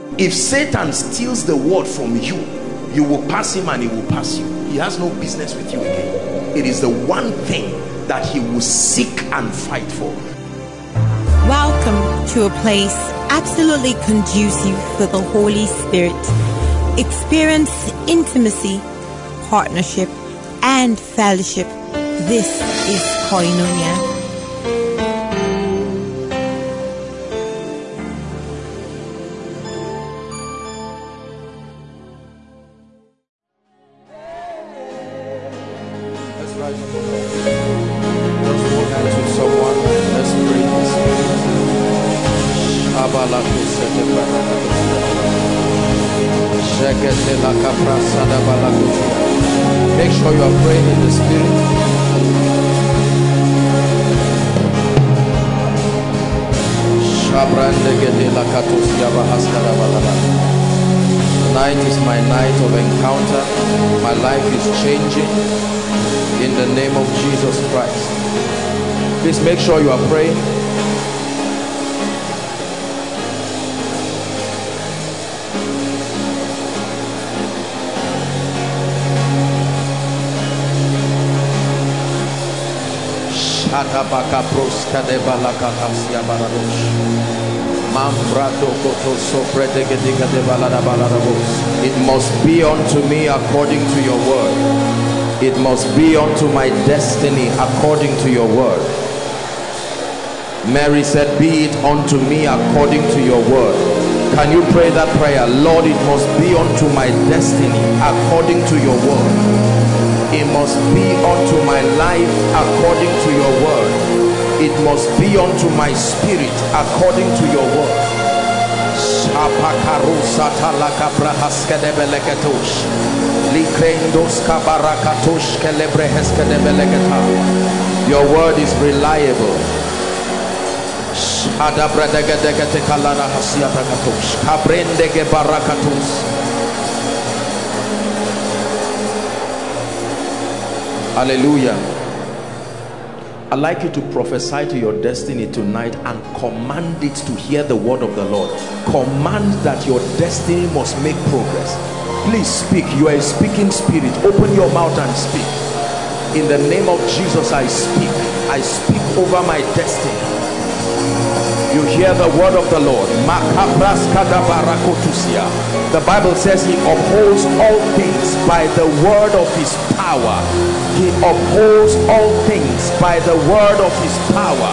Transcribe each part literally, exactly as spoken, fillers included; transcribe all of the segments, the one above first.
If Satan steals the word from you, you will pass him and he will pass you. He has no business with you again. It is the one thing that he will seek and fight for. Welcome to a place absolutely conducive for the Holy Spirit. Experience intimacy, partnership, and fellowship. This is Koinonia. Make sure you are praying in the spirit. Tonight is my night of encounter. My life is changing in the name of Jesus Christ. Please make sure you are praying. It must be unto me according to your word. It must be unto my destiny according to your word. Mary said, be it unto me according to your word. Can you pray that prayer? Lord, it must be unto my destiny according to your word. It must be unto my life according to your word. It must be unto my spirit according to your word. Your word is reliable. Hallelujah. I'd like you to prophesy to your destiny tonight and command it to hear the word of the Lord. Command that your destiny must make progress. Please speak. You are a speaking spirit. Open your mouth and speak. In the name of Jesus, I speak. I speak over my destiny. You hear the word of the Lord. The Bible says he upholds all things by the word of his power. He upholds all things by the word of his power.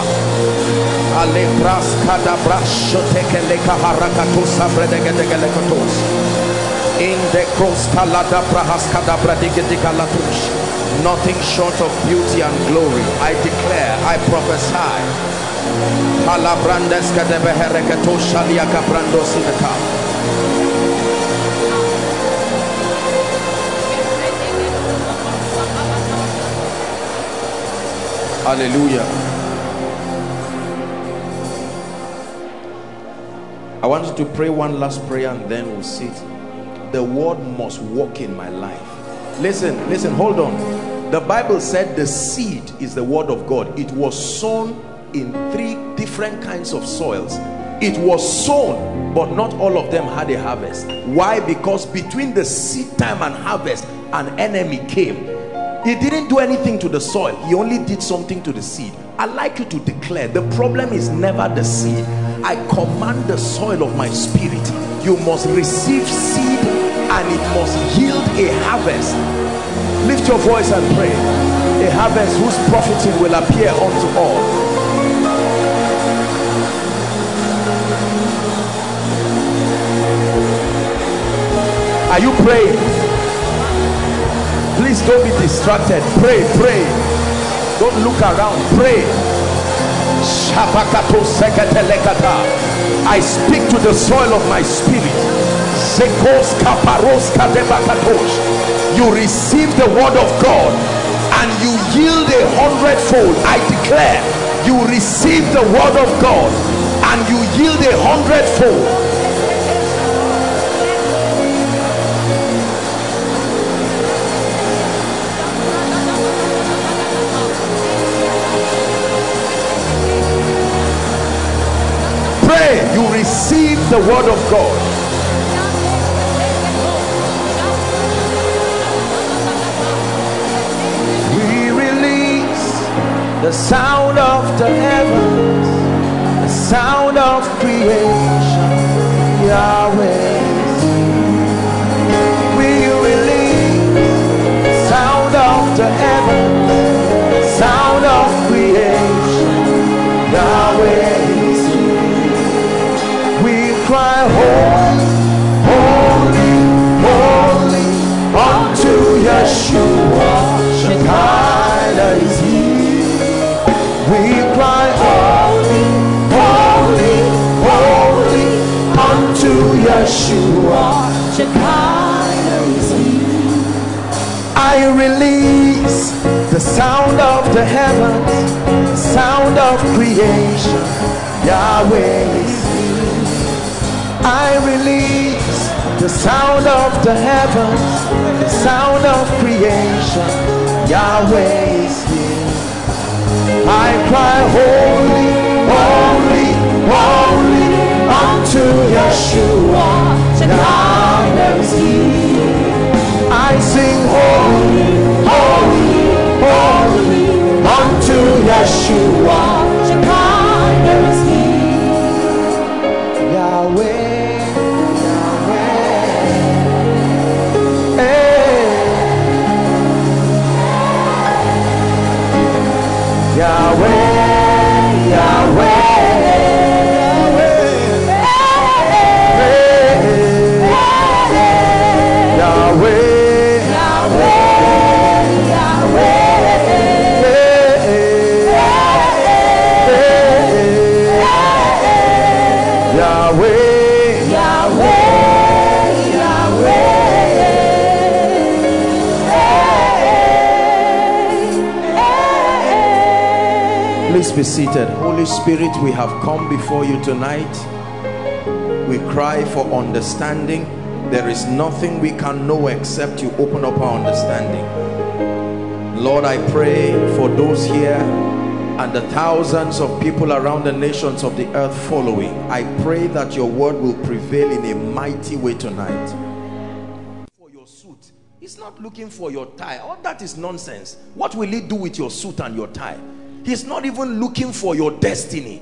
Nothing short of beauty and glory. I declare, I prophesy. Hallelujah. I want you to pray one last prayer and then we'll sit. The word must walk in my life. Listen, listen, hold on. The Bible said the seed is the word of God. It was sown in three different kinds of soils. It was sown, but not all of them had a harvest. Why? Because between the seed time and harvest, an enemy came. He didn't do anything to the soil. He only did something to the seed. I'd like you to declare, the problem is never the seed. I command the soil of my spirit. You must receive seed and it must yield a harvest. Lift your voice and pray. A harvest whose profiting will appear unto all. Are you praying? Please don't be distracted. Pray, pray. Don't look around. Pray. I speak to the soil of my spirit. You receive the word of God and you yield a hundredfold. I declare, you receive the word of God and you yield a hundredfold. You receive the word of God sound of the heavens, the sound of creation, Yahweh. We release the sound of the heavens, sound of creation, Yahweh. We cry, holy, holy, holy, unto Yeshua, Shekinah is here. We cry, holy, holy, holy, unto Yeshua, Shekinah is here. I release the sound of the heavens, the sound of creation, Yahweh is here. I release the sound of the heavens, the sound of creation, Yahweh is here. I cry, holy, holy, holy, unto Yeshua, Shekinah is here. I sing, holy, holy, holy, unto Yeshua, Shekinah is here. Yahweh. Yahweh, Yahweh, Yahweh, Yahweh, Yahweh, Yahweh. Please be seated. Holy Spirit, we have come before you tonight. We cry for understanding. There is nothing we can know except you open up our understanding. Lord, I pray for those here and the thousands of people around the nations of the earth following. I pray that your word will prevail in a mighty way tonight. For your suit, he's not looking for your tie. All that is nonsense. What will he do with your suit and your tie? He's not even looking for your destiny.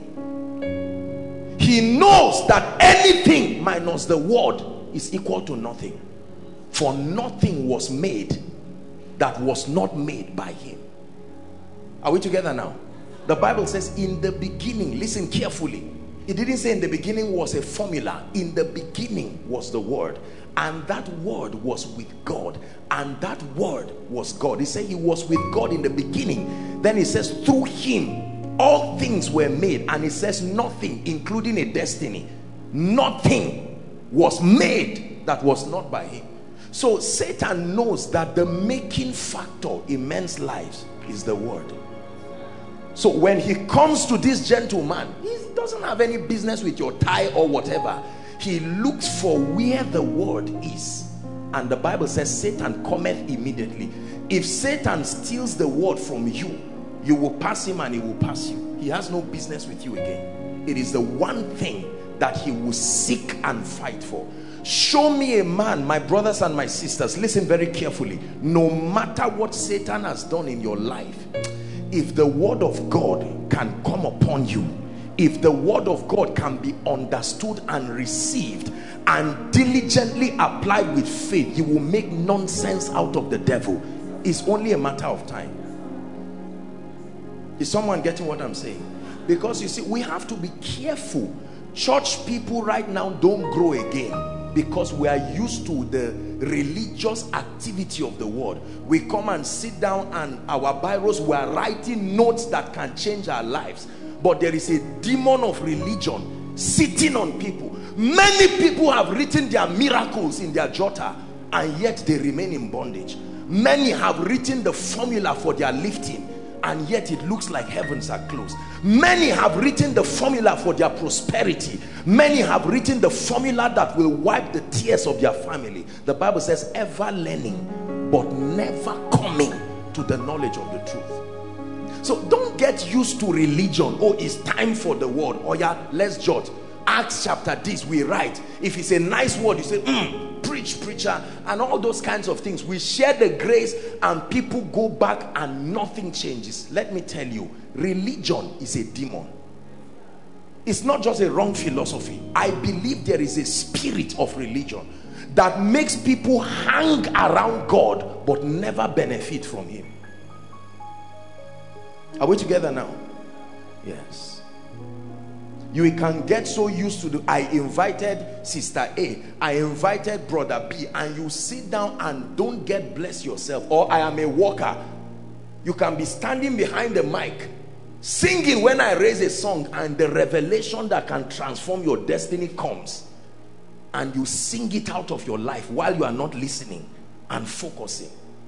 He knows that anything minus the word is equal to nothing. For nothing was made that was not made by him. Are we together now? The Bible says in the beginning, listen carefully. It didn't say in the beginning was a formula. In the beginning was the word. And that word was with God. And that word was God. He said he was with God in the beginning. Then he says through him all things were made. And he says nothing, including a destiny, nothing was made that was not by him. So Satan knows that the making factor in men's lives is the word. So when he comes to this gentleman, he doesn't have any business with your tie or whatever. He looks for where the word is. And the Bible says Satan cometh immediately. If Satan steals the word from you, you will pass him and he will pass you. He has no business with you again. It is the one thing that he will seek and fight for. Show me a man, my brothers and my sisters, listen very carefully. No matter what Satan has done in your life, if the word of God can come upon you, if the word of God can be understood and received and diligently applied with faith, you will make nonsense out of the devil. It's only a matter of time. Is someone getting what I'm saying? Because you see, we have to be careful. Church people right now don't grow again because we are used to the religious activity of the word. We come and sit down and our Bibles, we are writing notes that can change our lives. But there is a demon of religion sitting on people. Many people have written their miracles in their jotter and yet they remain in bondage. Many have written the formula for their lifting and yet it looks like heavens are closed. Many have written the formula for their prosperity. Many have written the formula that will wipe the tears of their family. The Bible says ever learning but never coming to the knowledge of the truth. So don't get used to religion. Oh, it's time for the word. Oh yeah, let's judge. Acts chapter this, we write. If it's a nice word, you say, mm, preach, preacher, and all those kinds of things. We share the grace and people go back and nothing changes. Let me tell you, religion is a demon. It's not just a wrong philosophy. I believe there is a spirit of religion that makes people hang around God but never benefit from him. Are we together now? Yes. You can get so used to the, I invited sister A, I invited brother B, and you sit down and don't get blessed yourself. Or I am a worker. You can be standing behind the mic singing when I raise a song, and the revelation that can transform your destiny comes, and you sing it out of your life while you are not listening and focusing.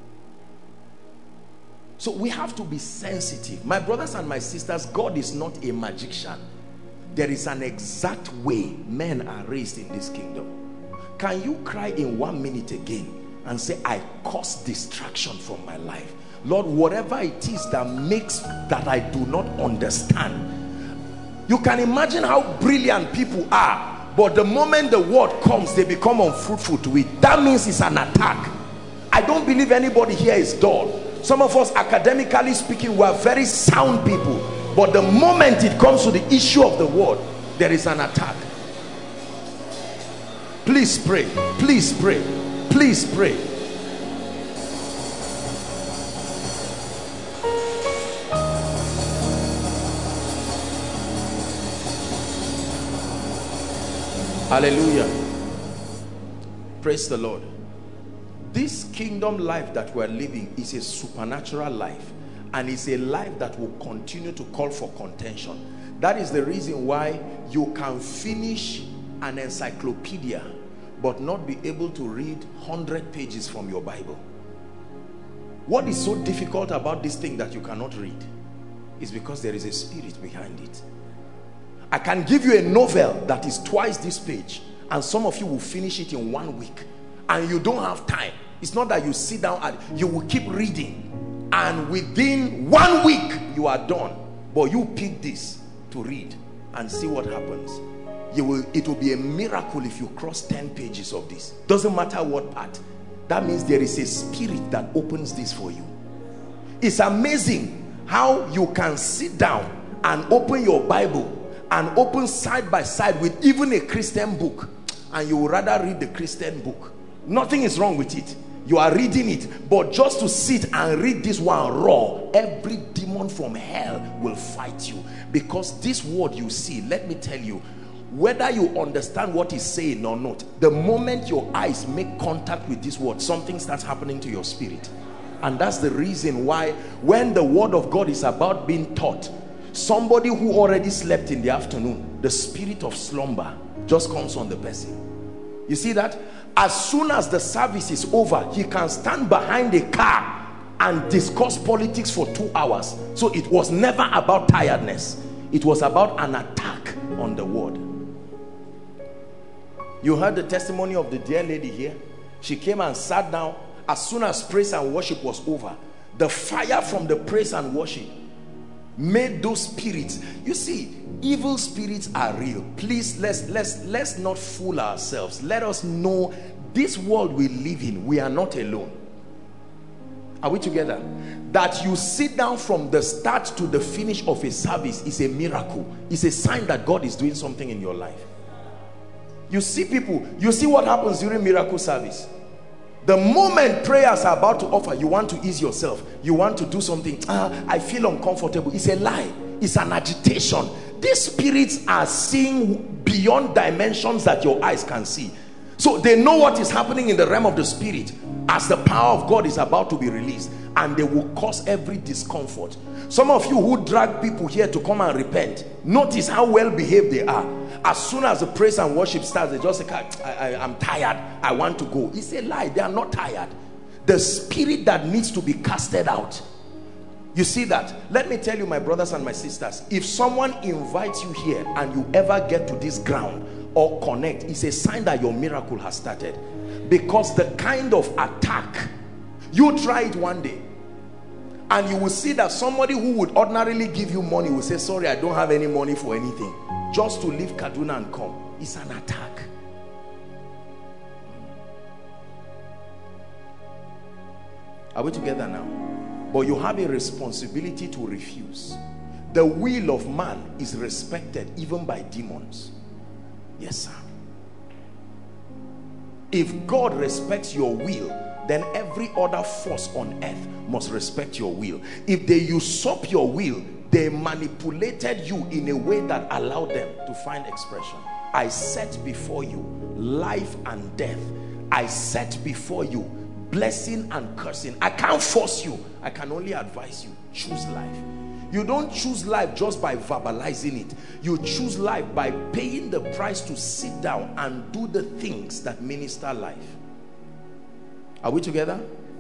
So we have to be sensitive. My brothers and my sisters, God is not a magician. There is an exact way men are raised in this kingdom. Can you cry in one minute again and say, I cause distraction from my life? Lord, whatever it is that makes that I do not understand. You can imagine how brilliant people are, but the moment the word comes, they become unfruitful to it. That means it's an attack. I don't believe anybody here is dull. Some of us, academically speaking, we are very sound people, but the moment it comes to the issue of the word, there is an attack. Please pray, please pray, please pray. Hallelujah. Praise the Lord. This kingdom life that we're living is a supernatural life, and it's a life that will continue to call for contention. That is the reason why you can finish an encyclopedia but not be able to read one hundred pages from your Bible. What is so difficult about this thing that you cannot read is because there is a spirit behind it. I can give you a novel that is twice this page, and some of you will finish it in one week, and you don't have time. It's not that you sit down and you will keep reading, and within one week you are done. But you pick this to read and see what happens. You will, it will be a miracle if you cross ten pages of this. Doesn't matter what part. That means there is a spirit that opens this for you. It's amazing how you can sit down and open your Bible and open side by side with even a Christian book, and you would rather read the Christian book. Nothing is wrong with it. You are reading it, but just to sit and read this one raw, every demon from hell will fight you. Because this word you see, let me tell you, whether you understand what he's saying or not, the moment your eyes make contact with this word, something starts happening to your spirit. And that's the reason why when the word of God is about being taught, somebody who already slept in the afternoon, the spirit of slumber just comes on the person. You see that? As soon as the service is over, he can stand behind a car and discuss politics for two hours. So it was never about tiredness. It was about an attack on the word. You heard the testimony of the dear lady here. She came and sat down. As soon as praise and worship was over, the fire from the praise and worship made those spirits. You see, evil spirits are real. Please, let's let's let's not fool ourselves. Let us know this world we live in, we are not alone. Are we together? That you sit down from the start to the finish of a service is a miracle. It's a sign that God is doing something in your life. You see people, you see what happens during miracle service. The moment prayers are about to offer, you want to ease yourself. You want to do something. Ah, I feel uncomfortable. It's a lie. It's an agitation. These spirits are seeing beyond dimensions that your eyes can see. So they know what is happening in the realm of the spirit as the power of God is about to be released, and they will cause every discomfort. Some of you who drag people here to come and repent, notice how well behaved they are. As soon as the praise and worship starts, they just say, I, I, I'm tired, I want to go. It's a lie. They are not tired. The spirit that needs to be casted out. You see that? Let me tell you, my brothers and my sisters, if someone invites you here and you ever get to this ground or connect, it's a sign that your miracle has started. Because the kind of attack, you try it one day And you will see that somebody who would ordinarily give you money will say, sorry, I don't have any money for anything. Just to leave Kaduna and come. It's an attack. Are we together now? But you have a responsibility to refuse. The will of man is respected even by demons. Yes, sir. If God respects your will, then every other force on earth must respect your will. If they usurp your will, they manipulated you in a way that allowed them to find expression. I set before you life and death. I set before you blessing and cursing. I can't force you. I can only advise you. Choose life. You don't choose life just by verbalizing it. You choose life by paying the price to sit down and do the things that minister life. Are we together?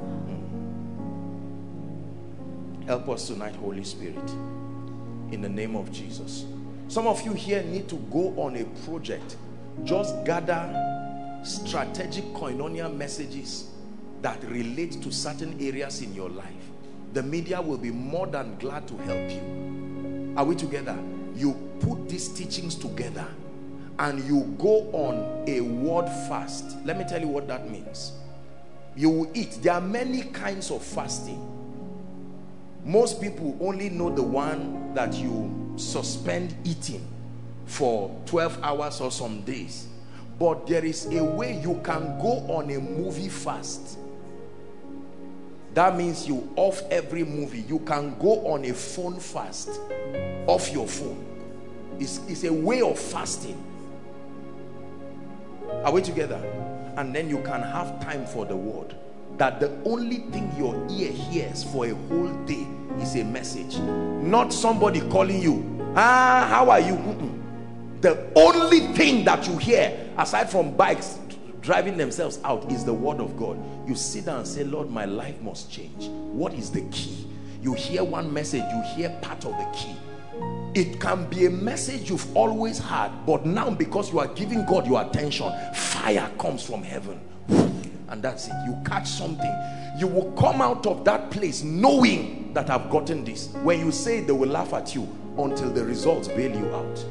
Hmm. Help us tonight, Holy Spirit, in the name of Jesus. Some of you here need to go on a project. Just gather strategic koinonia messages that relate to certain areas in your life. The media will be more than glad to help you. Are we together? You put these teachings together and you go on a word fast. Let me tell you what that means. You will eat. There are many kinds of fasting. Most people only know the one that you suspend eating for twelve hours or some days. But there is a way you can go on a movie fast. That means you off every movie. You can go on a phone fast. Off your phone. It's, it's a way of fasting. Are we together? And then you can have time for the word. That the only thing your ear hears for a whole day is a message. Not somebody calling you. Ah, how are you? Mm-mm. The only thing that you hear, aside from bikes driving themselves out, is the word of God. You sit down and say, Lord, my life must change. What is the key? You hear one message, you hear part of the key. It can be a message you've always had, but now because you are giving God your attention, fire comes from heaven. And that's it. You catch something. You will come out of that place knowing that I've gotten this. When you say it, they will laugh at you until the results bail you out.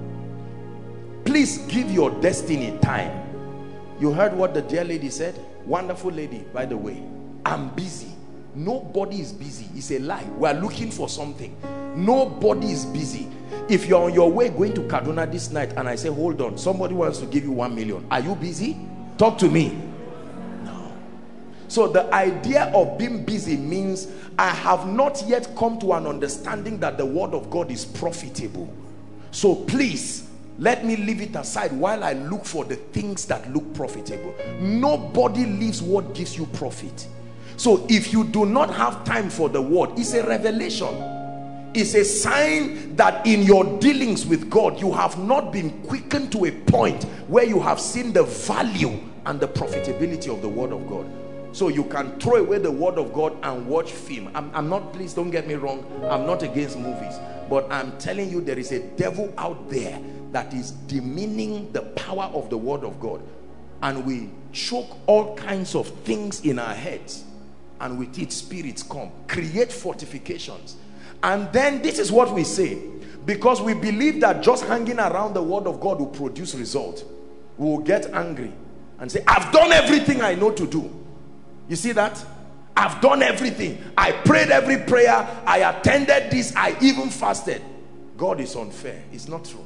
Please give your destiny time. You heard what the dear lady said? Wonderful lady, by the way. I'm busy. Nobody is busy. It's a lie. We are looking for something. Nobody is busy. If you're on your way going to Kaduna this night and I say, hold on, somebody wants to give you one million. Are you busy? Talk to me. No. So the idea of being busy means I have not yet come to an understanding that the word of God is profitable. So please, let me leave it aside while I look for the things that look profitable. Nobody lives what gives you profit. So if you do not have time for the word, it's a revelation. It's a sign that in your dealings with God, you have not been quickened to a point where you have seen the value and the profitability of the word of God. So you can throw away the word of God and watch film. I'm, I'm not, please don't get me wrong, I'm not against movies. But I'm telling you, there is a devil out there that is demeaning the power of the word of God, and we choke all kinds of things in our heads, and with it spirits come, create fortifications. And then this is what we say, because we believe that just hanging around the word of God will produce result. We will get angry and say, I've done everything I know to do. You see that? I've done everything. I prayed every prayer, I attended this, I even fasted. God is unfair. It's not true.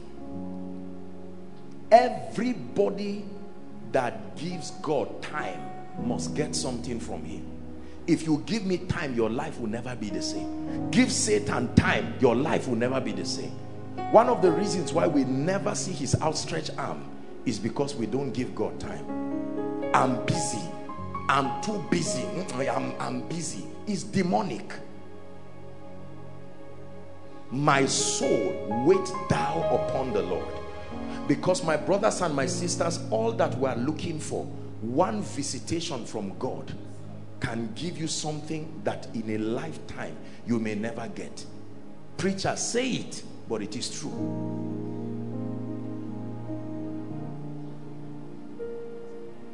Everybody that gives God time must get something from him. If you give me time, your life will never be the same. Give Satan time, your life will never be the same. One of the reasons why we never see his outstretched arm is because we don't give God time. I'm busy. I'm too busy. I'm, I'm busy. It's demonic. My soul, wait thou upon the Lord. Because my brothers and my sisters, all that we are looking for, one visitation from God can give you something that in a lifetime you may never get. Preacher, say it, but it is true.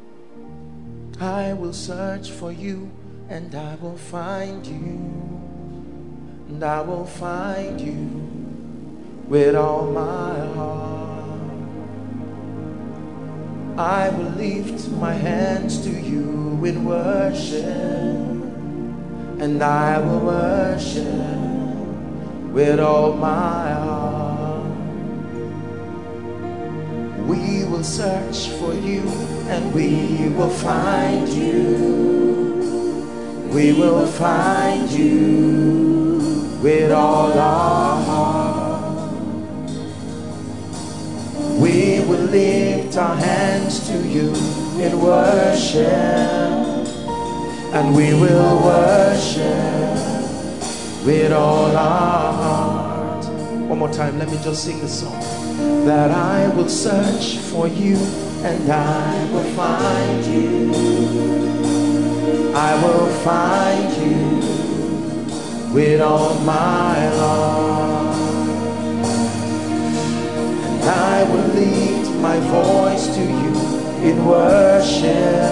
I will search for you and I will find you. and I will find you with all my heart. I will lift my hands to you in worship, and I will worship with all my heart. We will search for you and we will find you. We will find you with all our heart. We will lift our hands to you in worship, and we will worship with all our heart. One more time, let me just sing the song. That I will search for you and I will find you. I will find you with all my heart. And I will lift my voice to you in worship.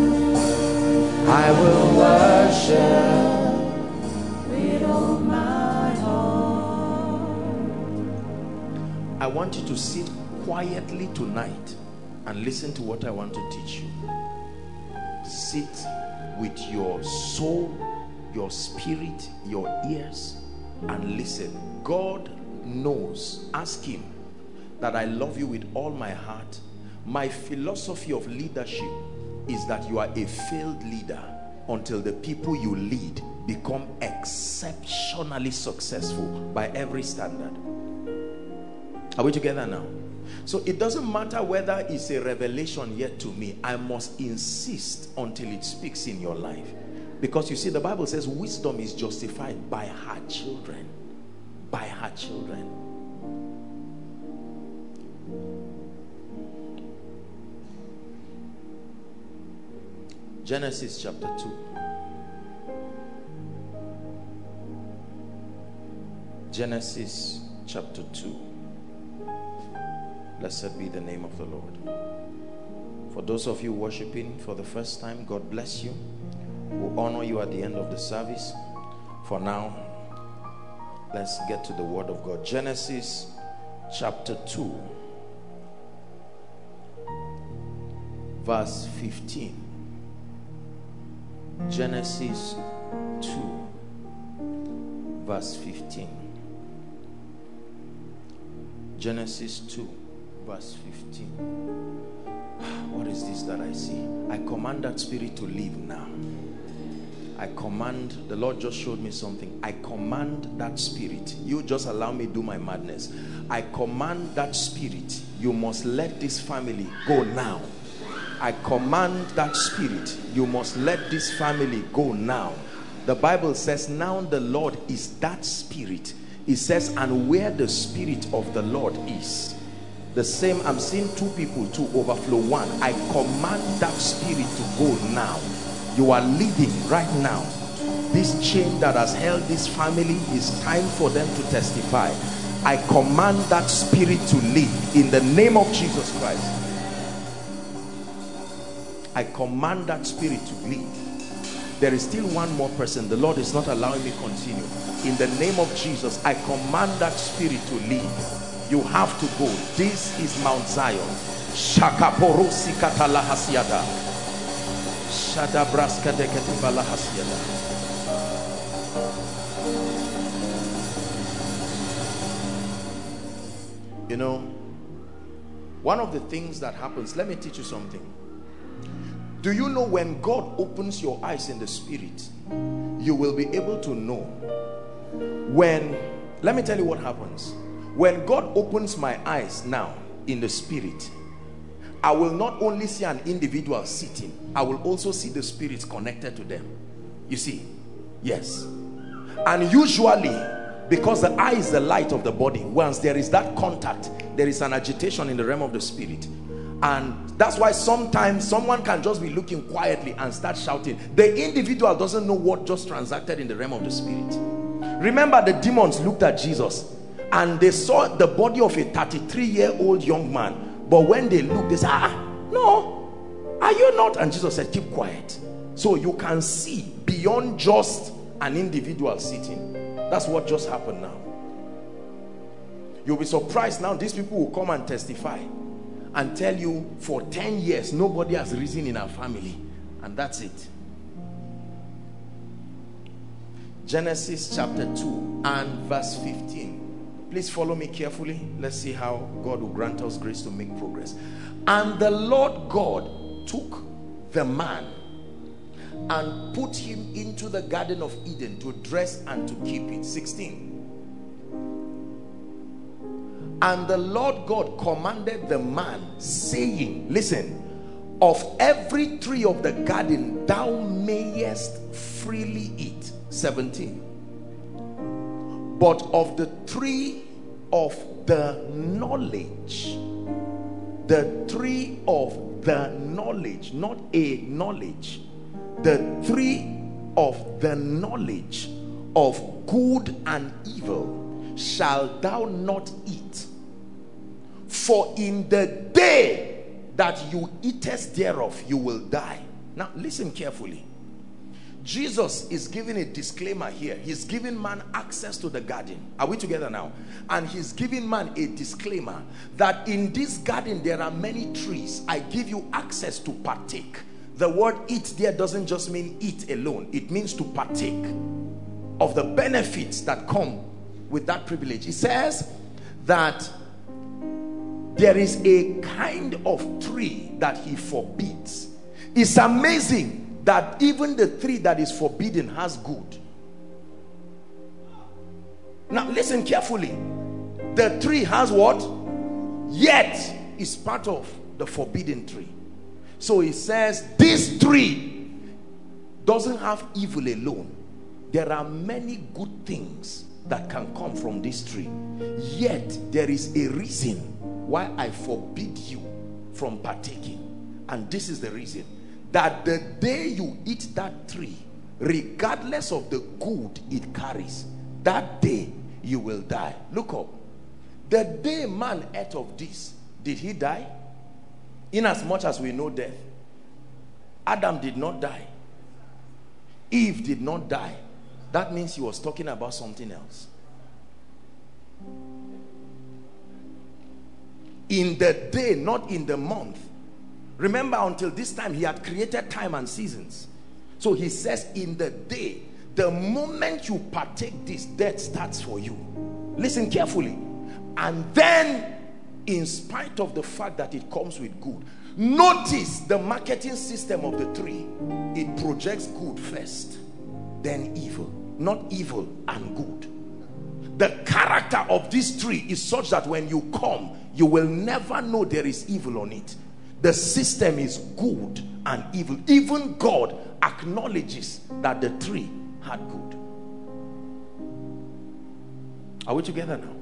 I will worship with all my heart. I want you to sit quietly tonight and listen to what I want to teach you. Sit with your soul, your spirit, your ears, and listen. God knows. Ask him that I love you with all my heart. My philosophy of leadership is that you are a failed leader until the people you lead become exceptionally successful by every standard. Are we together now? So it doesn't matter whether it's a revelation yet to me. I must insist until it speaks in your life. Because you see, the Bible says wisdom is justified by her children. By her children. Genesis chapter two. Genesis chapter two. Blessed be the name of the Lord. For those of you worshiping for the first time, God bless you. We'll honor you at the end of the service. For now, let's get to the word of God. Genesis chapter two, verse fifteen. Genesis two, verse fifteen. Genesis two, verse fifteen. What is this that I see? I command that spirit to leave now. I command, the Lord just showed me something. I command that spirit. You just allow me do my madness. I command that spirit. You must let this family go now. I command that spirit. You must let this family go now. The Bible says now the Lord is that spirit. It says, and where the spirit of the Lord is, the same, I'm seeing two people to overflow. One, I command that spirit to go now. You are leaving right now. This chain that has held this family, is time for them to testify. I command that spirit to leave in the name of Jesus Christ. I command that spirit to leave. There is still one more person. The Lord is not allowing me to continue. In the name of Jesus, I command that spirit to leave. You have to go. This is Mount Zion. Shakaporosi katalahasiada. Shadabraska deketibalahasiada. You know, one of the things that happens, let me teach you something. Do you know when God opens your eyes in the spirit, you will be able to know when, let me tell you what happens. When God opens my eyes now in the spirit, I will not only see an individual sitting, I will also see the spirits connected to them. You see? Yes. And usually, because the eye is the light of the body, once there is that contact, there is an agitation in the realm of the spirit. And that's why sometimes someone can just be looking quietly and start shouting. The individual doesn't know what just transacted in the realm of the spirit. Remember, the demons looked at Jesus and they saw the body of a thirty-three year old young man. But when they looked, they said, ah, no, are you not? And Jesus said, keep quiet. So you can see beyond just an individual sitting. That's what just happened now. You'll be surprised now. These people will come and testify and tell you for ten years nobody has risen in our family, and that's it. Genesis chapter two and verse fifteen. Please follow me carefully. Let's see how God will grant us grace to make progress. And the Lord God took the man and put him into the Garden of Eden to dress and to keep it. sixteen. And the Lord God commanded the man, saying, listen, of every tree of the garden thou mayest freely eat. seventeen. But of the tree of the knowledge, the tree of the knowledge, not a knowledge, the tree of the knowledge of good and evil shalt thou not eat, for in the day that you eatest thereof you will die. Now listen carefully. Jesus is giving a disclaimer here. He's giving man access to the garden. Are we together now? And he's giving man a disclaimer that in this garden there are many trees. I give you access to partake. The word eat there doesn't just mean eat alone. It means to partake of the benefits that come with that privilege. It says that there is a kind of tree that he forbids. It's amazing that even the tree that is forbidden has good. Now listen carefully. The tree has what? Yet is part of the forbidden tree. So it says this tree doesn't have evil alone. There are many good things that can come from this tree. Yet there is a reason why I forbid you from partaking. And this is the reason. That the day you eat that tree, regardless of the good it carries, that day you will die. Look up. The day man ate of this, did he die? In as much as we know death, Adam did not die. Eve did not die. That means he was talking about something else. In the day, not in the month. Remember, until this time he had created time and seasons. So he says in the day, the moment you partake this, death starts for you. Listen carefully. And then, in spite of the fact that it comes with good, notice the marketing system of the tree. It projects good first, then evil. Not evil and good. The character of this tree is such that when you come, you will never know there is evil on it. The system is good and evil. Even God acknowledges that the tree had good. Are we together now?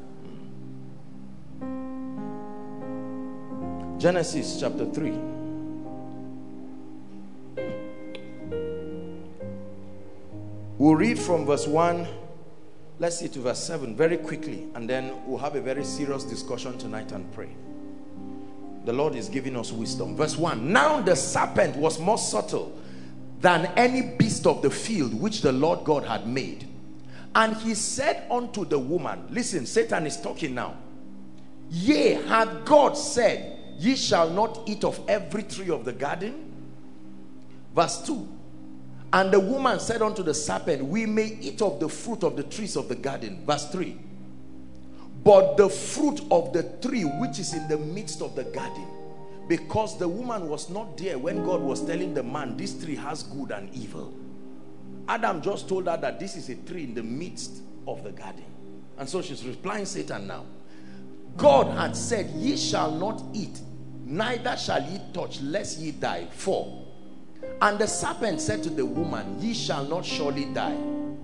Genesis chapter three. We'll read from verse one. Let's see to verse seven very quickly, and then we'll have a very serious discussion tonight and pray. The Lord is giving us wisdom. Verse one. Now the serpent was more subtle than any beast of the field which the Lord God had made. And he said unto the woman, listen, Satan is talking now. Yea, hath God said, ye shall not eat of every tree of the garden? Verse two. And the woman said unto the serpent, we may eat of the fruit of the trees of the garden. Verse three. But the fruit of the tree which is in the midst of the garden, because the woman was not there when God was telling the man, this tree has good and evil. Adam just told her that this is a tree in the midst of the garden. And so she's replying Satan now. God had said, ye shall not eat, neither shall ye touch, lest ye die. Four. And the serpent said to the woman, ye shall not surely die.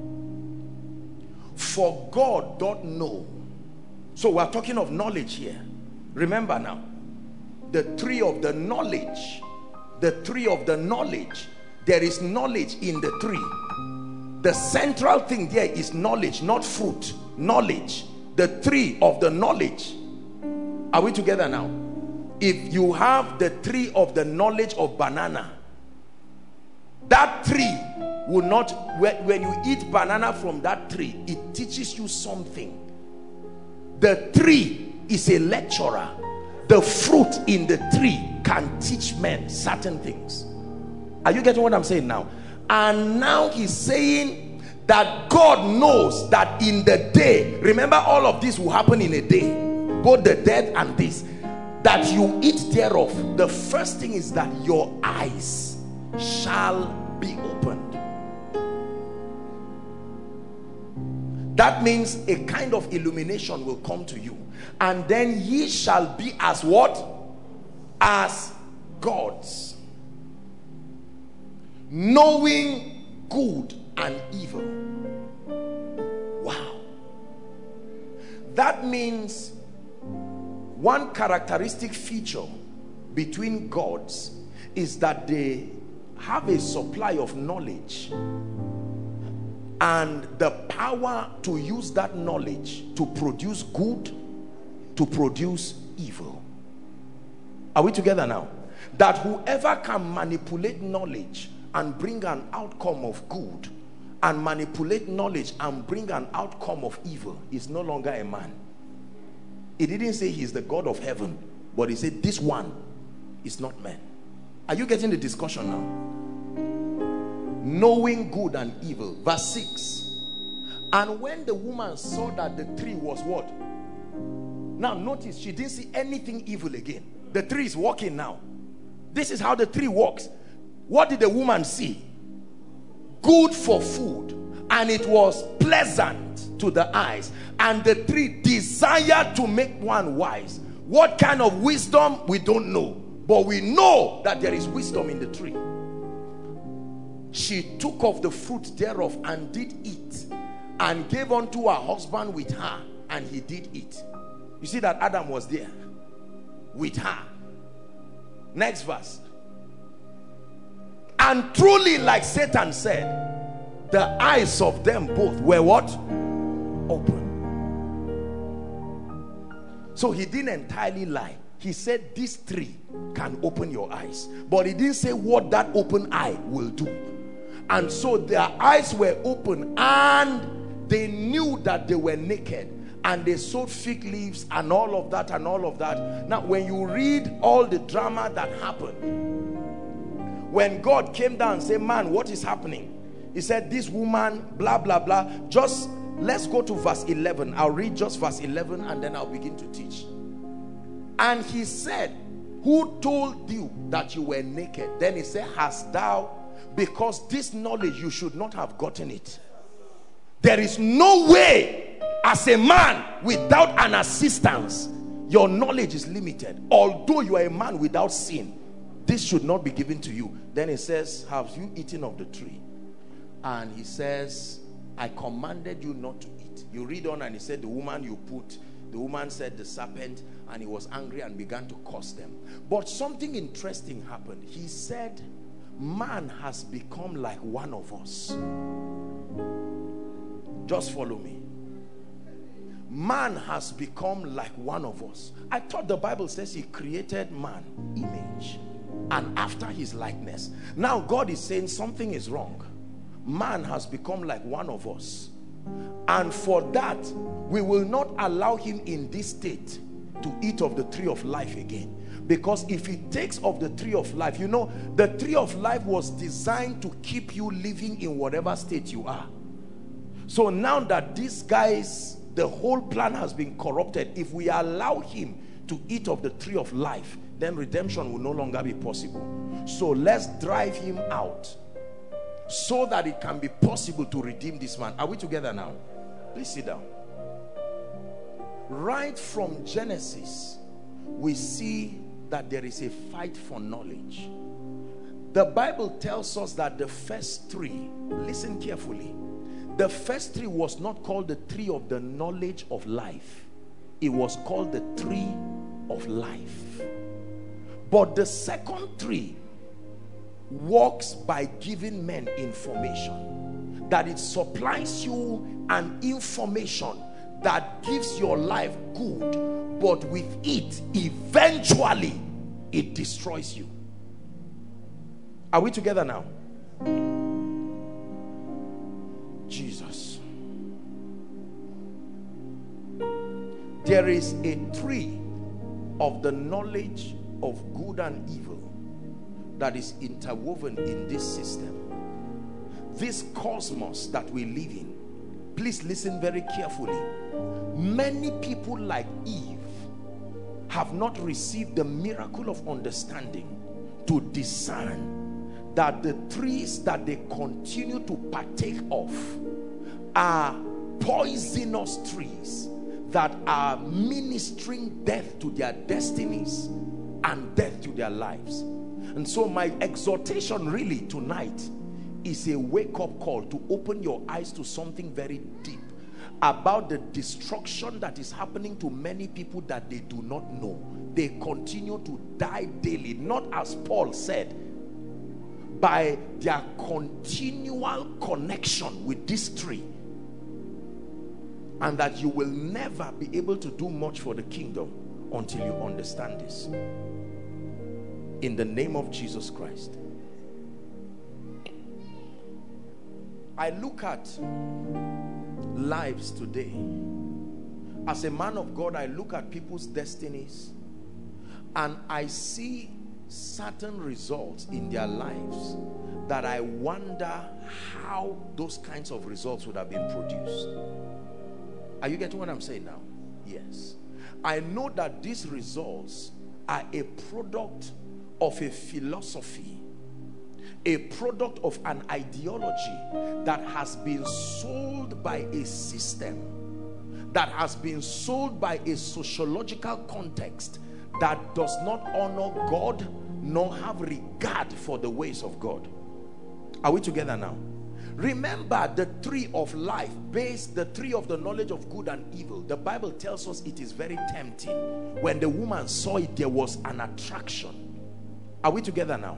For God doth know. So we're talking of knowledge here. Remember now, the tree of the knowledge, the tree of the knowledge, there is knowledge in the tree. The central thing there is knowledge, not fruit. Knowledge. The tree of the knowledge. Are we together now? If you have the tree of the knowledge of banana, that tree will not, when you eat banana from that tree, it teaches you something. The tree is a lecturer. The fruit in the tree can teach men certain things. Are you getting what I'm saying now? And now he's saying that God knows that in the day, remember all of this will happen in a day, both the death and this, that you eat thereof. The first thing is that your eyes shall be opened. That means a kind of illumination will come to you, and then ye shall be as what? As gods, knowing good and evil. Wow. That means one characteristic feature between gods is that they have a supply of knowledge and the power to use that knowledge to produce good, to produce evil. Are we together now? That whoever can manipulate knowledge and bring an outcome of good, and manipulate knowledge and bring an outcome of evil, is no longer a man. He didn't say he's the God of heaven, but he said this one is not man. Are you getting the discussion now? Knowing good and evil. Verse six. And when the woman saw that the tree was what? Now notice, she didn't see anything evil again. The tree is walking now. This is how the tree walks. What did the woman see? Good for food, and it was pleasant to the eyes, and the tree desired to make one wise. What kind of wisdom? We don't know, but we know that there is wisdom in the tree. She took of the fruit thereof and did eat, and gave unto her husband with her, and he did eat. You see that Adam was there with her. Next verse. And truly, like Satan said, the eyes of them both were what? Open. So he didn't entirely lie. He said this tree can open your eyes, but he didn't say what that open eye will do. And so their eyes were open, and they knew that they were naked, and they sewed fig leaves and all of that and all of that. Now when you read all the drama that happened, when God came down and said, man, what is happening? He said, this woman, blah, blah, blah. Just, let's go to verse eleven. I'll read just verse eleven and then I'll begin to teach. And he said, who told you that you were naked? Then he said, hast thou? Because this knowledge, you should not have gotten it. There is no way, as a man, without an assistance, your knowledge is limited. Although you are a man without sin, this should not be given to you. Then he says, have you eaten of the tree? And he says, I commanded you not to eat. You read on, and he said, the woman you put, the woman said the serpent, and he was angry and began to curse them. But something interesting happened. He said, man has become like one of us. Just follow me. Man has become like one of us. I thought the Bible says he created man, image, and after his likeness. Now God is saying something is wrong. Man has become like one of us, and for that we will not allow him in this state to eat of the tree of life again. Because if he takes of the tree of life, you know, the tree of life was designed to keep you living in whatever state you are. So now that these guys, the whole plan has been corrupted, if we allow him to eat of the tree of life, then redemption will no longer be possible. So let's drive him out so that it can be possible to redeem this man. Are we together now? Please sit down. Right from Genesis, we see that there is a fight for knowledge. The Bible tells us that the first tree, listen carefully, the first tree was not called the tree of the knowledge of life. It was called the tree of life. But the second tree works by giving men information, that it supplies you an information that gives your life good, but with it eventually it destroys you. Are we together now? Jesus. There is a tree of the knowledge of good and evil that is interwoven in this system. This cosmos that we live in, please listen very carefully. Many people like Eve have not received the miracle of understanding to discern that the trees that they continue to partake of are poisonous trees that are ministering death to their destinies and death to their lives. And so my exhortation really tonight is a wake-up call to open your eyes to something very deep about the destruction that is happening to many people that they do not know. They continue to die daily, not as Paul said, by their continual connection with this tree, and that you will never be able to do much for the kingdom until you understand this. In the name of Jesus Christ. I look at lives today. As a man of God, I look at people's destinies and I see certain results in their lives that I wonder how those kinds of results would have been produced. Are you getting what I'm saying now? Yes. I know that these results are a product of a philosophy, a product of an ideology that has been sold by a system, that has been sold by a sociological context that does not honor God nor have regard for the ways of God. Are we together now? Remember the tree of life, based the tree of the knowledge of good and evil. The Bible tells us it is very tempting. When the woman saw it, there was an attraction. Are we together now?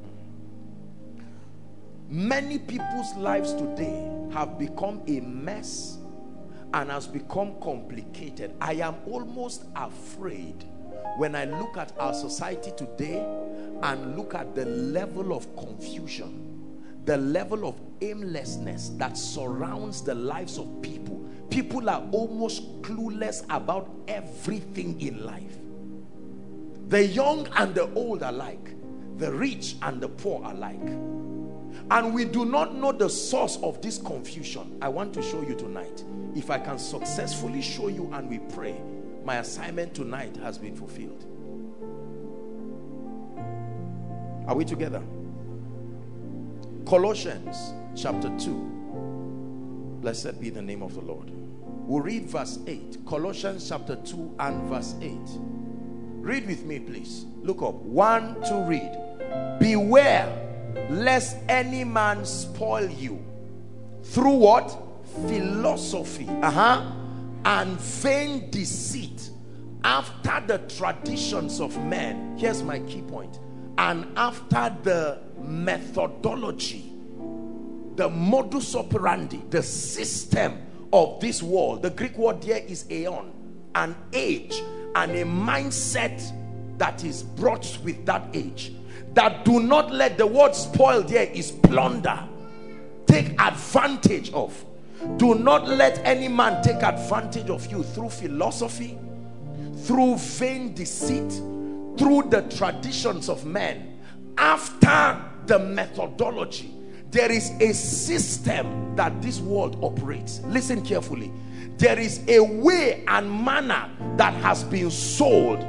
Many people's lives today have become a mess and has become complicated. I am almost afraid when I look at our society today and look at the level of confusion, the level of aimlessness that surrounds the lives of people. People are almost clueless about everything in life. The young and the old alike, the rich and the poor alike. And we do not know the source of this confusion. I want to show you tonight. If I can successfully show you and we pray, my assignment tonight has been fulfilled. Are we together? Colossians chapter two. Blessed be the name of the Lord. We'll read verse eight. Colossians chapter two and verse eight. Read with me, please. Look up. One, two, read. Beware lest any man spoil you through what? Philosophy uh-huh. and vain deceit, after the traditions of men. Here's my key point. And after the methodology, the modus operandi, the system of this world. The Greek word here is aeon, an age and a mindset that is brought with that age. That do not let, the word spoil there is plunder, take advantage of. Do not let any man take advantage of you through philosophy, through vain deceit, through the traditions of men, after the methodology. There is a system that this world operates. Listen carefully. There is a way and manner that has been sold.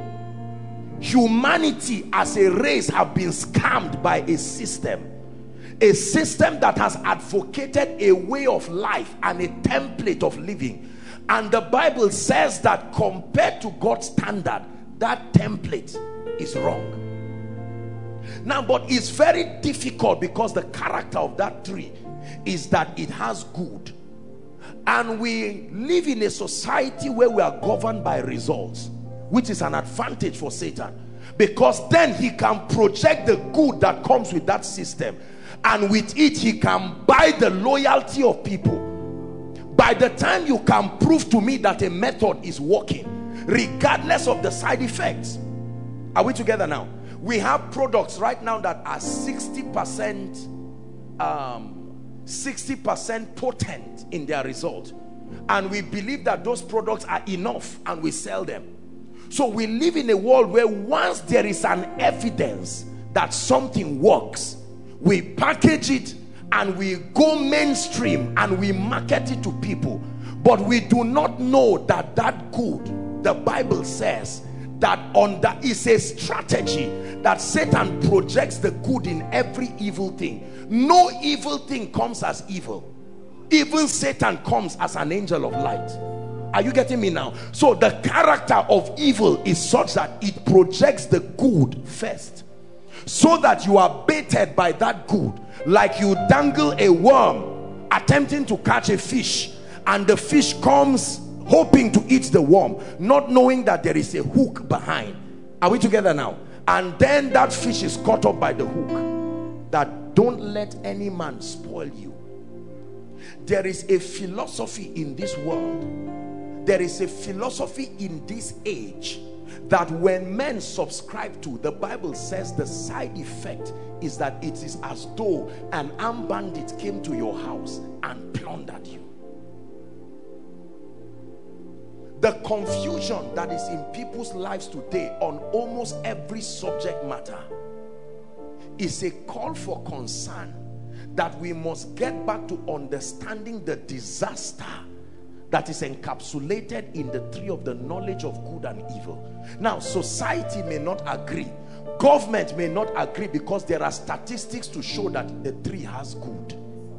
Humanity as a race have been scammed by a system. A system that has advocated a way of life and a template of living. And the Bible says that compared to God's standard, that template is wrong. Now, but it's very difficult because the character of that tree is that it has good. And we live in a society where we are governed by results, which is an advantage for Satan, because then he can project the good that comes with that system, and with it he can buy the loyalty of people. By the time you can prove to me that a method is working, regardless of the side effects. Are we together now? We have products right now that are sixty percent um, sixty percent potent in their result, and we believe that those products are enough and we sell them. So we live in a world where once there is an evidence that something works, we package it and we go mainstream and we market it to people. But we do not know that that good, the Bible says that under is a strategy that Satan projects the good in every evil thing. No evil thing comes as evil. Even Satan comes as an angel of light. Are you getting me now? So the character of evil is such that it projects the good first, so that you are baited by that good, like you dangle a worm attempting to catch a fish, and the fish comes hoping to eat the worm, not knowing that there is a hook behind. Are we together now? And then that fish is caught up by the hook. That don't let any man spoil you. There is a philosophy in this world, there is a philosophy in this age, that when men subscribe to, the Bible says the side effect is that it is as though an armed bandit came to your house and plundered you. The confusion that is in people's lives today on almost every subject matter is a call for concern, that we must get back to understanding the disaster that is encapsulated in the tree of the knowledge of good and evil. Now, society may not agree, government may not agree, because there are statistics to show that the tree has good.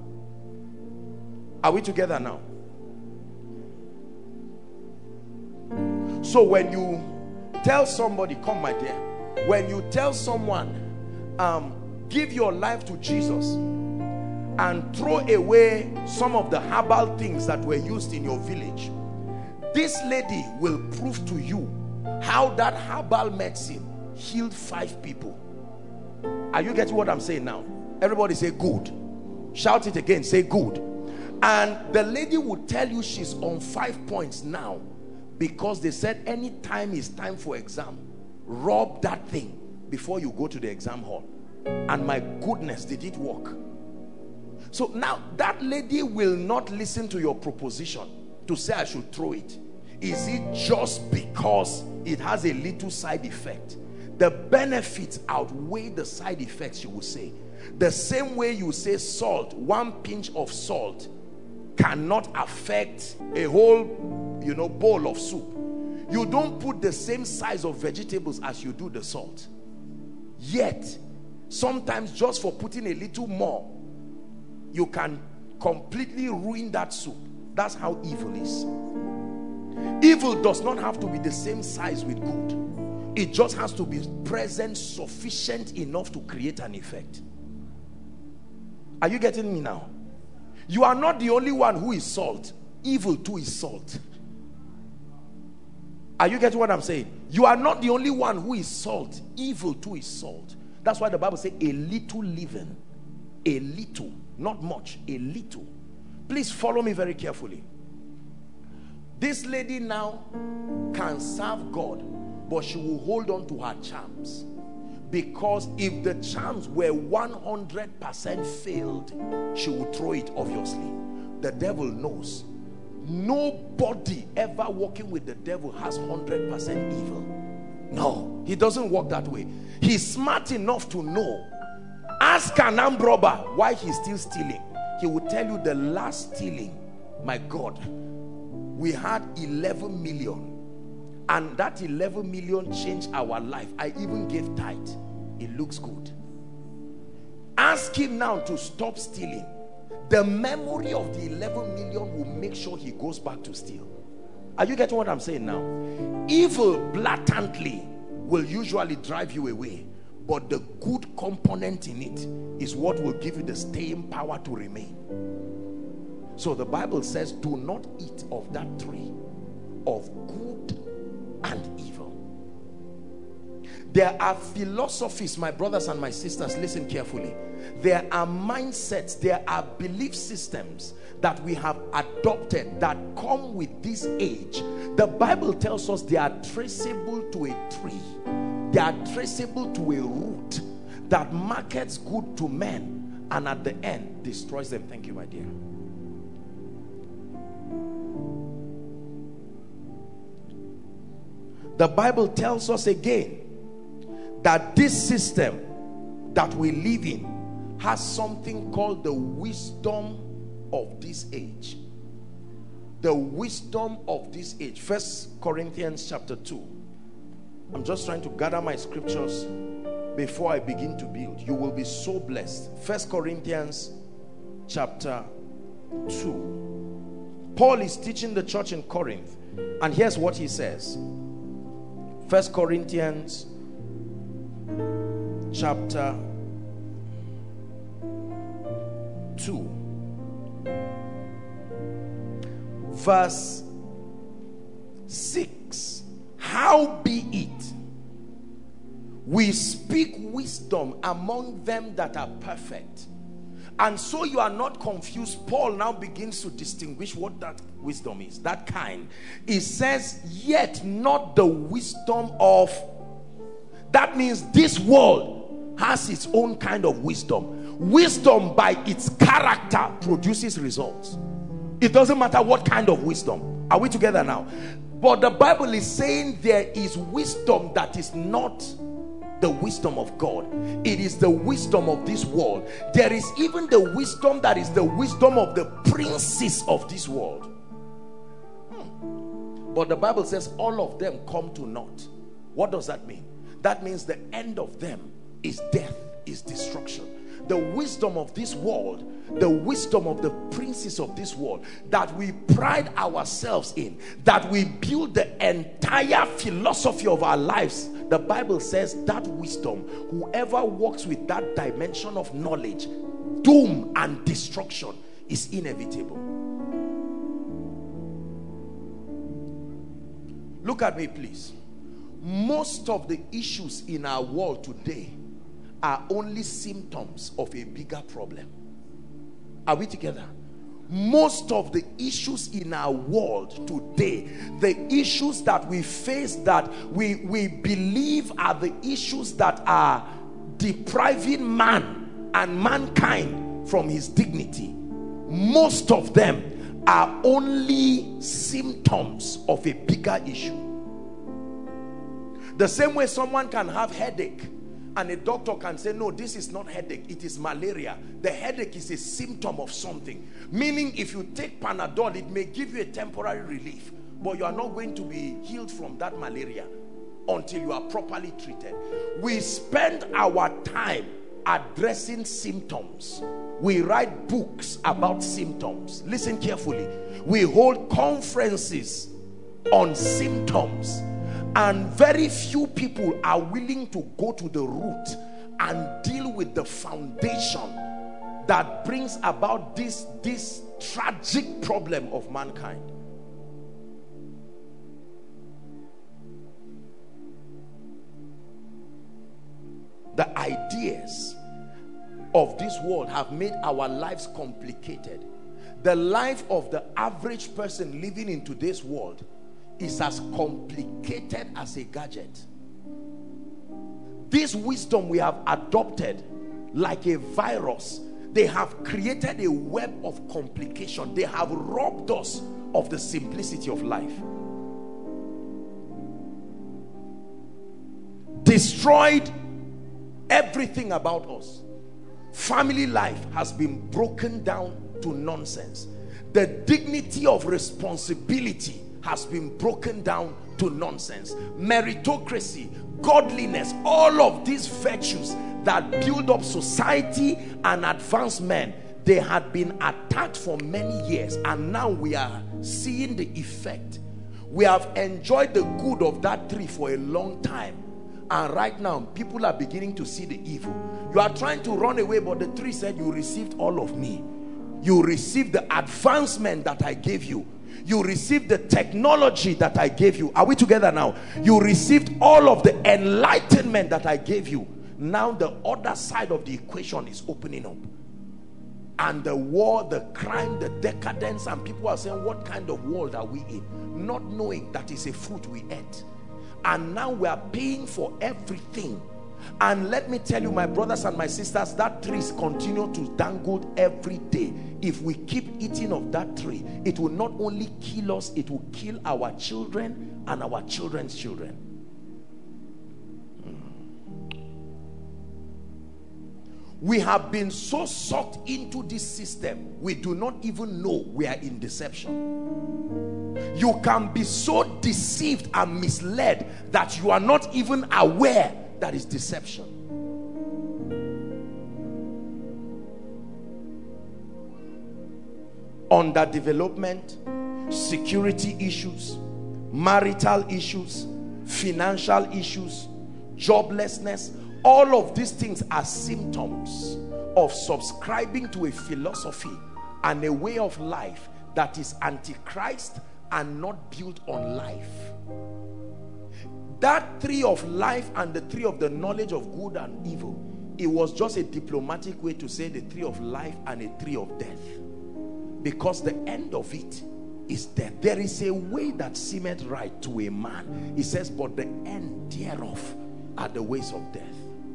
Are we together now? So when you tell somebody, come my dear, when you tell someone, um, give your life to Jesus, and throw away some of the herbal things that were used in your village, this lady will prove to you how that herbal medicine healed five people. Are you getting what I'm saying now? Everybody say good. Shout it again, say good. And the lady will tell you she's on five points now, because they said anytime it's time for exam, rub that thing before you go to the exam hall. And my goodness, did it work? So now that lady will not listen to your proposition to say I should throw it. Is it just because it has a little side effect? The benefits outweigh the side effects, you will say. The same way you say salt, one pinch of salt cannot affect a whole, you know, bowl of soup. You don't put the same size of vegetables as you do the salt. Yet, sometimes just for putting a little more, you can completely ruin that soup. That's how evil is. Evil does not have to be the same size with good. It just has to be present, sufficient enough to create an effect. Are you getting me now? You are not the only one who is salt. Evil too is salt. Are you getting what I'm saying? You are not the only one who is salt. Evil too is salt. That's why the Bible says a little leaven. A little, not much, a little. Please follow me very carefully. This lady now can serve God, but she will hold on to her charms. Because if the charms were one hundred percent failed, she would throw it, obviously. The devil knows. Nobody ever walking with the devil has one hundred percent evil. No, he doesn't work that way. He's smart enough to know. Ask an armed robber why he's still stealing. He will tell you the last stealing, my God, we had eleven million. And that eleven million changed our life. I even gave tithe. It looks good. Ask him now to stop stealing. The memory of the eleven million will make sure he goes back to steal. Are you getting what I'm saying now? Evil blatantly will usually drive you away, but the good component in it is what will give you the staying power to remain. So the Bible says, do not eat of that tree of good and evil. There are philosophies, my brothers and my sisters, listen carefully. There are mindsets, there are belief systems that we have adopted that come with this age. The Bible tells us they are traceable to a tree. They are traceable to a root that markets good to men and at the end destroys them. Thank you, my dear. The Bible tells us again that this system that we live in has something called the wisdom of this age. The wisdom of this age. First Corinthians chapter two. I'm just trying to gather my scriptures before I begin to build. You will be so blessed. First Corinthians chapter two. Paul is teaching the church in Corinth, and here's what he says. First Corinthians chapter two, verse six. How be it, we speak wisdom among them that are perfect. And so you are not confused. Paul now begins to distinguish what that wisdom is, that kind. He says, yet not the wisdom of, that means this world has its own kind of wisdom. Wisdom by its character produces results. It doesn't matter what kind of wisdom. Are we together now? But the Bible is saying there is wisdom that is not the wisdom of God. It is the wisdom of this world. There is even the wisdom that is the wisdom of the princes of this world. Hmm. But the Bible says all of them come to naught. What does that mean? That means the end of them is death, is destruction. The wisdom of this world, the wisdom of the princes of this world that we pride ourselves in, that we build the entire philosophy of our lives, the Bible says that wisdom, whoever walks with that dimension of knowledge, doom and destruction is inevitable. Look at me, please. Most of the issues in our world today are only symptoms of a bigger problem. Are we together? Most of the issues in our world today, the issues that we face, that we, we believe are the issues that are depriving man and mankind from his dignity, most of them are only symptoms of a bigger issue. The same way someone can have headache and a doctor can say, no, this is not headache, it is malaria. The headache is a symptom of something. Meaning if you take Panadol, it may give you a temporary relief, but you are not going to be healed from that malaria until you are properly treated. We spend our time addressing symptoms. We write books about symptoms. Listen carefully. We hold conferences on symptoms. And very few people are willing to go to the root and deal with the foundation that brings about this, this tragic problem of mankind. The ideas of this world have made our lives complicated. The life of the average person living in today's world is as complicated as a gadget. This wisdom we have adopted like a virus. They have created a web of complication. They have robbed us of the simplicity of life. Destroyed everything about us. Family life has been broken down to nonsense. The dignity of responsibility has been broken down to nonsense. Meritocracy, godliness, all of these virtues that build up society and advance men, they had been attacked for many years, and now we are seeing the effect. We have enjoyed the good of that tree for a long time, and right now people are beginning to see the evil. You are trying to run away, but the tree said, you received all of me. You received the advancement that I gave you. You received the technology that I gave you. Are we together now? You received all of the enlightenment that I gave you. Now the other side of the equation is opening up. And the war, the crime, the decadence, and people are saying, what kind of world are we in? Not knowing that is a fruit we ate. And now we are paying for everything And let me tell you, my brothers and my sisters, that trees continue to dangle every day. If we keep eating of that tree, it will not only kill us, it will kill our children and our children's children. Hmm. We have been so sucked into this system, we do not even know we are in deception. You can be so deceived and misled that you are not even aware that is deception. Underdevelopment, security issues, marital issues, financial issues, joblessness, all of these things are symptoms of subscribing to a philosophy and a way of life that is antichrist and not built on life. That tree of life and the tree of the knowledge of good and evil, it was just a diplomatic way to say the tree of life and a tree of death, because the end of it is death. There is a way that seemeth right to a man, he says, but the end thereof are the ways of death.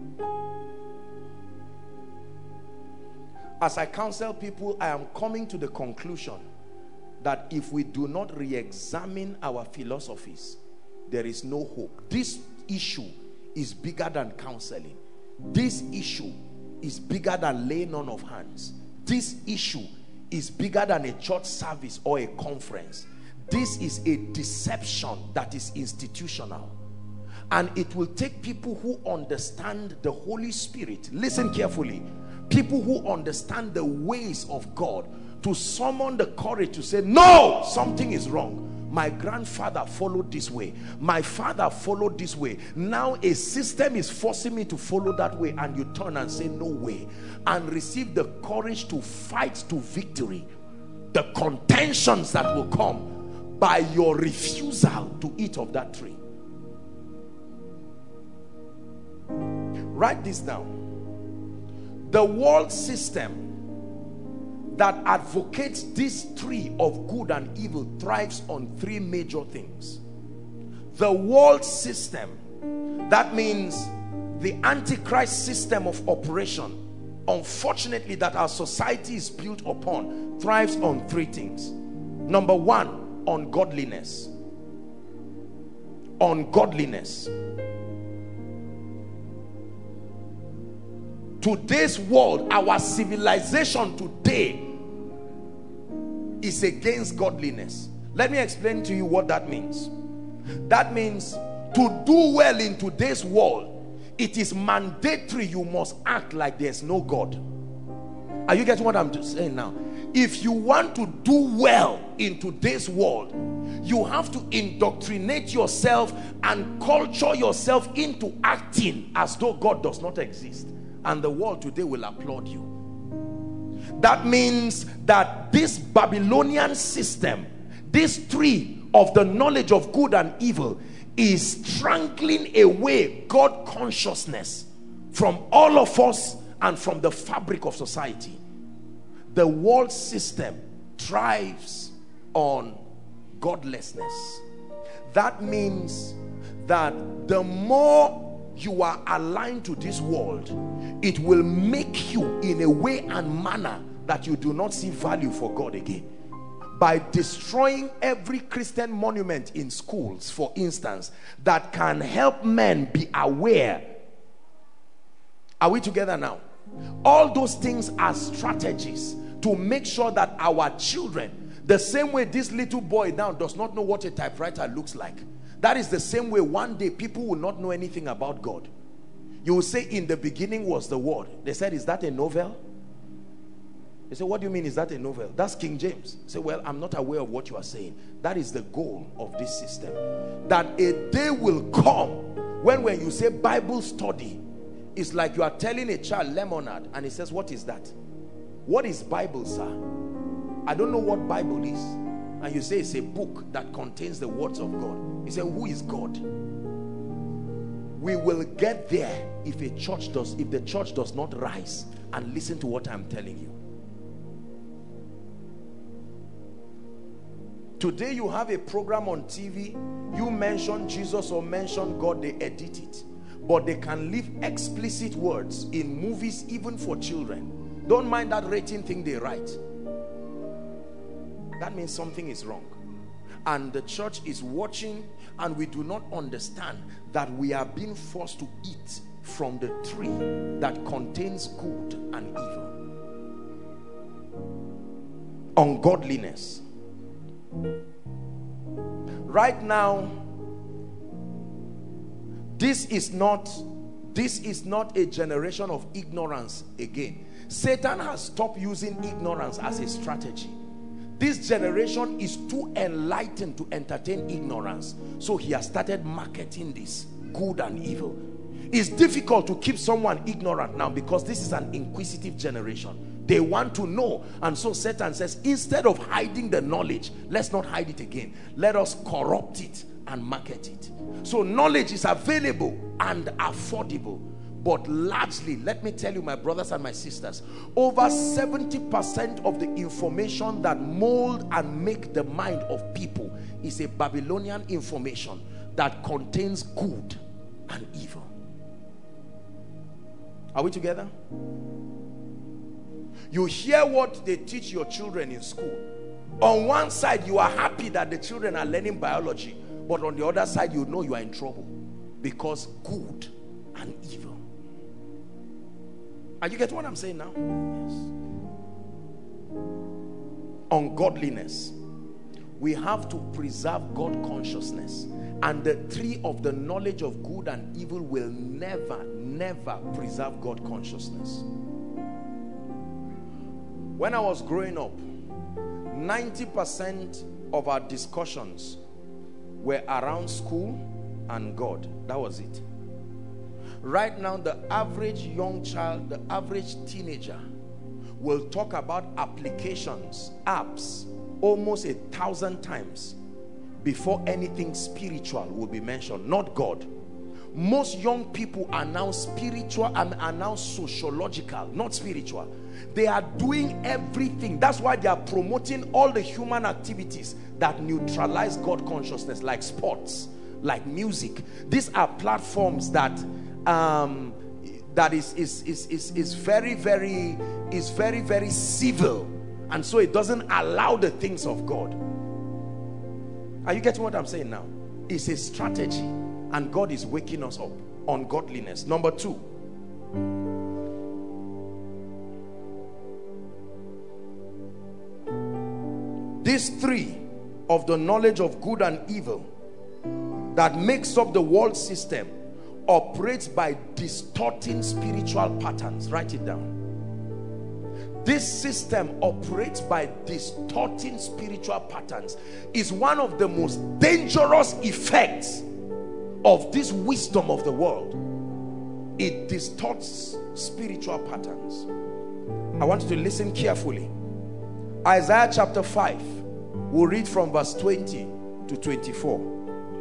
As I counsel people, I am coming to the conclusion that if we do not re-examine our philosophies, there is no hope. This issue is bigger than counseling. This issue is bigger than laying on of hands. This issue is bigger than a church service or a conference. This is a deception that is institutional. And it will take people who understand the Holy Spirit, listen carefully, people who understand the ways of God, to summon the courage to say, no, something is wrong. My grandfather followed this way. My father followed this way. Now a system is forcing me to follow that way, and you turn and say, no way. And receive the courage to fight to victory the contentions that will come by your refusal to eat of that tree. Write this down. The world system that advocates this tree of good and evil thrives on three major things. The world system, that means the antichrist system of operation, unfortunately, that our society is built upon, thrives on three things. Number one, ungodliness. Ungodliness. Today's world, our civilization today is against godliness. Let me explain to you what that means. That means to do well in today's world, it is mandatory you must act like there's no God. Are you getting what I'm saying now? If you want to do well in today's world, you have to indoctrinate yourself and culture yourself into acting as though God does not exist. And the world today will applaud you. That means that this Babylonian system, this tree of the knowledge of good and evil, is strangling away God consciousness from all of us and from the fabric of society. The world system thrives on godlessness. That means that the more you are aligned to this world, it will make you in a way and manner that you do not see value for God again. By destroying every Christian monument in schools, for instance, that can help men be aware. Are we together now? All those things are strategies to make sure that our children, the same way this little boy now does not know what a typewriter looks like, that is the same way one day people will not know anything about God. You will say, in the beginning was the Word. They said, is that a novel? They say, what do you mean, is that a novel? That's King James. Say, well, I'm not aware of what you are saying. That is the goal of this system. That a day will come when when you say Bible study, it's like you are telling a child lemonade, and he says, what is that? What is Bible, sir? I don't know what Bible is. And you say it's a book that contains the words of God. You say, who is God? We will get there if a church does, if the church does not rise and listen to what I'm telling you. Today you have a program on T V, you mention Jesus or mention God, they edit it. but they can leave explicit words in movies even for children. Don't mind that rating thing they write. That means something is wrong. And the church is watching, and we do not understand that we are being forced to eat from the tree that contains good and evil. Ungodliness. Right now, this is not this is not a generation of ignorance again. Satan has stopped using ignorance as a strategy. This generation is too enlightened to entertain ignorance, so he has started marketing this good and evil. It's difficult to keep someone ignorant now because this is an inquisitive generation. They want to know, and so Satan says, instead of hiding the knowledge, let's not hide it again. Let us corrupt it and market it. So knowledge is available and affordable, but largely, let me tell you, my brothers and my sisters, over seventy percent of the information that mold and make the mind of people is a Babylonian information that contains good and evil. Are we together? You hear what they teach your children in school. On one side, you are happy that the children are learning biology, but on the other side, you know you are in trouble because good and evil. Are you getting what I'm saying now? Yes. Ungodliness. We have to preserve God consciousness, and the tree of the knowledge of good and evil will never, never preserve God consciousness. When I was growing up, ninety percent of our discussions were around school and God. That was it. Right now, the average young child, the average teenager will talk about applications, apps, almost a thousand times before anything spiritual will be mentioned, not God. Most young people are now spiritual and are now sociological, not spiritual. They are doing everything. That's why they are promoting all the human activities that neutralize God consciousness, like sports, like music. These are platforms that um, that is is is is is very very is very very civil, and so it doesn't allow the things of God. Are you getting what I'm saying now? It's a strategy, and God is waking us up. Ungodliness. Number two. These three of the knowledge of good and evil that makes up the world system operates by distorting spiritual patterns. Write it down. This system operates by distorting spiritual patterns. Is one of the most dangerous effects of this wisdom of the world. It distorts spiritual patterns. I want you to listen carefully. Isaiah chapter five, we'll read from verse twenty to twenty-four.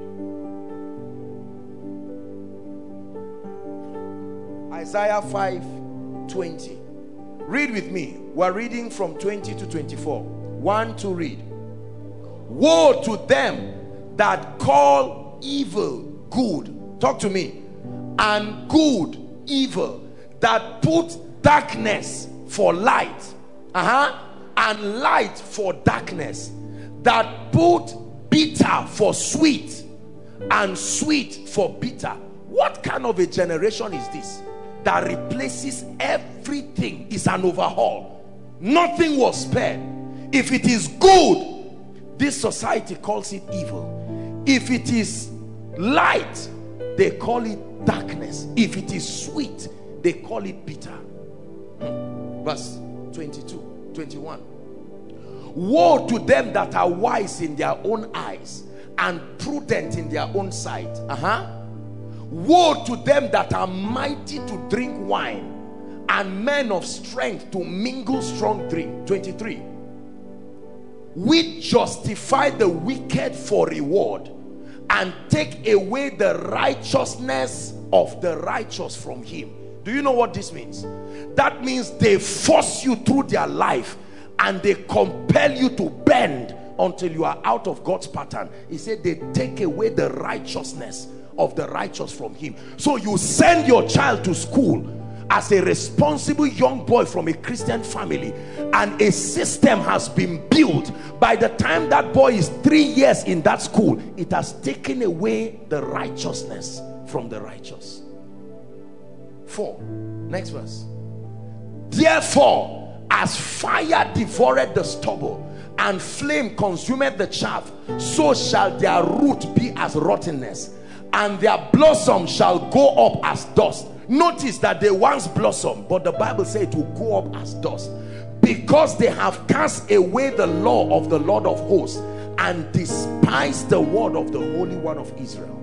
Isaiah five twenty. Read with me. We're reading from twenty to twenty-four. One to read. Woe to them that call evil good. Talk to me. And good evil, that put darkness for light. Uh-huh. And light for darkness, that put bitter for sweet and sweet for bitter. What kind of a generation is this that replaces everything? Is an overhaul. Nothing was spared. If it is good, this society calls it evil. If it is light, they call it darkness. If it is sweet, they call it bitter. hmm. Verse twenty-two, twenty-one. Woe to them that are wise in their own eyes and prudent in their own sight. Uh-huh. Woe to them that are mighty to drink wine and men of strength to mingle strong drink. twenty-three. Which justify the wicked for reward and take away the righteousness of the righteous from him. Do you know what this means? That means they force you through their life and they compel you to bend until you are out of God's pattern. He said they take away the righteousness of the righteous from him. So you send your child to school as a responsible young boy from a Christian family, and a system has been built. By the time that boy is three years in that school, it has taken away the righteousness from the righteous. Four, next verse. Therefore, as fire devoured the stubble and flame consumed the chaff, so shall their root be as rottenness, and their blossom shall go up as dust. Notice that they once blossomed, but the Bible says it will go up as dust, because they have cast away the law of the Lord of hosts and despised the word of the Holy One of Israel.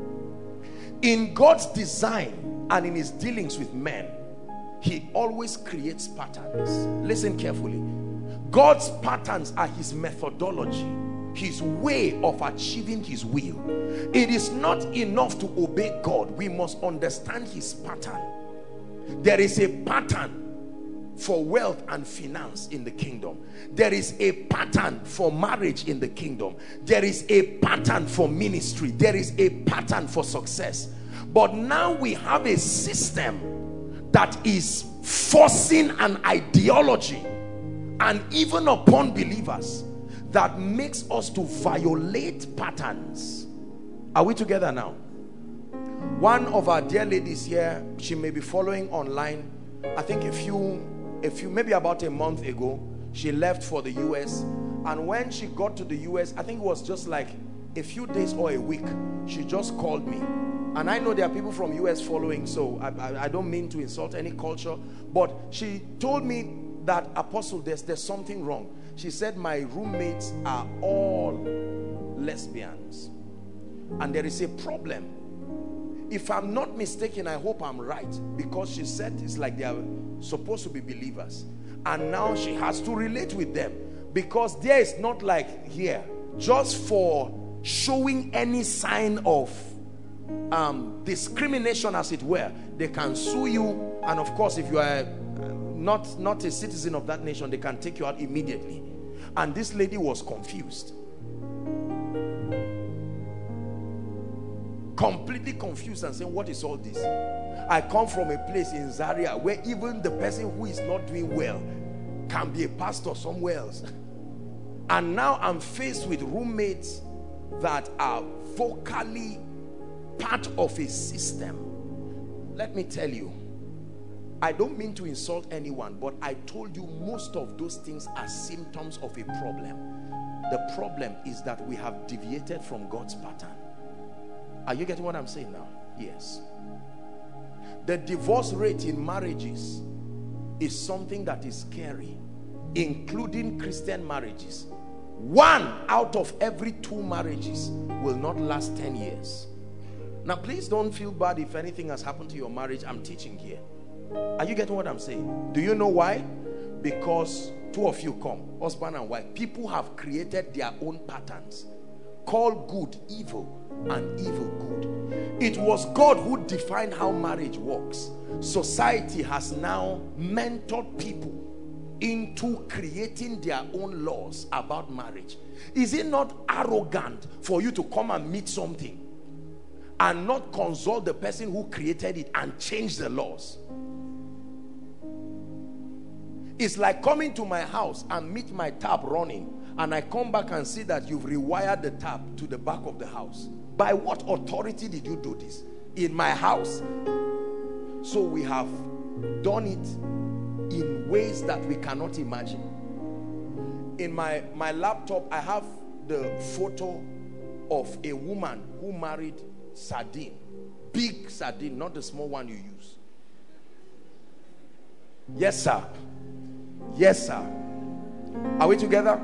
In God's design and in his dealings with men, he always creates patterns. Listen carefully. God's patterns are his methodology, his way of achieving his will. It is not enough to obey God. We must understand his pattern. There is a pattern for wealth and finance in the kingdom. There is a pattern for marriage in the kingdom. There is a pattern for ministry. There is a pattern for success. But now we have a system that is forcing an ideology, and even upon believers, that makes us to violate patterns. Are we together now? One of our dear ladies here, she may be following online. I think a few, a few, maybe about a month ago, she left for the U S. And when she got to the U S, I think it was just like a few days or a week, she just called me. And I know there are people from U S following, so I, I, I don't mean to insult any culture, but she told me that, Apostle, there's, there's something wrong. She said, my roommates are all lesbians and there is a problem. If I'm not mistaken, I hope I'm right, because she said it's like they are supposed to be believers, and now she has to relate with them, because there is not like here, just for showing any sign of um, discrimination, as it were, they can sue you. And of course, if you are not not a citizen of that nation, they can take you out immediately. And this lady was confused, completely confused, and saying, what is all this? I come from a place in Zaria where even the person who is not doing well can be a pastor somewhere else, and now I'm faced with roommates that are vocally part of a system. Let me tell you, I don't mean to insult anyone, but I told you most of those things are symptoms of a problem. The problem is that we have deviated from God's pattern. Are you getting what I'm saying now? Yes. The divorce rate in marriages is something that is scary, including Christian marriages. One out of every two marriages will not last ten years. Now, please don't feel bad if anything has happened to your marriage. I'm teaching here. Are you getting what I'm saying? Do you know why? Because two of you come, husband and wife. People have created their own patterns. Call good evil and evil good. It was God who defined how marriage works. Society has now mentored people into creating their own laws about marriage. Is it not arrogant for you to come and meet something and not consult the person who created it and change the laws? It's like coming to my house and meet my tap running, and I come back and see that you've rewired the tap to the back of the house. By what authority did you do this? In my house? So we have done it in ways that we cannot imagine. In my, my laptop, I have the photo of a woman who married sardine. Big sardine, not the small one you use. Yes, sir. Yes, sir. Are we together?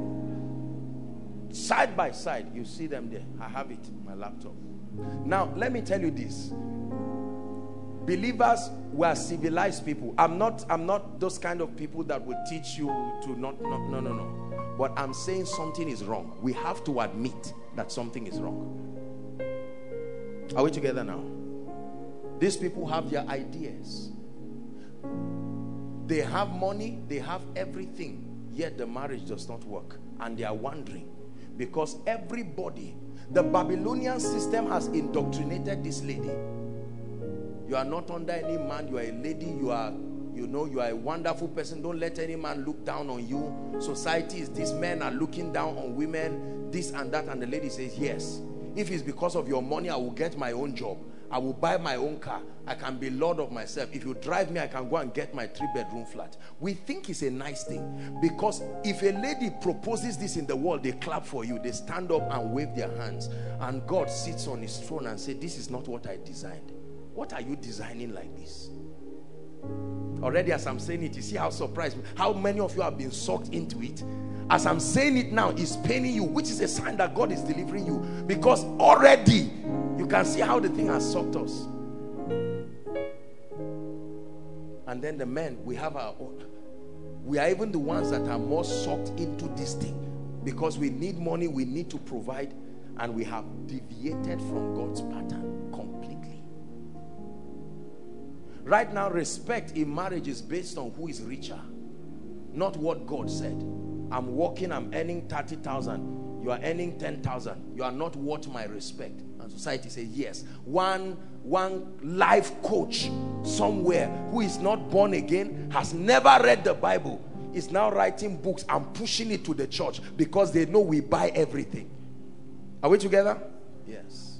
Side by side, you see them there. I have it in my laptop. Now, let me tell you this. Believers were civilized people. I'm not, I'm not those kind of people that will teach you to not, not, no, no, no. But I'm saying something is wrong. We have to admit that something is wrong. Are we together now? These people have their ideas. They have money, they have everything, yet the marriage does not work. and they are wondering because everybody, the Babylonian system has indoctrinated this lady. You are not under any man, you are a lady, you are, you know, you are a wonderful person. Don't let any man look down on you. Society is this, men are looking down on women, this and that. And the lady says, yes, if it's because of your money, I will get my own job. I will buy my own car. I can be lord of myself. If you drive me, I can go and get my three bedroom flat. We think it's a nice thing, because if a lady proposes this in the world, they clap for you. They stand up and wave their hands. And God sits on his throne and says, this is not what I designed. What are you designing like this? Already as I'm saying it, you see how surprised, how many of you have been sucked into it. As I'm saying it now, it's paining you, which is a sign that God is delivering you, because already you can see how the thing has sucked us. And then the men, we have our own. We are even the ones that are more sucked into this thing, because we need money, we need to provide, and we have deviated from God's pattern completely. Right now, respect in marriage is based on who is richer, not what God said. I'm working, I'm earning thirty thousand, you are earning ten thousand. You are not worth my respect. And society says, yes. One, one life coach somewhere who is not born again, has never read the Bible, is now writing books and pushing it to the church because they know we buy everything. Are we together? Yes.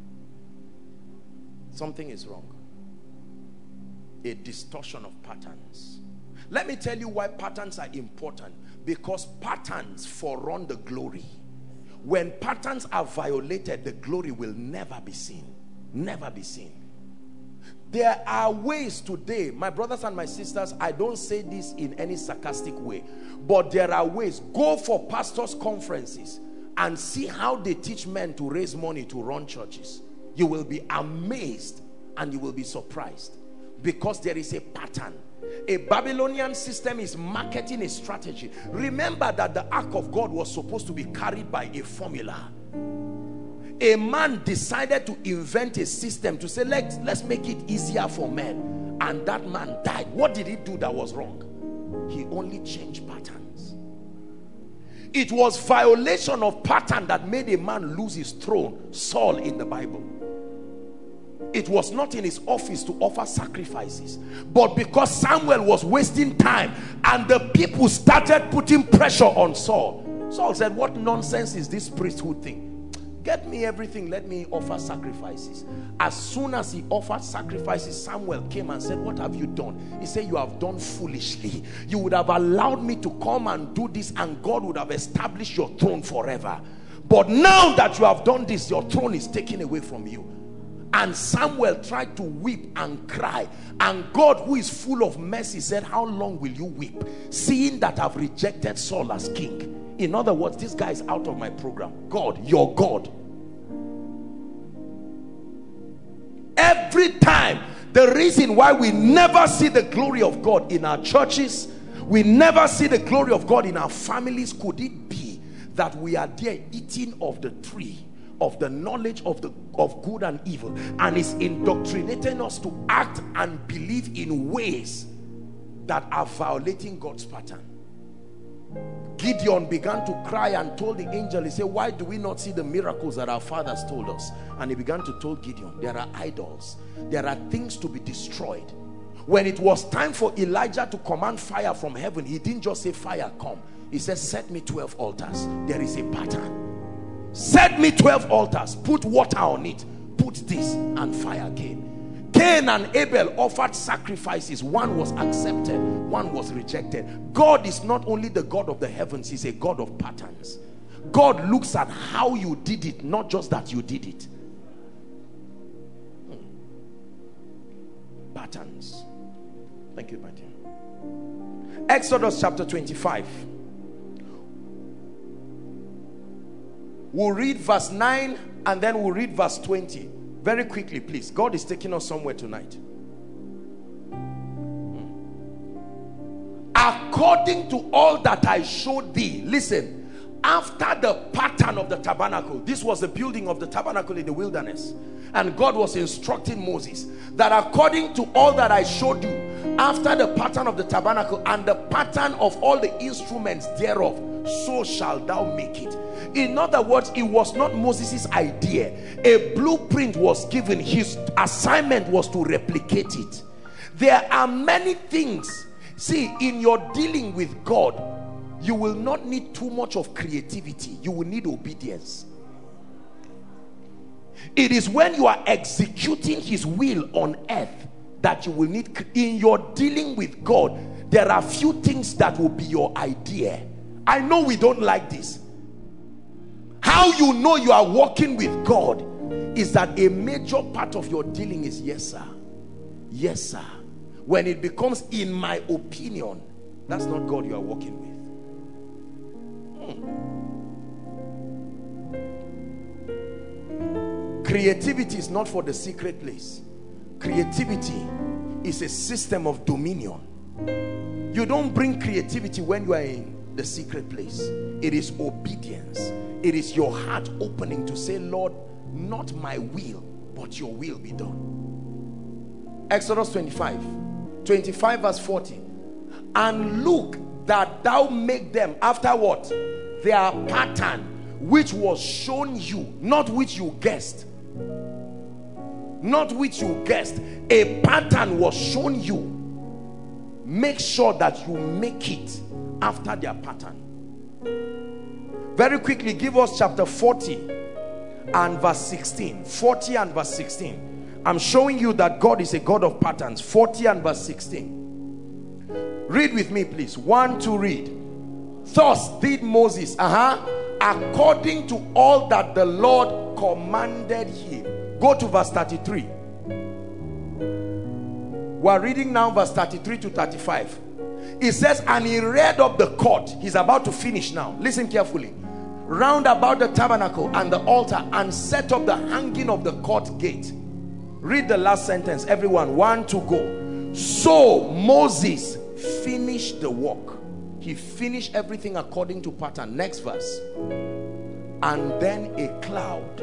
Something is wrong. A distortion of patterns. Let me tell you why patterns are important. Because patterns forerun the glory. When patterns are violated, the glory will never be seen. Never be seen. There are ways today, my brothers and my sisters, I don't say this in any sarcastic way, but there are ways. Go for pastors' conferences and see how they teach men to raise money to run churches. You will be amazed and you will be surprised, because there is a pattern. A Babylonian system is marketing a strategy. Remember that the ark of God was supposed to be carried by a formula. A man decided to invent a system to say, let's, let's make it easier for men. And that man died. What did he do that was wrong? He only changed patterns. It was violation of pattern that made a man lose his throne, Saul in the Bible. It was not in his office to offer sacrifices, but because Samuel was wasting time and the people started putting pressure on Saul, Saul said, what nonsense is this priesthood thing? Get me everything, let me offer sacrifices. As soon as he offered sacrifices, Samuel came and said, what have you done? He said, you have done foolishly. You would have allowed me to come and do this and God would have established your throne forever. But now that you have done this, your throne is taken away from you. And Samuel tried to weep and cry, and God, who is full of mercy, said, how long will you weep, seeing that I've rejected Saul as king? In other words, this guy is out of my program. God, your God. Every time, the reason why we never see the glory of God in our churches, we never see the glory of God in our families, could it be that we are there eating of the tree of the knowledge of the of good and evil, and is indoctrinating us to act and believe in ways that are violating God's pattern? Gideon began to cry and told the angel, he said, why do we not see the miracles that our fathers told us? And he began to tell Gideon, there are idols, there are things to be destroyed. When it was time for Elijah to command fire from heaven, he didn't just say fire come, he said set me twelve altars. There is a pattern. Set me twelve altars, put water on it, put this, and fire came. Cain and Abel offered sacrifices. One was accepted, one was rejected. God is not only the God of the heavens, he's a God of patterns. God looks at how you did it, not just that you did it. Hmm. Patterns. Thank you, my dear. Exodus chapter twenty-five. We'll read verse nine and then we'll read verse twenty. Very quickly, please. God is taking us somewhere tonight. Hmm. According to all that I showed thee. Listen, after the pattern of the tabernacle, this was the building of the tabernacle in the wilderness, and God was instructing Moses that according to all that I showed you, after the pattern of the tabernacle and the pattern of all the instruments thereof, so shalt thou make it. In other words, it was not Moses' idea. A blueprint was given. His assignment was to replicate it. There are many things. See, in your dealing with God, you will not need too much of creativity. You will need obedience. It is when you are executing his will on earth that you will need. In your dealing with God, there are few things that will be your idea. I know we don't like this. How you know you are walking with God is that a major part of your dealing is yes sir, yes sir. When it becomes in my opinion, that's not God you are walking with. hmm. Creativity is not for the secret place. Creativity is a system of dominion. You don't bring creativity when you are in the secret place. It is obedience. It is your heart opening to say, Lord, not my will, but your will be done. Exodus twenty-five, twenty-five verse forty. And look that thou make them after what? Their pattern, which was shown you, not which you guessed. Not which you guessed. A pattern was shown you. Make sure that you make it after their pattern. Very quickly, give us chapter forty and verse sixteen. forty and verse sixteen. I'm showing you that God is a God of patterns. forty and verse sixteen. Read with me, please. One to read. Thus did Moses, uh-huh, according to all that the Lord commanded him. Go to verse thirty-three. We're reading now verse thirty-three to thirty-five. It says, and he reared up the court. He's about to finish now. Listen carefully. Round about the tabernacle and the altar, and set up the hanging of the court gate. Read the last sentence, everyone. One to go. So Moses finished the work. He finished everything according to pattern. Next verse. And then a cloud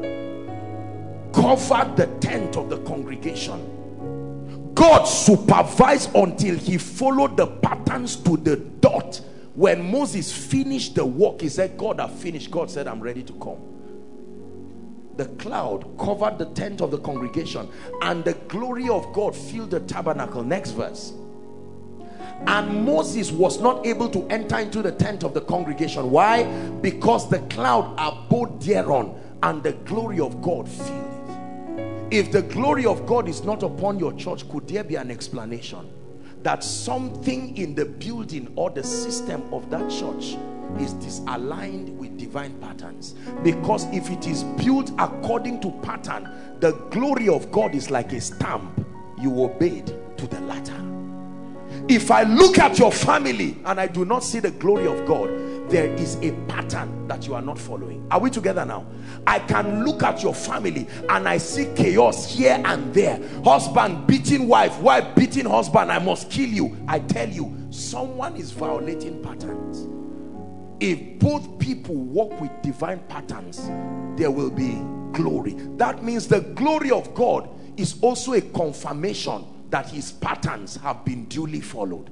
covered the tent of the congregation. God supervised until he followed the patterns to the dot. When Moses finished the work, he said, God, I've finished. God said, I'm ready to come. The cloud covered the tent of the congregation, and the glory of God filled the tabernacle. Next verse. And Moses was not able to enter into the tent of the congregation. Why? Because the cloud abode thereon, and the glory of God filled it. If the glory of God is not upon your church, could there be an explanation that something in the building or the system of that church is disaligned with divine patterns? Because if it is built according to pattern, the glory of God is like a stamp. You obeyed to the latter. If I look at your family and I do not see the glory of God, there is a pattern that you are not following. Are we together now? I can look at your family and I see chaos here and there. Husband beating wife, wife beating husband. I must kill you. I tell you, someone is violating patterns. If both people walk with divine patterns, there will be glory. That means the glory of God is also a confirmation that his patterns have been duly followed.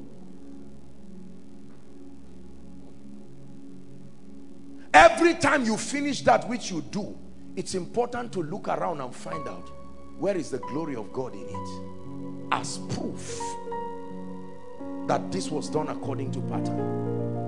Every time you finish that which you do, it's important to look around and find out, where is the glory of God in it, as proof that this was done according to pattern.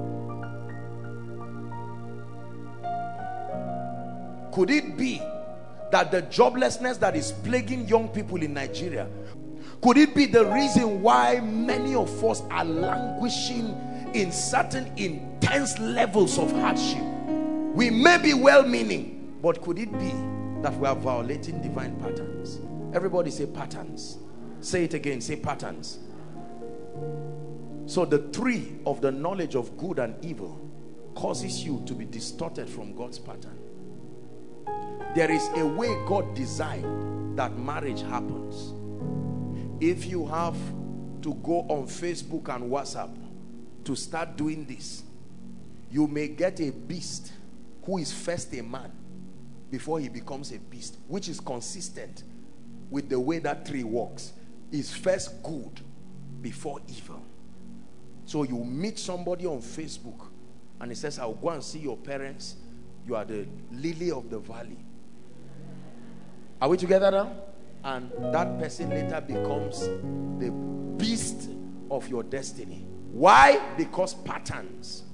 Could it be that the joblessness that is plaguing young people in Nigeria, could it be the reason why many of us are languishing in certain intense levels of hardship? We may be well-meaning, but could it be that we are violating divine patterns? Everybody say patterns. Say it again, say patterns. So the tree of the knowledge of good and evil causes you to be distorted from God's pattern. There is a way God designed that marriage happens. If you have to go on Facebook and WhatsApp to start doing this, you may get a beast who is first a man before he becomes a beast, which is consistent with the way that tree works. Is first good before evil. So you meet somebody on Facebook and he says, I'll go and see your parents. You are the lily of the valley. Are we together now? And that person later becomes the beast of your destiny. Why? Because patterns.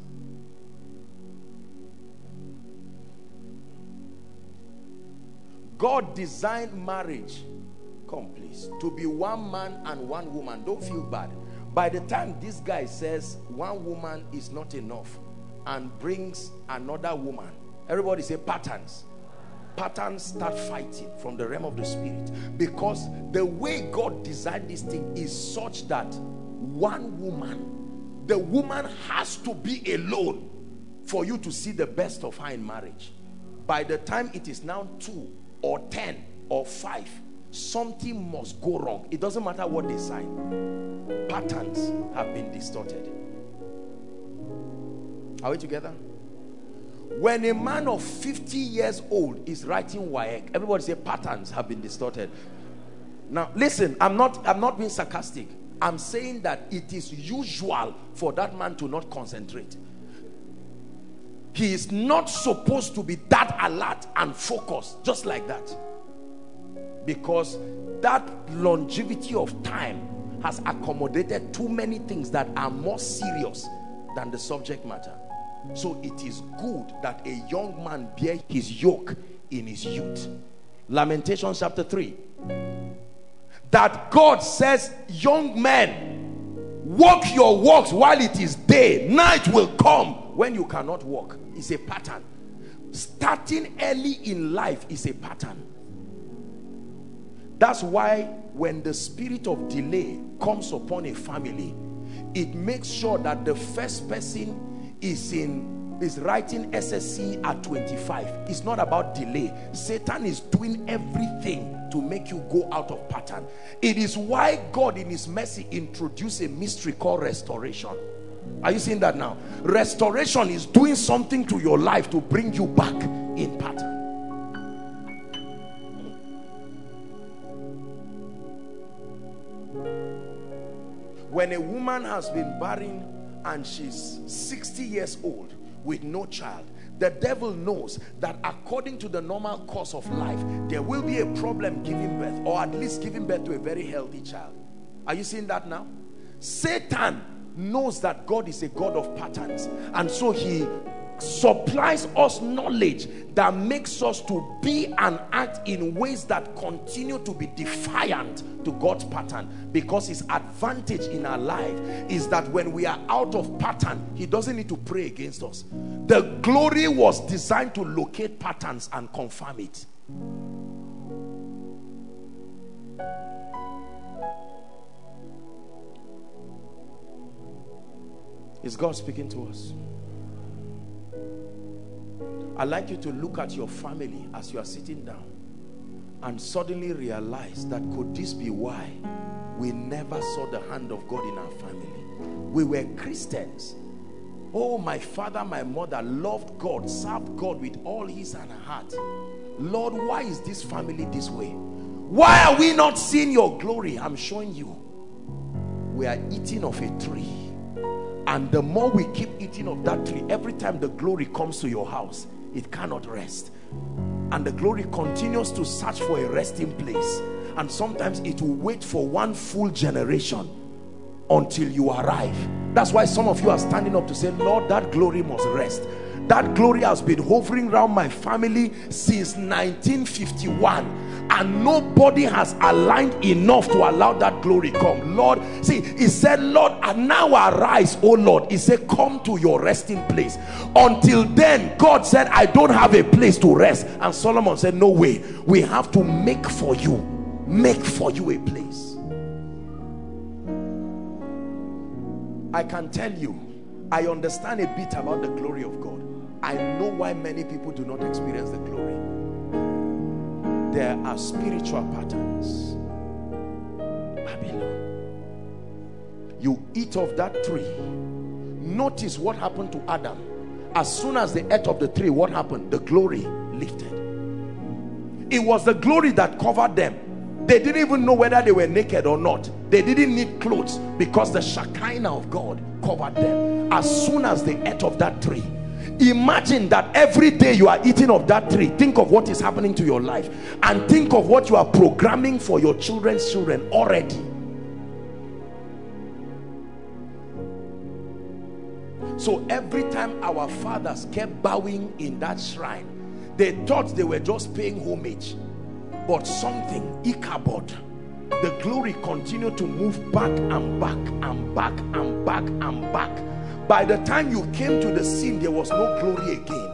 God designed marriage, come please, to be one man and one woman. Don't feel bad. By the time this guy says one woman is not enough and brings another woman, everybody say patterns. Patterns start fighting from the realm of the spirit, because the way God designed this thing is such that one woman, the woman has to be alone for you to see the best of her in marriage. By the time it is now two or ten or five, something must go wrong. It doesn't matter what they sign. Patterns have been distorted. Are we together? When a man of fifty years old is writing W A E C, everybody say patterns have been distorted. Now listen, I'm not I'm not being sarcastic. I'm saying that it is usual for that man to not concentrate. He is not supposed to be that alert and focused just like that, because that longevity of time has accommodated too many things that are more serious than the subject matter. So it is good that a young man bear his yoke in his youth. Lamentations chapter three. That God says, young men, walk your walks while it is day. Night will come when you cannot walk. It's a pattern. Starting early in life is a pattern. That's why when the spirit of delay comes upon a family, it makes sure that the first person is in is writing S S C at twenty-five. It's not about delay. Satan is doing everything to make you go out of pattern. It is why God in his mercy introduced a mystery called restoration. Are you seeing that now? Restoration is doing something to your life to bring you back in pattern. When a woman has been barren and she's sixty years old with no child, the devil knows that according to the normal course of life, there will be a problem giving birth, or at least giving birth to a very healthy child. Are you seeing that now? Satan knows that God is a God of patterns, and so he supplies us knowledge that makes us to be and act in ways that continue to be defiant to God's pattern, because his advantage in our life is that when we are out of pattern, he doesn't need to pray against us. The glory was designed to locate patterns and confirm it. Is God speaking to us? I'd like you to look at your family as you are sitting down and suddenly realize that could this be why we never saw the hand of God in our family? We were Christians. Oh, my father, my mother loved God, served God with all his and her heart. Lord, why is this family this way? Why are we not seeing your glory? I'm showing you. We are eating of a tree. And the more we keep eating of that tree, every time the glory comes to your house, it cannot rest. And the glory continues to search for a resting place. And sometimes it will wait for one full generation until you arrive. That's why some of you are standing up to say, Lord, that glory must rest. That glory has been hovering around my family since nineteen fifty-one, and nobody has aligned enough to allow that glory come. Lord, see, he said, Lord, and now arise, oh Lord. He said, come to your resting place. Until then, God said, I don't have a place to rest. And Solomon said, no way, we have to make for you, make for you a place. I can tell you, I understand a bit about the glory of God. I know why many people do not experience the glory. There are spiritual patterns. Babylon. You eat of that tree. Notice what happened to Adam. As soon as they ate of the tree, what happened? The glory lifted. It was the glory that covered them. They didn't even know whether they were naked or not. They didn't need clothes because the Shekinah of God covered them. As soon as they ate of that tree, imagine that every day you are eating of that tree. Think of what is happening to your life, and think of what you are programming for your children's children already. So every time our fathers kept bowing in that shrine, they thought they were just paying homage, but something, Ichabod, the glory continued to move back and back and back and back and back. By the time you came to the scene, there was no glory again.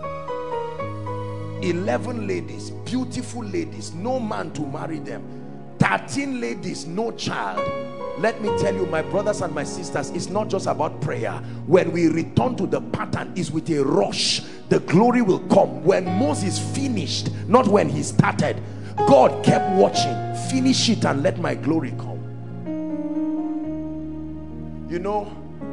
eleven ladies, beautiful ladies, no man to marry them. thirteen ladies, no child. Let me tell you, my brothers and my sisters, it's not just about prayer. When we return to the pattern, is with a rush. The glory will come when Moses finished, not when he started. God kept watching. Finish it and let my glory come. You know,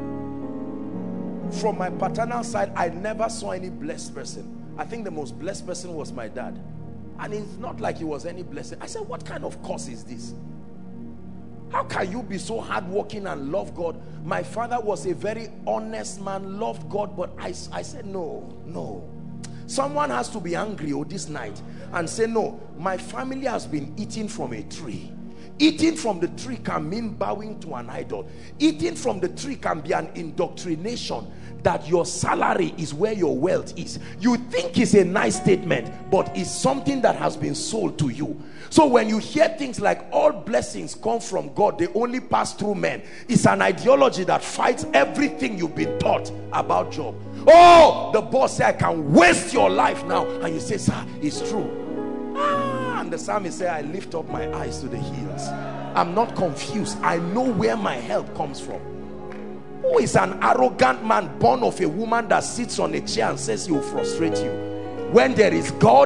from my paternal side, I never saw any blessed person. I think the most blessed person was my dad. And it's not like he was any blessing. I said, what kind of curse is this? How can you be so hardworking and love God? My father was a very honest man, loved God, but I, I said, no, no. Someone has to be angry oh, this night and say, no, my family has been eating from a tree. Eating from the tree can mean bowing to an idol. Eating from the tree can be an indoctrination that your salary is where your wealth is. You think it's a nice statement, but it's something that has been sold to you. So when you hear things like all blessings come from God, they only pass through men, it's an ideology that fights everything you've been taught about Job. Oh, the boss said, I can waste your life now. And you say, sir, it's true. Ah, and the psalmist said, I lift up my eyes to the hills. I'm not confused. I know where my help comes from. Who is an arrogant man born of a woman that sits on a chair and says he will frustrate you? When there is God,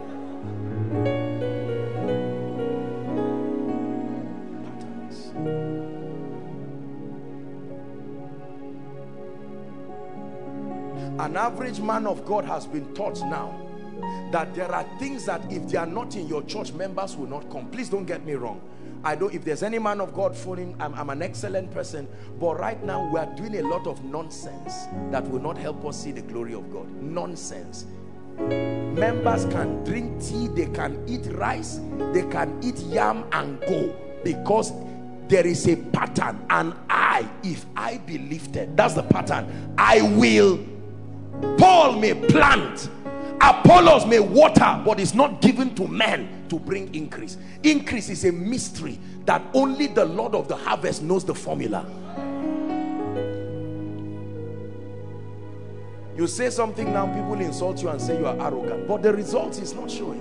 an average man of God has been taught now that there are things that if they are not in your church, members will not come. Please don't get me wrong. I don't, if there's any man of God phoning, I'm, I'm an excellent person, but right now we are doing a lot of nonsense that will not help us see the glory of God. Nonsense. Members can drink tea, they can eat rice, they can eat yam and go, because there is a pattern. And I, if I be lifted, that's the pattern. I will. Paul may plant, Apollos may water, but it's not given to men to bring increase. Increase is a mystery that only the Lord of the harvest knows the formula. You say something now, people insult you and say you are arrogant, but the result is not showing.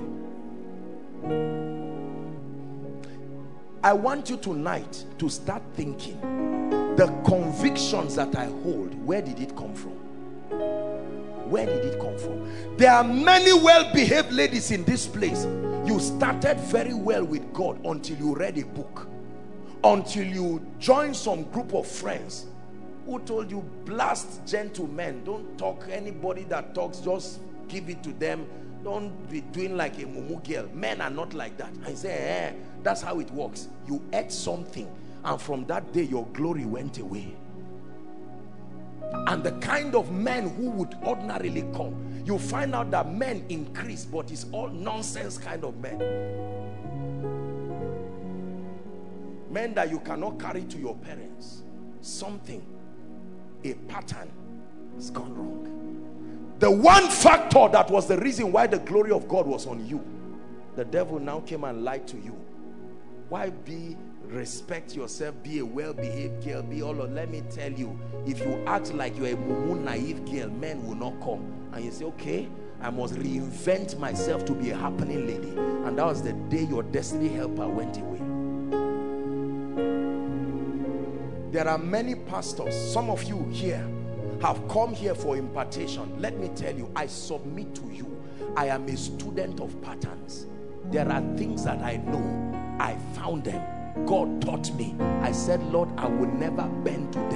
I want you tonight to start thinking, the convictions that I hold, where did it come from? Where did it come from? There are many well-behaved ladies in this place. You started very well with God until you read a book, until you joined some group of friends who told you, blast gentlemen, don't talk. Anybody that talks, just give it to them. Don't be doing like a mumu girl. Men are not like that. I say, eh, that's how it works. You ate something, and from that day your glory went away. And the kind of men who would ordinarily come, you find out that men increase, but it's all nonsense kind of men. Men that you cannot carry to your parents. Something, a pattern has gone wrong. The one factor that was the reason why the glory of God was on you, the devil now came and lied to you. Why be respect yourself, be a well-behaved girl, be all of, let me tell you, if you act like you're a mumu naive girl, men will not come. And you say, okay, I must reinvent myself to be a happening lady. And that was the day your destiny helper went away. There are many pastors, some of you here have come here for impartation. Let me tell you, I submit to you, I am a student of patterns. There are things that I know, I found them, God taught me. I said, Lord, I will never bend to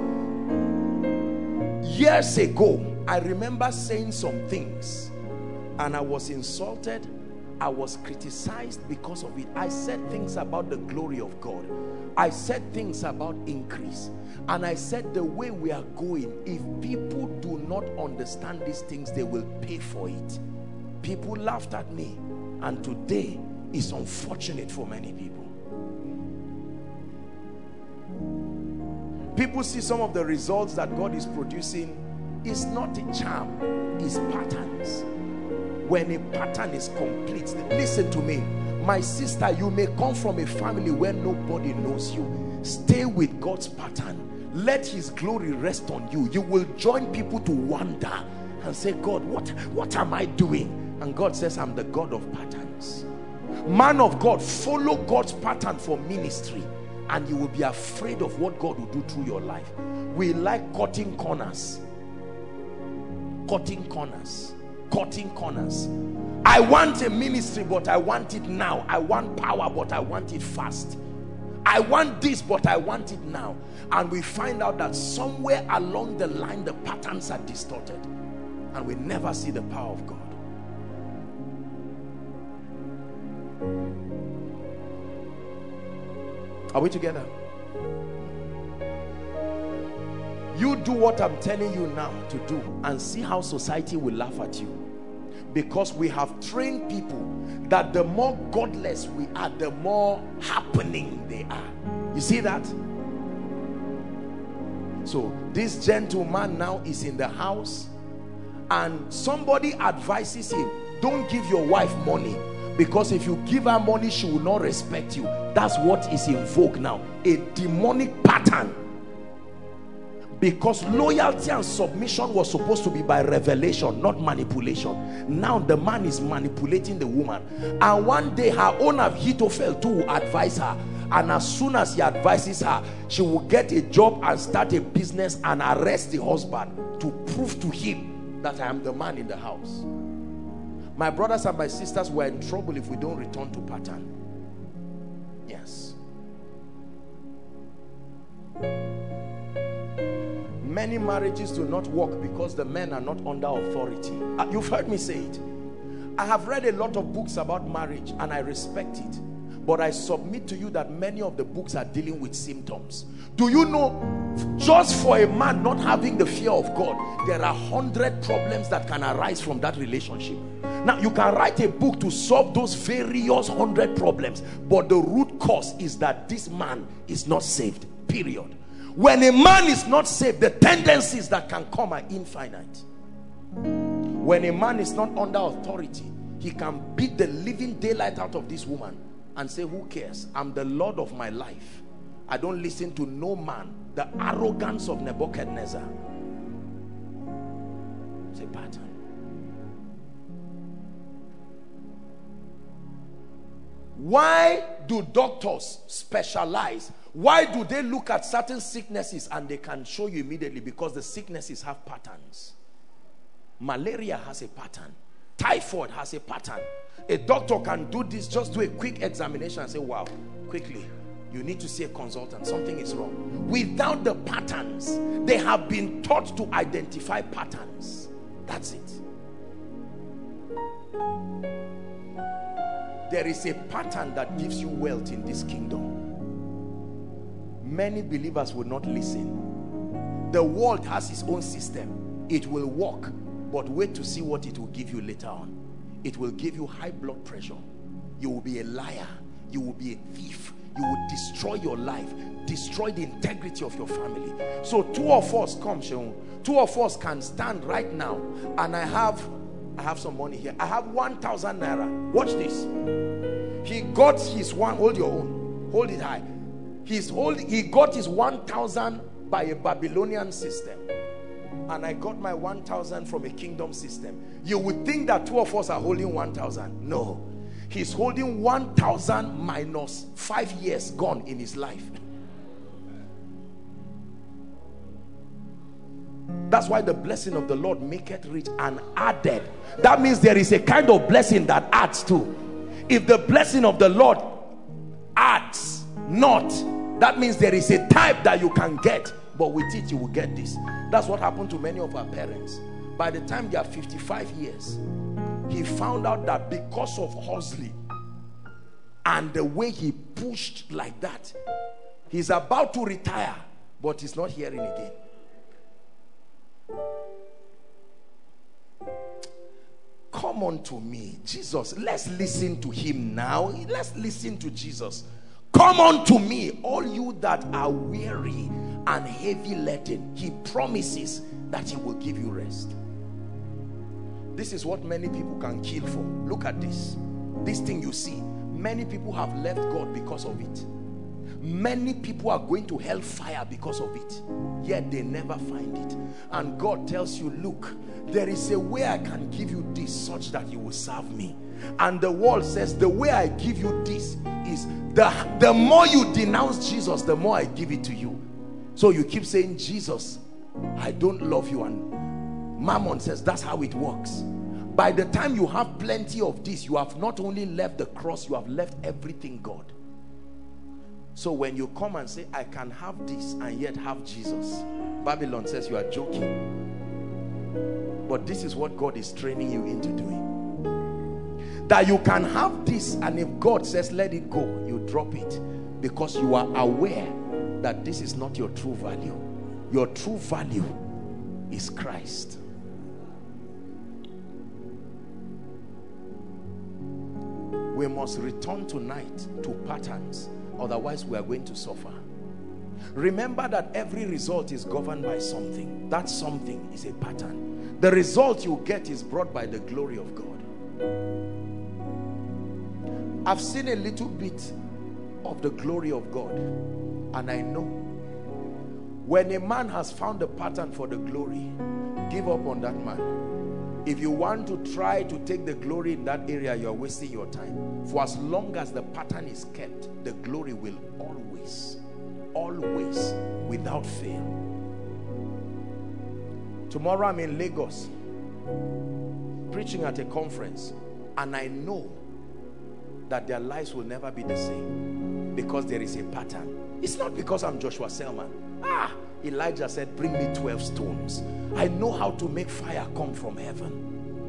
them. Years ago, I remember saying some things and I was insulted I was criticized because of it. I said things about the glory of God. I said things about increase. And I said the way we are going, if people do not understand these things, they will pay for it. People laughed at me. And today is unfortunate for many people. People see some of the results that God is producing. It's not a charm, it's patterns. When a pattern is complete, listen to me, my sister, you may come from a family where nobody knows you. Stay with God's pattern. Let his glory rest on you. You will join people to wonder and say, God, what, what am I doing? And God says, I'm the God of patterns. Man of God, follow God's pattern for ministry, and you will be afraid of what God will do through your life. We like cutting corners. Cutting corners. Cutting corners. I want a ministry, but I want it now. I want power, but I want it fast. I want this, but I want it now. And we find out that somewhere along the line, the patterns are distorted. And we never see the power of God. Are we together? You do what I'm telling you now to do and see how society will laugh at you. Because we have trained people that the more godless we are, the more happening they are. You see that? So this gentleman now is in the house and somebody advises him, don't give your wife money, because if you give her money, she will not respect you. That's what is in vogue now. A demonic pattern. Because loyalty and submission was supposed to be by revelation, not manipulation. Now the man is manipulating the woman. And one day her own Ahithophel too will advise her. And as soon as he advises her, she will get a job and start a business and arrest the husband to prove to him that I am the man in the house. My brothers and my sisters, we're in trouble if we don't return to pattern. Yes. Many marriages do not work because the men are not under authority. Uh, you've heard me say it. I have read a lot of books about marriage and I respect it. But I submit to you that many of the books are dealing with symptoms. Do you know, just for a man not having the fear of God, there are hundred problems that can arise from that relationship. Now, you can write a book to solve those various hundred problems, but the root cause is that this man is not saved, period. When a man is not saved, the tendencies that can come are infinite. When a man is not under authority, he can beat the living daylight out of this woman and say, who cares? I'm the Lord of my life. I don't listen to no man. The arrogance of Nebuchadnezzar. It's a pattern. Why do doctors specialize? Why do they look at certain sicknesses and they can show you immediately? Because the sicknesses have patterns. Malaria has a pattern. Typhoid has a pattern. A doctor can do this, just do a quick examination and say, wow, quickly, you need to see a consultant, something is wrong. Without the patterns, they have been taught to identify patterns. That's it. There is a pattern that gives you wealth in this kingdom. Many believers will not listen. The world has its own system. It will work, but wait to see what it will give you later on. It will give you high blood pressure. You will be a liar. You will be a thief. You will destroy your life, destroy the integrity of your family. So two of us, come Sheon, two of us can stand right now, and I have I have some money here. I have one thousand naira. Watch this. He got his one, hold your own, hold it high. He's hold, he got his one thousand by a Babylonian system. And I got my one thousand from a kingdom system. You would think that two of us are holding one thousand. No. He's holding one thousand minus five years gone in his life. That's why the blessing of the Lord maketh rich and added. That means there is a kind of blessing that adds too. If the blessing of the Lord adds not, that means there is a type that you can get, but with it you will get this. That's what happened to many of our parents. by the time they are fifty-five years, he found out that because of hustling and the way he pushed like that, he's about to retire, but he's not hearing again. Come on to me, Jesus. Let's listen to him now. Let's listen to Jesus. Come on to me, all you that are weary and heavy laden. He promises that he will give you rest. This is what many people can kill for. Look at this. This thing you see. Many people have left God because of it. Many people are going to hellfire because of it, yet they never find it. And God tells you, look, there is a way I can give you this such that you will serve me. And the world says, the way I give you this is the, the more you denounce Jesus, the more I give it to you. So you keep saying, Jesus, I don't love you. And Mammon says, that's how it works. By the time you have plenty of this, you have not only left the cross, you have left everything God. So when you come and say, I can have this and yet have Jesus, Babylon says you are joking. But this is what God is training you into doing. That you can have this, and if God says let it go, you drop it, because you are aware that this is not your true value. Your true value is Christ. We must return tonight to patterns. Otherwise, we are going to suffer. Remember that every result is governed by something. That something is a pattern. The result you get is brought by the glory of God. I've seen a little bit of the glory of God, and I know when a man has found a pattern for the glory, give up on that man. If you want to try to take the glory in that area, you are wasting your time. For as long as the pattern is kept, the glory will always, always, without fail. Tomorrow I'm in Lagos, preaching at a conference, and I know that their lives will never be the same, because there is a pattern. It's not because I'm Joshua Selman. Ah, Elijah said, bring me twelve stones. I know how to make fire come from heaven.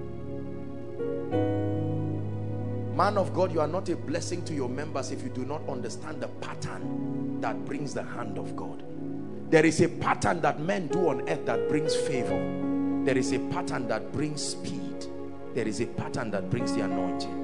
Man of God, you are not a blessing to your members if you do not understand the pattern that brings the hand of God. There is a pattern that men do on earth that brings favor. There is a pattern that brings speed. There is a pattern that brings the anointing.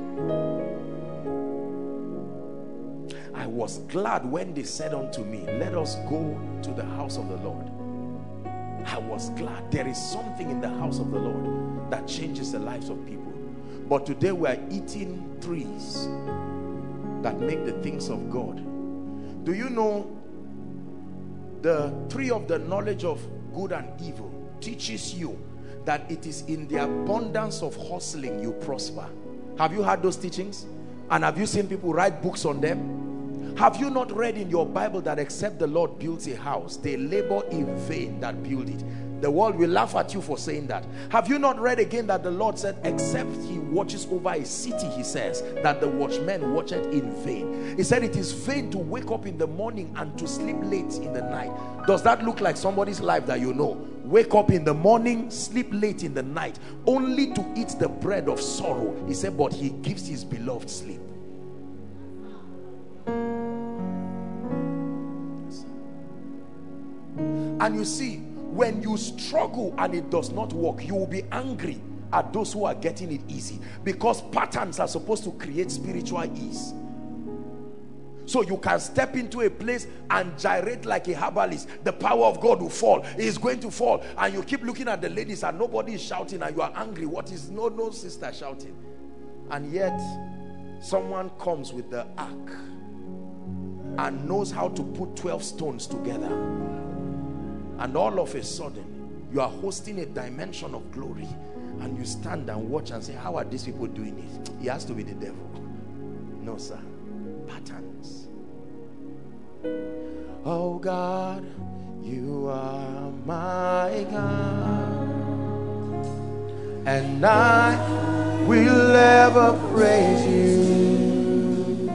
I was glad when they said unto me, let us go to the house of the Lord. I was glad. There is something in the house of the Lord that changes the lives of people. But today we are eating trees that make the things of God. Do you know the tree of the knowledge of good and evil teaches you that it is in the abundance of hustling you prosper? Have you heard those teachings? And have you seen people write books on them? Have you not read in your Bible that except the Lord builds a house, they labor in vain that build it? The world will laugh at you for saying that. Have you not read again that the Lord said, except he watches over a city, he says, that the watchman watcheth in vain. He said it is vain to wake up in the morning and to sleep late in the night. Does that look like somebody's life that you know? Wake up in the morning, sleep late in the night, only to eat the bread of sorrow. He said, but he gives his beloved sleep. And you see, when you struggle and it does not work, you will be angry at those who are getting it easy, because patterns are supposed to create spiritual ease. So you can step into a place and gyrate like a herbalist. The power of God will fall. It is going to fall. And you keep looking at the ladies and nobody is shouting and you are angry. What is no, no sister shouting? And yet someone comes with the ark and knows how to put twelve stones together. And all of a sudden, you are hosting a dimension of glory. And you stand and watch and say, how are these people doing it? It has to be the devil. No, sir. Patterns. Oh God, you are my God, and I will ever praise you.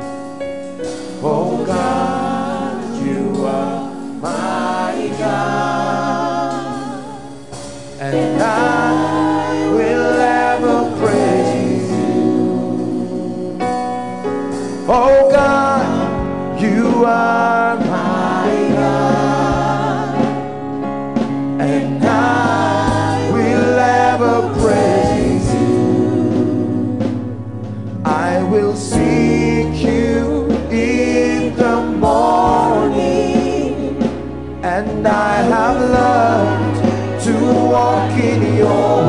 Oh God, you are my God, and I and I will ever praise you. I will seek you in the morning, and I have learned to walk in your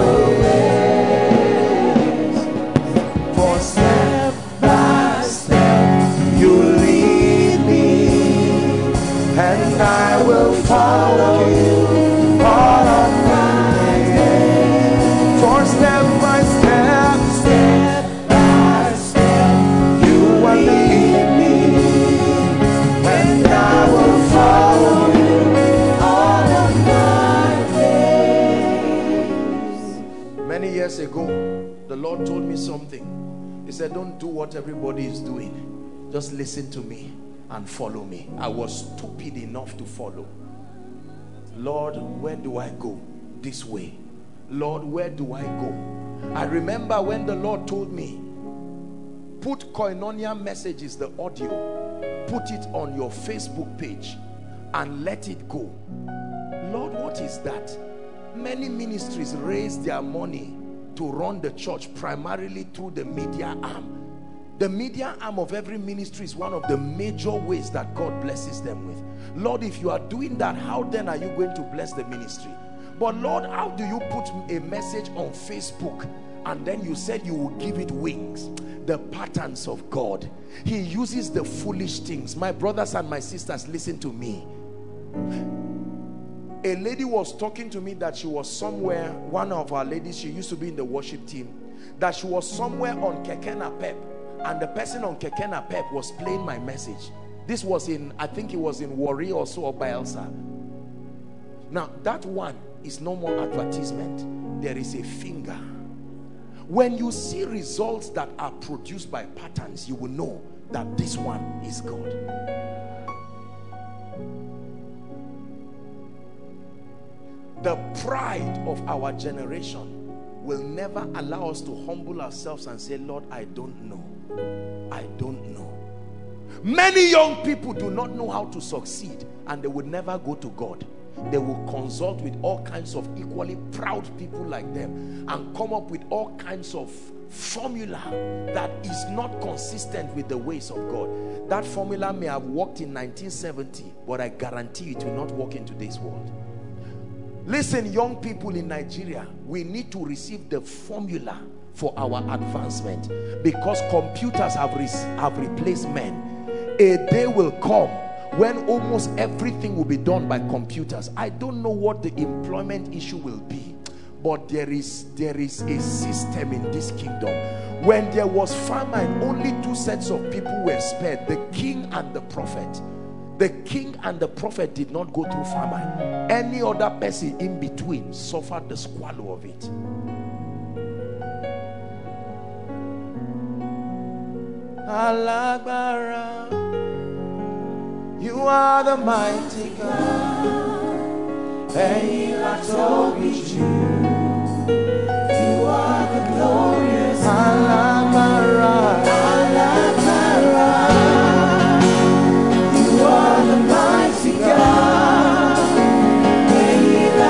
ways. For step by step you lead me, and I will follow you all of my days. For step by step, step by step, you will lead me, and I will follow you all of my days. Many years ago, the Lord told me something. He said, don't do what everybody is doing. Just listen to me and follow me. I was stupid enough to follow. Lord, where do I go? This way. Lord, where do I go? I remember when the Lord told me, put Koinonia messages, the audio, put it on your Facebook page and let it go. Lord, what is that? Many ministries raise their money to run the church primarily through the media arm. The media arm of every ministry is one of the major ways that God blesses them with. Lord, if you are doing that, how then are you going to bless the ministry? But Lord, how do you put a message on Facebook and then you said you will give it wings? The patterns of God. He uses the foolish things. My brothers and my sisters, listen to me. A lady was talking to me that she was somewhere, one of our ladies, she used to be in the worship team, that she was somewhere on Keke Napep, and the person on Keke Napep was playing my message. This was in, I think it was in Warri or so, or Bielsa. Now that one is no more advertisement. There is a finger. When you see results that are produced by patterns, you will know that this one is God. The pride of our generation will never allow us to humble ourselves and say, Lord, I don't know. I don't know. Many young people do not know how to succeed, and they will never go to God. They will consult with all kinds of equally proud people like them and come up with all kinds of formula that is not consistent with the ways of God. That formula may have worked in nineteen seventy, but I guarantee it will not work in today's world. Listen, young people in Nigeria, we need to receive the formula for our advancement, because computers have, re have replaced men. A day will come when almost everything will be done by computers. I don't know what the employment issue will be, but there is there is a system in this kingdom. When there was famine, only two sets of people were spared, the king and the prophet. The king and the prophet did not go through famine. Any other person in between suffered the squalor of it. Alagbara, you are the mighty God, and you are the glorious Alagbara, Alagbara, you are the mighty God, and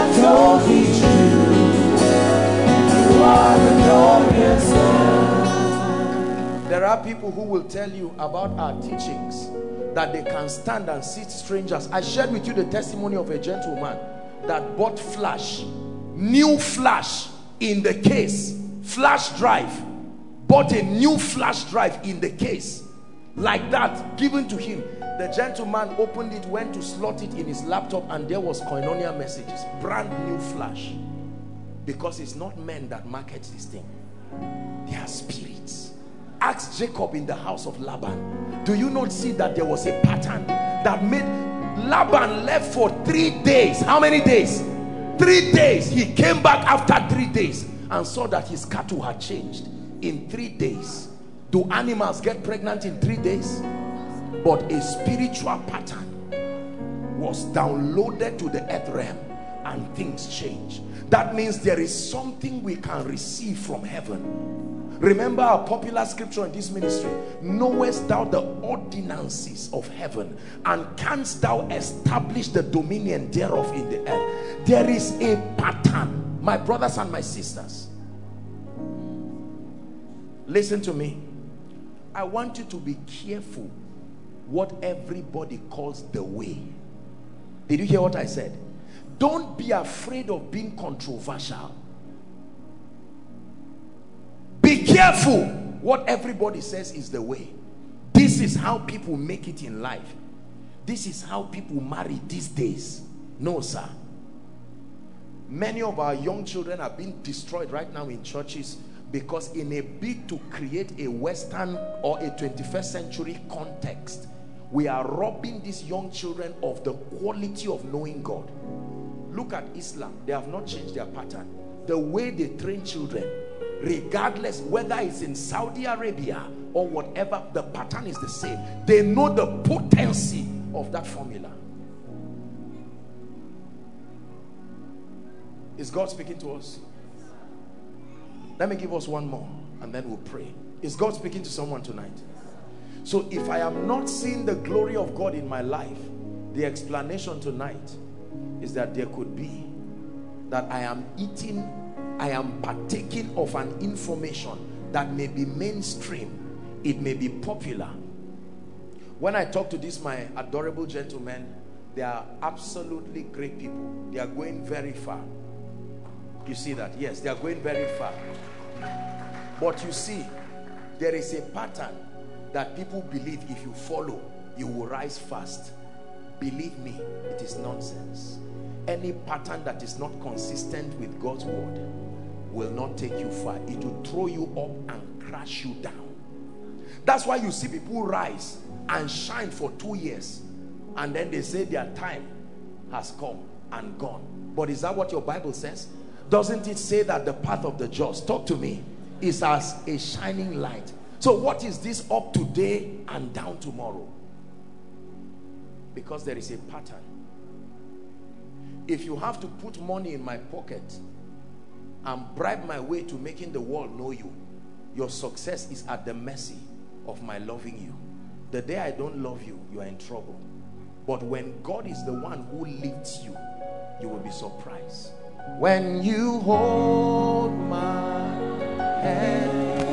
you are the glorious God. There are people who will tell you about our teachings that they can stand and see strangers. I shared with you the testimony of a gentleman that bought flash, new flash in the case, flash drive, bought a new flash drive in the case, like that, given to him. The gentleman opened it, went to slot it in his laptop, and there was Koinonia messages, brand new flash. Because it's not men that market this thing, they are spirits. Ask Jacob in the house of Laban. Do you not see that there was a pattern that made Laban left for three days? How many days? Three days. He came back after three days and saw that his cattle had changed. In three days. Do animals get pregnant in three days? But a spiritual pattern was downloaded to the earth realm and things change. That means there is something we can receive from heaven. Remember our popular scripture in this ministry, knowest thou the ordinances of heaven, and canst thou establish the dominion thereof in the earth? There is a pattern, my brothers and my sisters. Listen to me. I want you to be careful what everybody calls the way. Did you hear what I said? Don't be afraid of being controversial. Be careful what everybody says is the way. This is how people make it in life. This is how people marry these days. No, sir. Many of our young children are being destroyed right now in churches because in a bid to create a Western or a twenty-first century context, we are robbing these young children of the quality of knowing God. Look at Islam. They have not changed their pattern. The way they train children, regardless whether it's in Saudi Arabia or whatever, the pattern is the same. They know the potency of that formula. Is God speaking to us? Let me give us one more and then we'll pray. Is God speaking to someone tonight? So if I am not seeing the glory of God in my life, the explanation tonight is that there could be that I am eating, I am partaking of an information that may be mainstream, it may be popular. When I talk to these my adorable gentlemen, they are absolutely great people. They are going very far. You see that? Yes, they are going very far. But you see, there is a pattern that people believe if you follow, you will rise fast. Believe me, it is nonsense. Any pattern that is not consistent with God's word will not take you far. It will throw you up and crash you down. That's why you see people rise and shine for two years and then they say their time has come and gone. But is that what your Bible says? Doesn't it say that the path of the just, talk to me, is as a shining light? So what is this up today and down tomorrow? Because there is a pattern. If you have to put money in my pocket and bribe my way to making the world know you, your success is at the mercy of my loving you. The day I don't love you, you are in trouble. But when God is the one who lifts you, you will be surprised. When you hold my hand,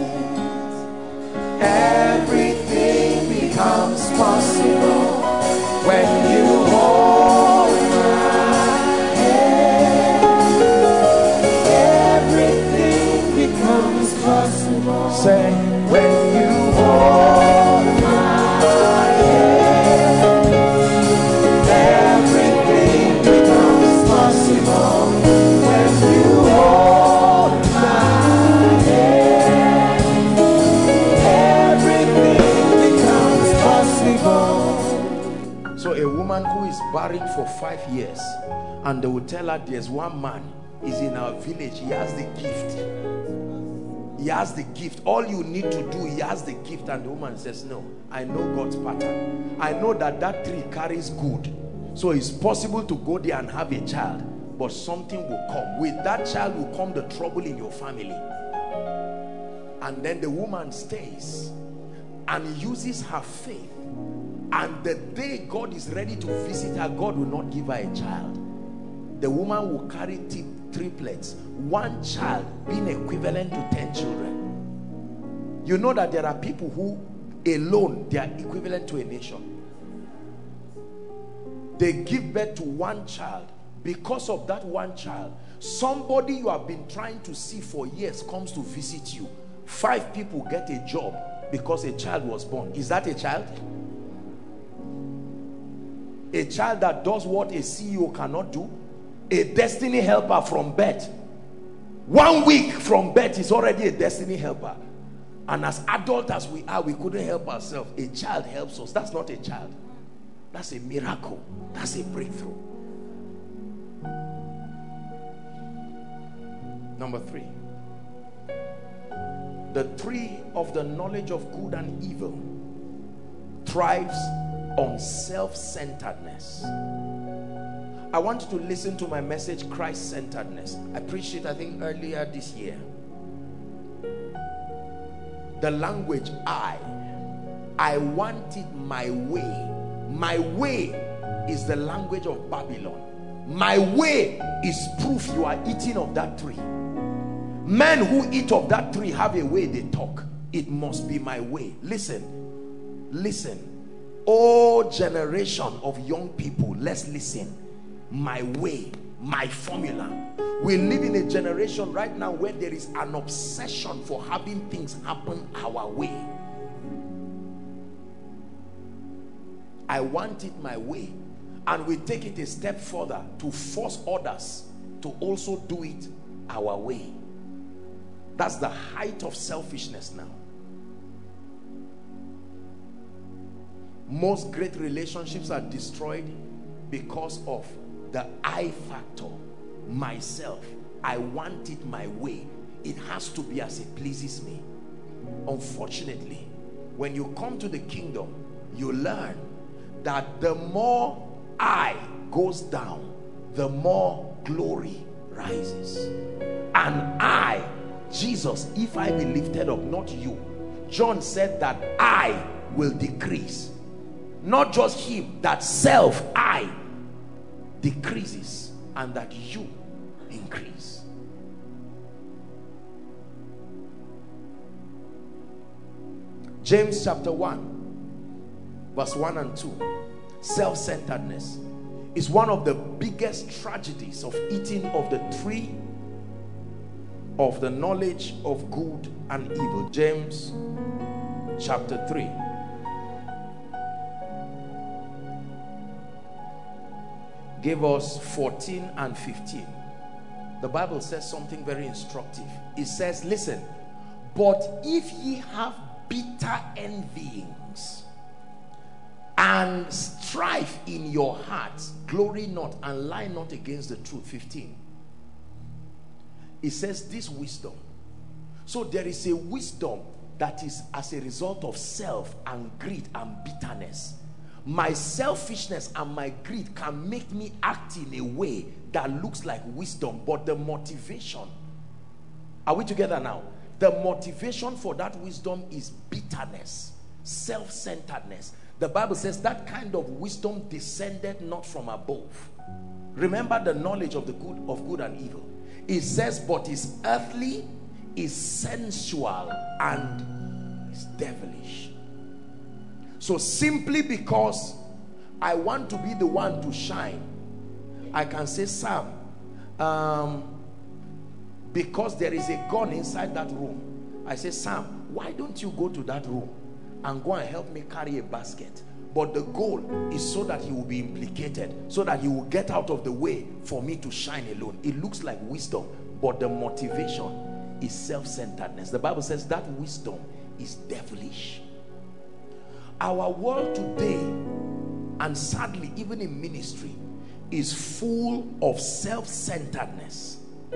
everything becomes possible. When you hold my hand, everything becomes possible. Say, when you hold my hand, everything becomes possible. When you hold my hand, everything becomes possible. So a woman who is barren for five years and they will tell her there's one man is in our village, he has the gift. He has the gift. All you need to do, he has the gift. And the woman says, no, I know God's pattern. I know that that tree carries good. So it's possible to go there and have a child. But something will come. With that child will come the trouble in your family. And then the woman stays and uses her faith. And the day God is ready to visit her, God will not give her a child. The woman will carry triplets. One child being equivalent to ten children. You know that there are people who alone, they are equivalent to a nation. They give birth to one child. Because of that one child, somebody you have been trying to see for years comes to visit you. Five people get a job because a child was born. Is that a child? A child that does what a C E O cannot do. A destiny helper from birth. One week from birth is already a destiny helper. And as adult as we are, we couldn't help ourselves. A child helps us. That's not a child. That's a miracle. That's a breakthrough. Number three. The tree of the knowledge of good and evil thrives on self-centeredness. I want you to listen to my message, Christ-centeredness. I preached it, I think, earlier this year. The language I. I want it my way. My way is the language of Babylon. My way is proof you are eating of that tree. Men who eat of that tree have a way they talk. It must be my way. Listen. Listen. Oh, generation of young people, let's listen. My way, my formula. We live in a generation right now where there is an obsession for having things happen our way. I want it my way. And we take it a step further to force others to also do it our way. That's the height of selfishness now. Most great relationships are destroyed because of the I factor. Myself. I want it my way. It has to be as it pleases me. Unfortunately, when you come to the kingdom, you learn that the more I goes down, the more glory rises. And I, Jesus, if I be lifted up, not you. John said that I will decrease. Not just him, that self, I, decreases, and that you increase. James chapter one, verse one and two. Self-centeredness is one of the biggest tragedies of eating of the tree of the knowledge of good and evil. James chapter three. Give us fourteen and fifteen. The Bible says something very instructive. It says, listen, but if ye have bitter envyings and strife in your hearts, glory not and lie not against the truth. fifteen. It says this wisdom. So there is a wisdom that is as a result of self and greed and bitterness. My selfishness and my greed can make me act in a way that looks like wisdom, but the motivation, are we together now? The motivation for that wisdom is bitterness, self-centeredness. The Bible says that kind of wisdom descended not from above. Remember the knowledge of the good of good and evil. It says, but is earthly, is sensual, and is devilish. So simply because I want to be the one to shine, I can say, Sam, um, because there is a gun inside that room, I say, Sam, why don't you go to that room and go and help me carry a basket? But the goal is so that he will be implicated, so that he will get out of the way for me to shine alone. It looks like wisdom, but the motivation is self-centeredness. The Bible says that wisdom is devilish. Our world today, and sadly even in ministry, is full of self-centeredness.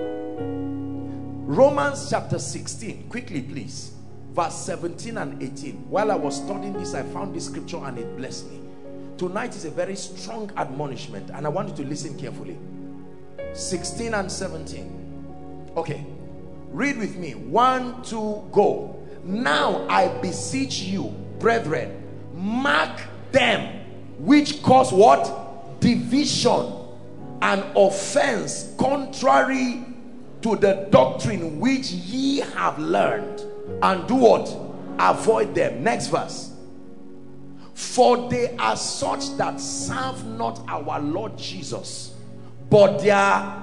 Romans chapter sixteen, quickly please, verse seventeen and eighteen. While I was studying this, I found this scripture and it blessed me. Tonight is a very strong admonishment, and I want you to listen carefully. sixteen and seventeen. Okay, read with me. One, two, go. Now I beseech you, brethren, mark them which cause what? Division and offense contrary to the doctrine which ye have learned, and do what? Avoid them. Next verse. For they are such that serve not our Lord Jesus, but their,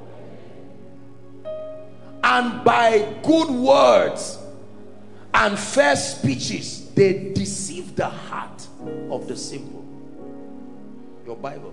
and by good words and fair speeches they deceive the heart of the simple. Your Bible.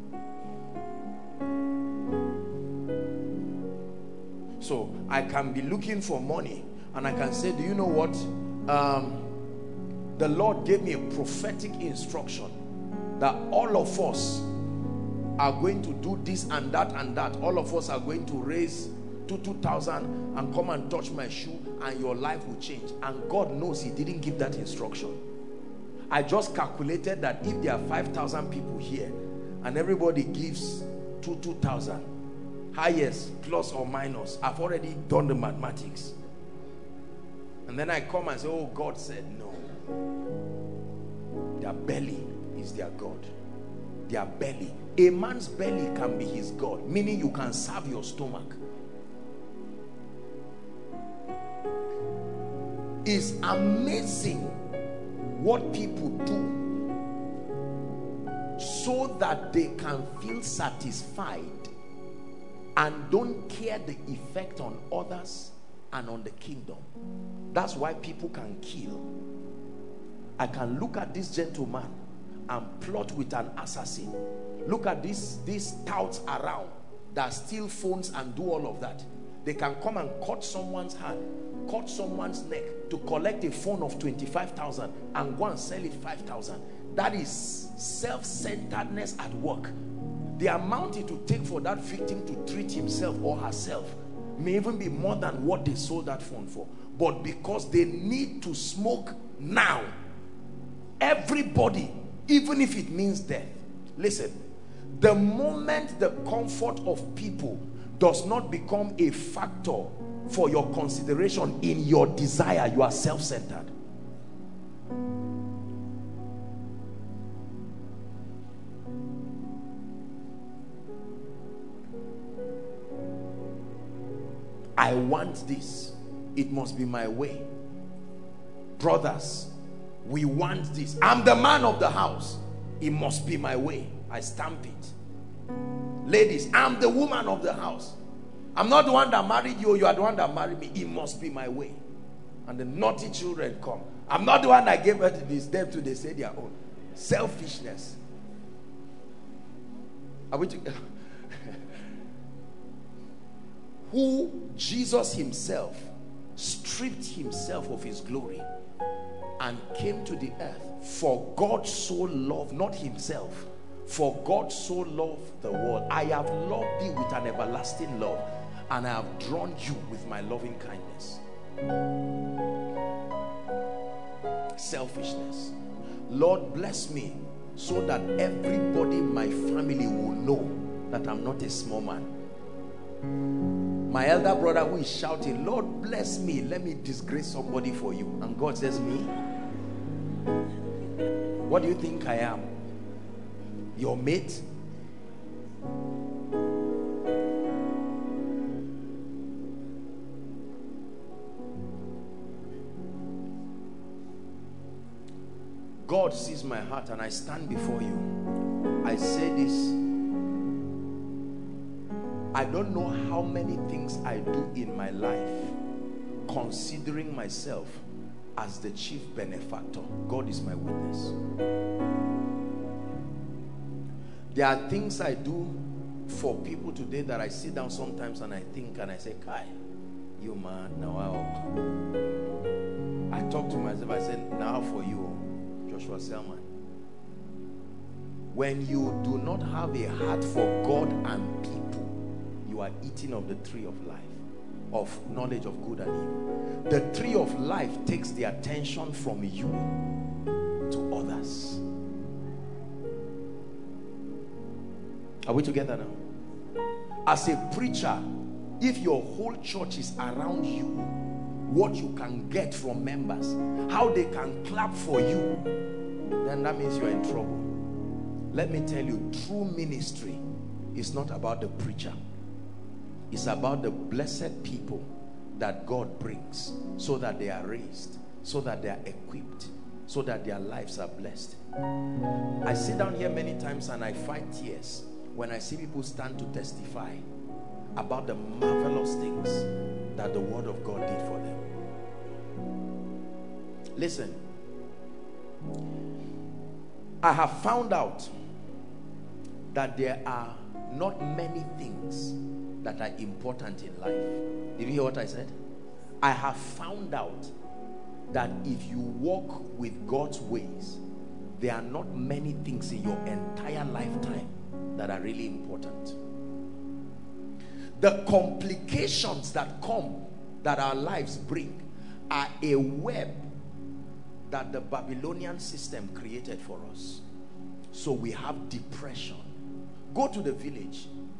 So I can be looking for money and I can say, do you know what? Um, the Lord gave me a prophetic instruction that all of us are going to do this and that and that. All of us are going to raise to two thousand and come and touch my shoe and your life will change. And God knows he didn't give that instruction. I just calculated that if there are five thousand people here and everybody gives two two thousand. Highest, plus or minus. I've already done the mathematics. And then I come and say, oh, God said no. Their belly is their God. Their belly. A man's belly can be his God, meaning you can serve your stomach. It's amazing what people do so that they can feel satisfied and don't care the effect on others and on the kingdom. That's why people can kill. I can look at this gentleman and plot with an assassin. Look at this, these touts around that steal phones and do all of that. They can come and cut someone's hand, cut someone's neck to collect a phone of twenty-five thousand and go and sell it five thousand. That is self-centeredness at work. The amount it will take for that victim to treat himself or herself may even be more than what they sold that phone for. But because they need to smoke now, everybody, even if it means death. Listen, the moment the comfort of people does not become a factor for your consideration in your desire, you are self-centered. I want this. It must be my way. Brothers, we want this. I'm the man of the house. It must be my way. I stamp it. Ladies, I'm the woman of the house. I'm not the one that married you. You are the one that married me. It must be my way. And the naughty children come. I'm not the one that gave birth to this. Them too, they say their own. Selfishness. Are we together? Who Jesus himself stripped himself of his glory and came to the earth. For God so loved, not himself, for God so loved the world. I have loved thee with an everlasting love, and I have drawn you with my loving kindness. Selfishness. Lord, bless me so that everybody in my family will know that I'm not a small man. My elder brother who is shouting, Lord, bless me, let me disgrace somebody for you. And God says, me? What do you think I am? Your mate? God sees my heart, and I stand before you. I say this. I don't know how many things I do in my life considering myself as the chief benefactor. God is my witness. There are things I do for people today that I sit down sometimes and I think and I say, Kai, you man, now I talk to myself, I said, now for you, Joshua Selman. When you do not have a heart for God and people, you are eating of the tree of life, of knowledge of good and evil. The tree of life takes the attention from you to others. Are we together now? As a preacher, if your whole church is around you, what you can get from members, how they can clap for you, then that means you're in trouble. Let me tell you, true ministry is not about the preacher. It's about the blessed people that God brings, so that they are raised, so that they are equipped, so that their lives are blessed. I sit down here many times and I fight tears when I see people stand to testify about the marvelous things that the word of God did for them. Listen, I have found out that there are not many things that are important in life. Did you hear what I said? I have found out that if you walk with God's ways, there are not many things in your entire lifetime that are really important. The complications that come, that our lives bring, are a web that the Babylonian system created for us. So we have depression. Go to the village.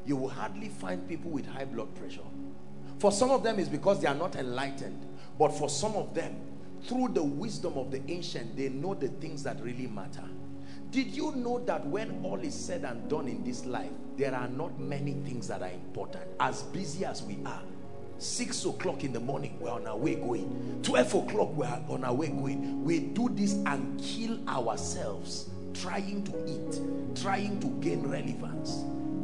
you will hardly find people with high blood pressure. For some of them, it's because they are not enlightened. But for some of them, through the wisdom of the ancient, they know the things that really matter. Did you know that when all is said and done in this life, there are not many things that are important? As busy as we are, six o'clock in the morning, we're on our way going. twelve o'clock, we're on our way going. We do this and kill ourselves trying to eat, trying to gain relevance.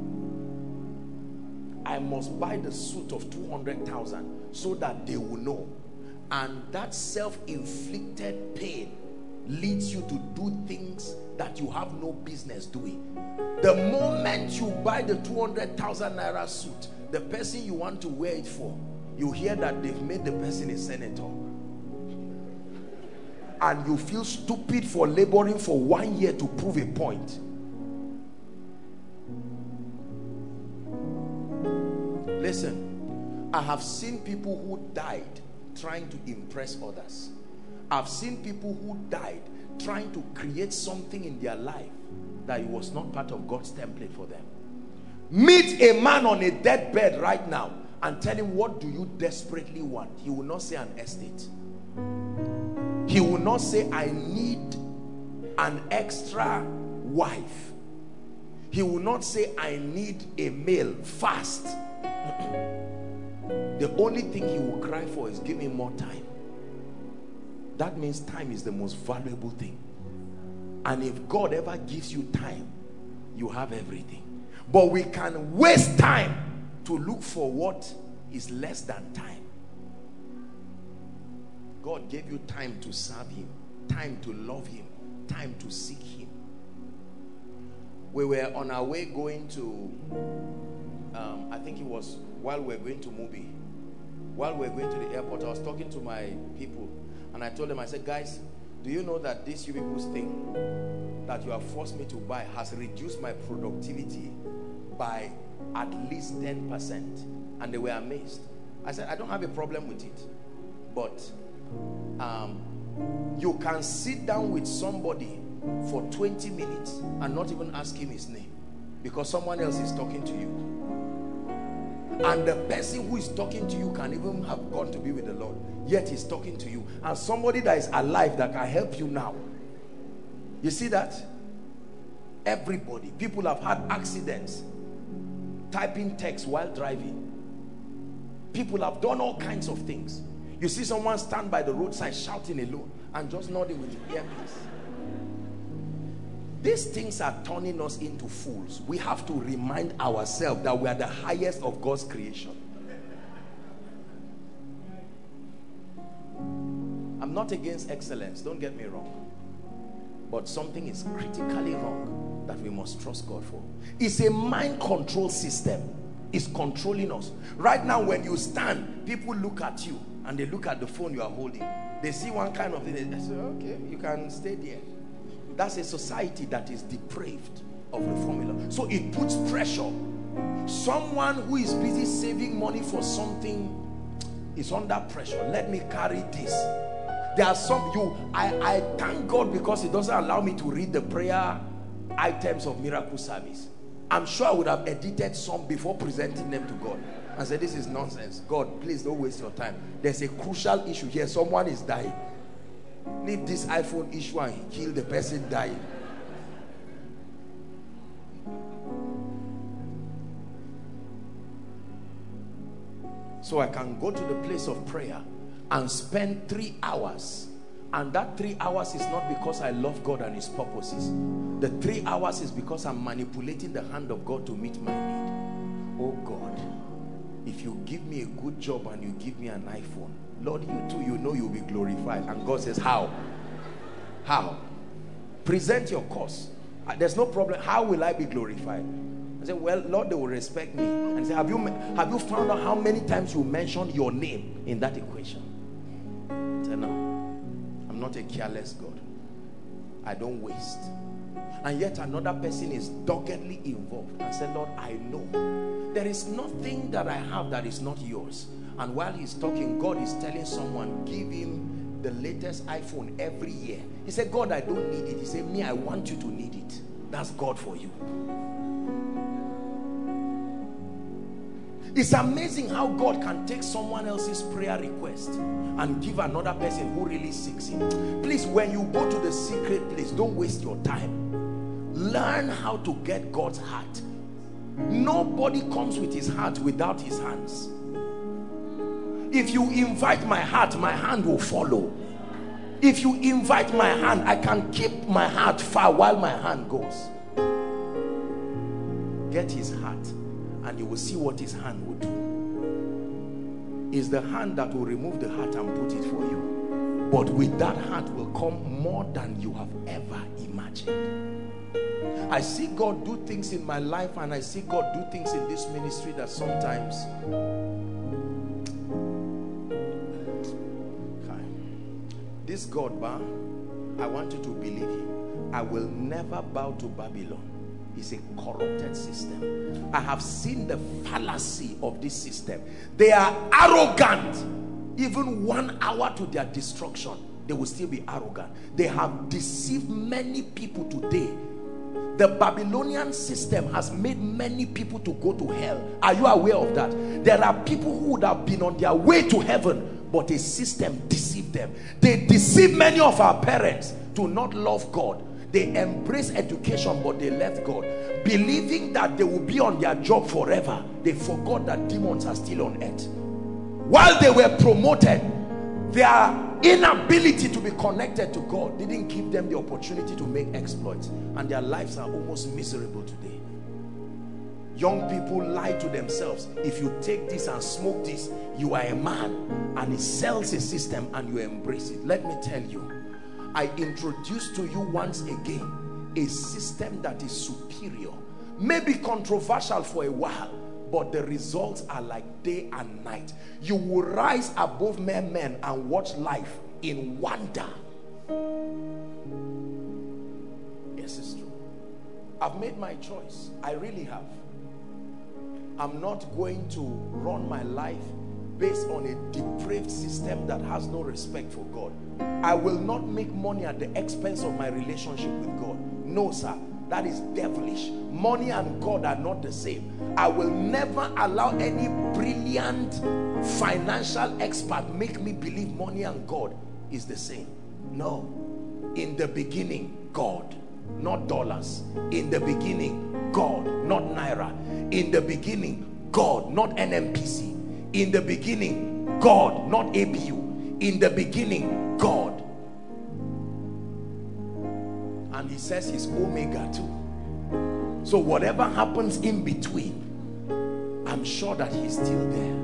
I must buy the suit of two hundred thousand so that they will know. And that self-inflicted pain leads you to do things that you have no business doing. The moment you buy the two hundred thousand naira suit, the person you want to wear it for, you hear that they've made the person a senator. And you feel stupid for laboring for one year to prove a point. Listen, I have seen people who died trying to impress others. I've seen people who died trying to create something in their life that it was not part of God's template for them. Meet a man on a deathbed right now and tell him, what do you desperately want? He will not say an estate. He will not say, I need an extra wife. He will not say, I need a male fast. The only thing he will cry for is, give me more time. That means time is the most valuable thing. And if God ever gives you time, you have everything. But we can waste time to look for what is less than time. God gave you time to serve him, time to love him, time to seek him. We were on our way going to, um, I think it was while we were going to Mubi. While we were going to the airport, I was talking to my people. And I told them, I said, guys, do you know that this you people's thing that you have forced me to buy has reduced my productivity by at least ten percent? And they were amazed. I said, I don't have a problem with it. But um, you can sit down with somebody for twenty minutes and not even ask him his name because someone else is talking to you. And the person who is talking to you can even have gone to be with the Lord, yet he's talking to you. And somebody that is alive that can help you now. You see that? Everybody. People have had accidents typing text while driving. People have done all kinds of things. You see someone stand by the roadside shouting alone and just nodding with the earpiece. These things are turning us into fools. We have to remind ourselves that we are the highest of God's creation. I'm not against excellence, don't get me wrong. But something is critically wrong that we must trust God for. It's a mind control system. It's controlling us. Right now when you stand, people look at you and they look at the phone you are holding. They see one kind of thing, they say, okay, you can stay there. That's a society that is depraved of the formula. So it puts pressure. Someone who is busy saving money for something is under pressure. Let me carry this. There are some, you, I, I thank God because it doesn't allow me to read the prayer items of miracle service. I'm sure I would have edited some before presenting them to God and said, this is nonsense. God, please don't waste your time. There's a crucial issue here. Someone is dying. Leave this iPhone issue and kill the person dying. So I can go to the place of prayer and spend three hours. And that three hours is not because I love God and his purposes. The three hours is because I'm manipulating the hand of God to meet my need. Oh God, if you give me a good job and you give me an iPhone, Lord, you too, you know you'll be glorified. And God says, how? How? Present your cause. There's no problem. How will I be glorified? I said, well, Lord, they will respect me. And he said, have you, have you found out how many times you mentioned your name in that equation? I said, no, I'm not a careless God. I don't waste. And yet another person is doggedly involved and said, Lord, I know there is nothing that I have that is not yours. And while he's talking, God is telling someone, give him the latest iPhone every year. He said, God, I don't need it. He said, me, I want you to need it. That's God for you. It's amazing how God can take someone else's prayer request and give another person who really seeks him. Please, when you go to the secret place, don't waste your time. Learn how to get God's heart. Nobody comes with his heart without his hands. If you invite my heart, my hand will follow. If you invite my hand, I can keep my heart far while my hand goes. Get his heart and you will see what his hand will do. It's the hand that will remove the heart and put it for you. But with that heart will come more than you have ever imagined. I see God do things in my life, and I see God do things in this ministry that sometimes this God, bah, I want you to believe him. I will never bow to Babylon. It's a corrupted system. I have seen the fallacy of this system. They are arrogant. Even one hour to their destruction, they will still be arrogant. They have deceived many people today. The Babylonian system has made many people to go to hell. Are you aware of that? There are people who would have been on their way to heaven, but a system deceived them. They deceived many of our parents to not love God. They embraced education, but they left God. Believing that they will be on their job forever, they forgot that demons are still on earth. While they were promoted, their inability to be connected to God didn't give them the opportunity to make exploits, and their lives are almost miserable today. Young people lie to themselves. If you take this and smoke this, you are a man, and it sells a system and you embrace it. Let me tell you, I introduce to you once again a system that is superior, maybe controversial for a while, but the results are like day and night. You will rise above mere men and watch life in wonder. Yes, it's true. I've made my choice. I really have. I'm not going to run my life based on a depraved system that has no respect for God. I will not make money at the expense of my relationship with God. No, sir. That is devilish. Money and God are not the same. I will never allow any brilliant financial expert make me believe money and God is the same. No. In the beginning, God, not dollars. In the beginning, God, not naira. In the beginning, God, not N M P C. In the beginning, God, not A B U. In the beginning, God. And he says he's Omega too. So whatever happens in between, I'm sure that he's still there.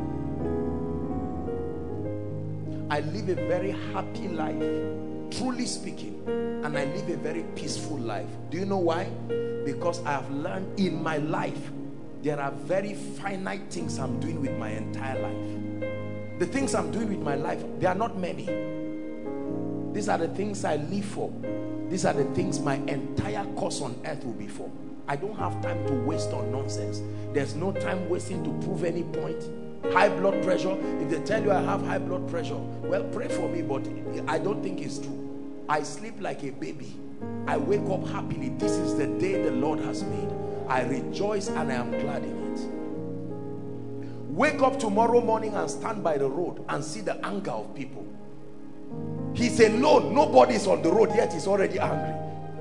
I live a very happy life, truly speaking, and I live a very peaceful life. Do you know why? Because I have learned in my life, there are very finite things I'm doing with my entire life. The things I'm doing with my life, they are not many. These are the things I live for. These are the things my entire course on earth will be for. I don't have time to waste on nonsense. There's no time wasting to prove any point. High blood pressure, if they tell you I have high blood pressure, well, pray for me, but I don't think it's true. I sleep like a baby. I wake up happily. This is the day the Lord has made. I rejoice and I am glad in it. Wake up tomorrow morning and stand by the road and see the anger of people. He's alone. Nobody's on the road yet. He's already angry.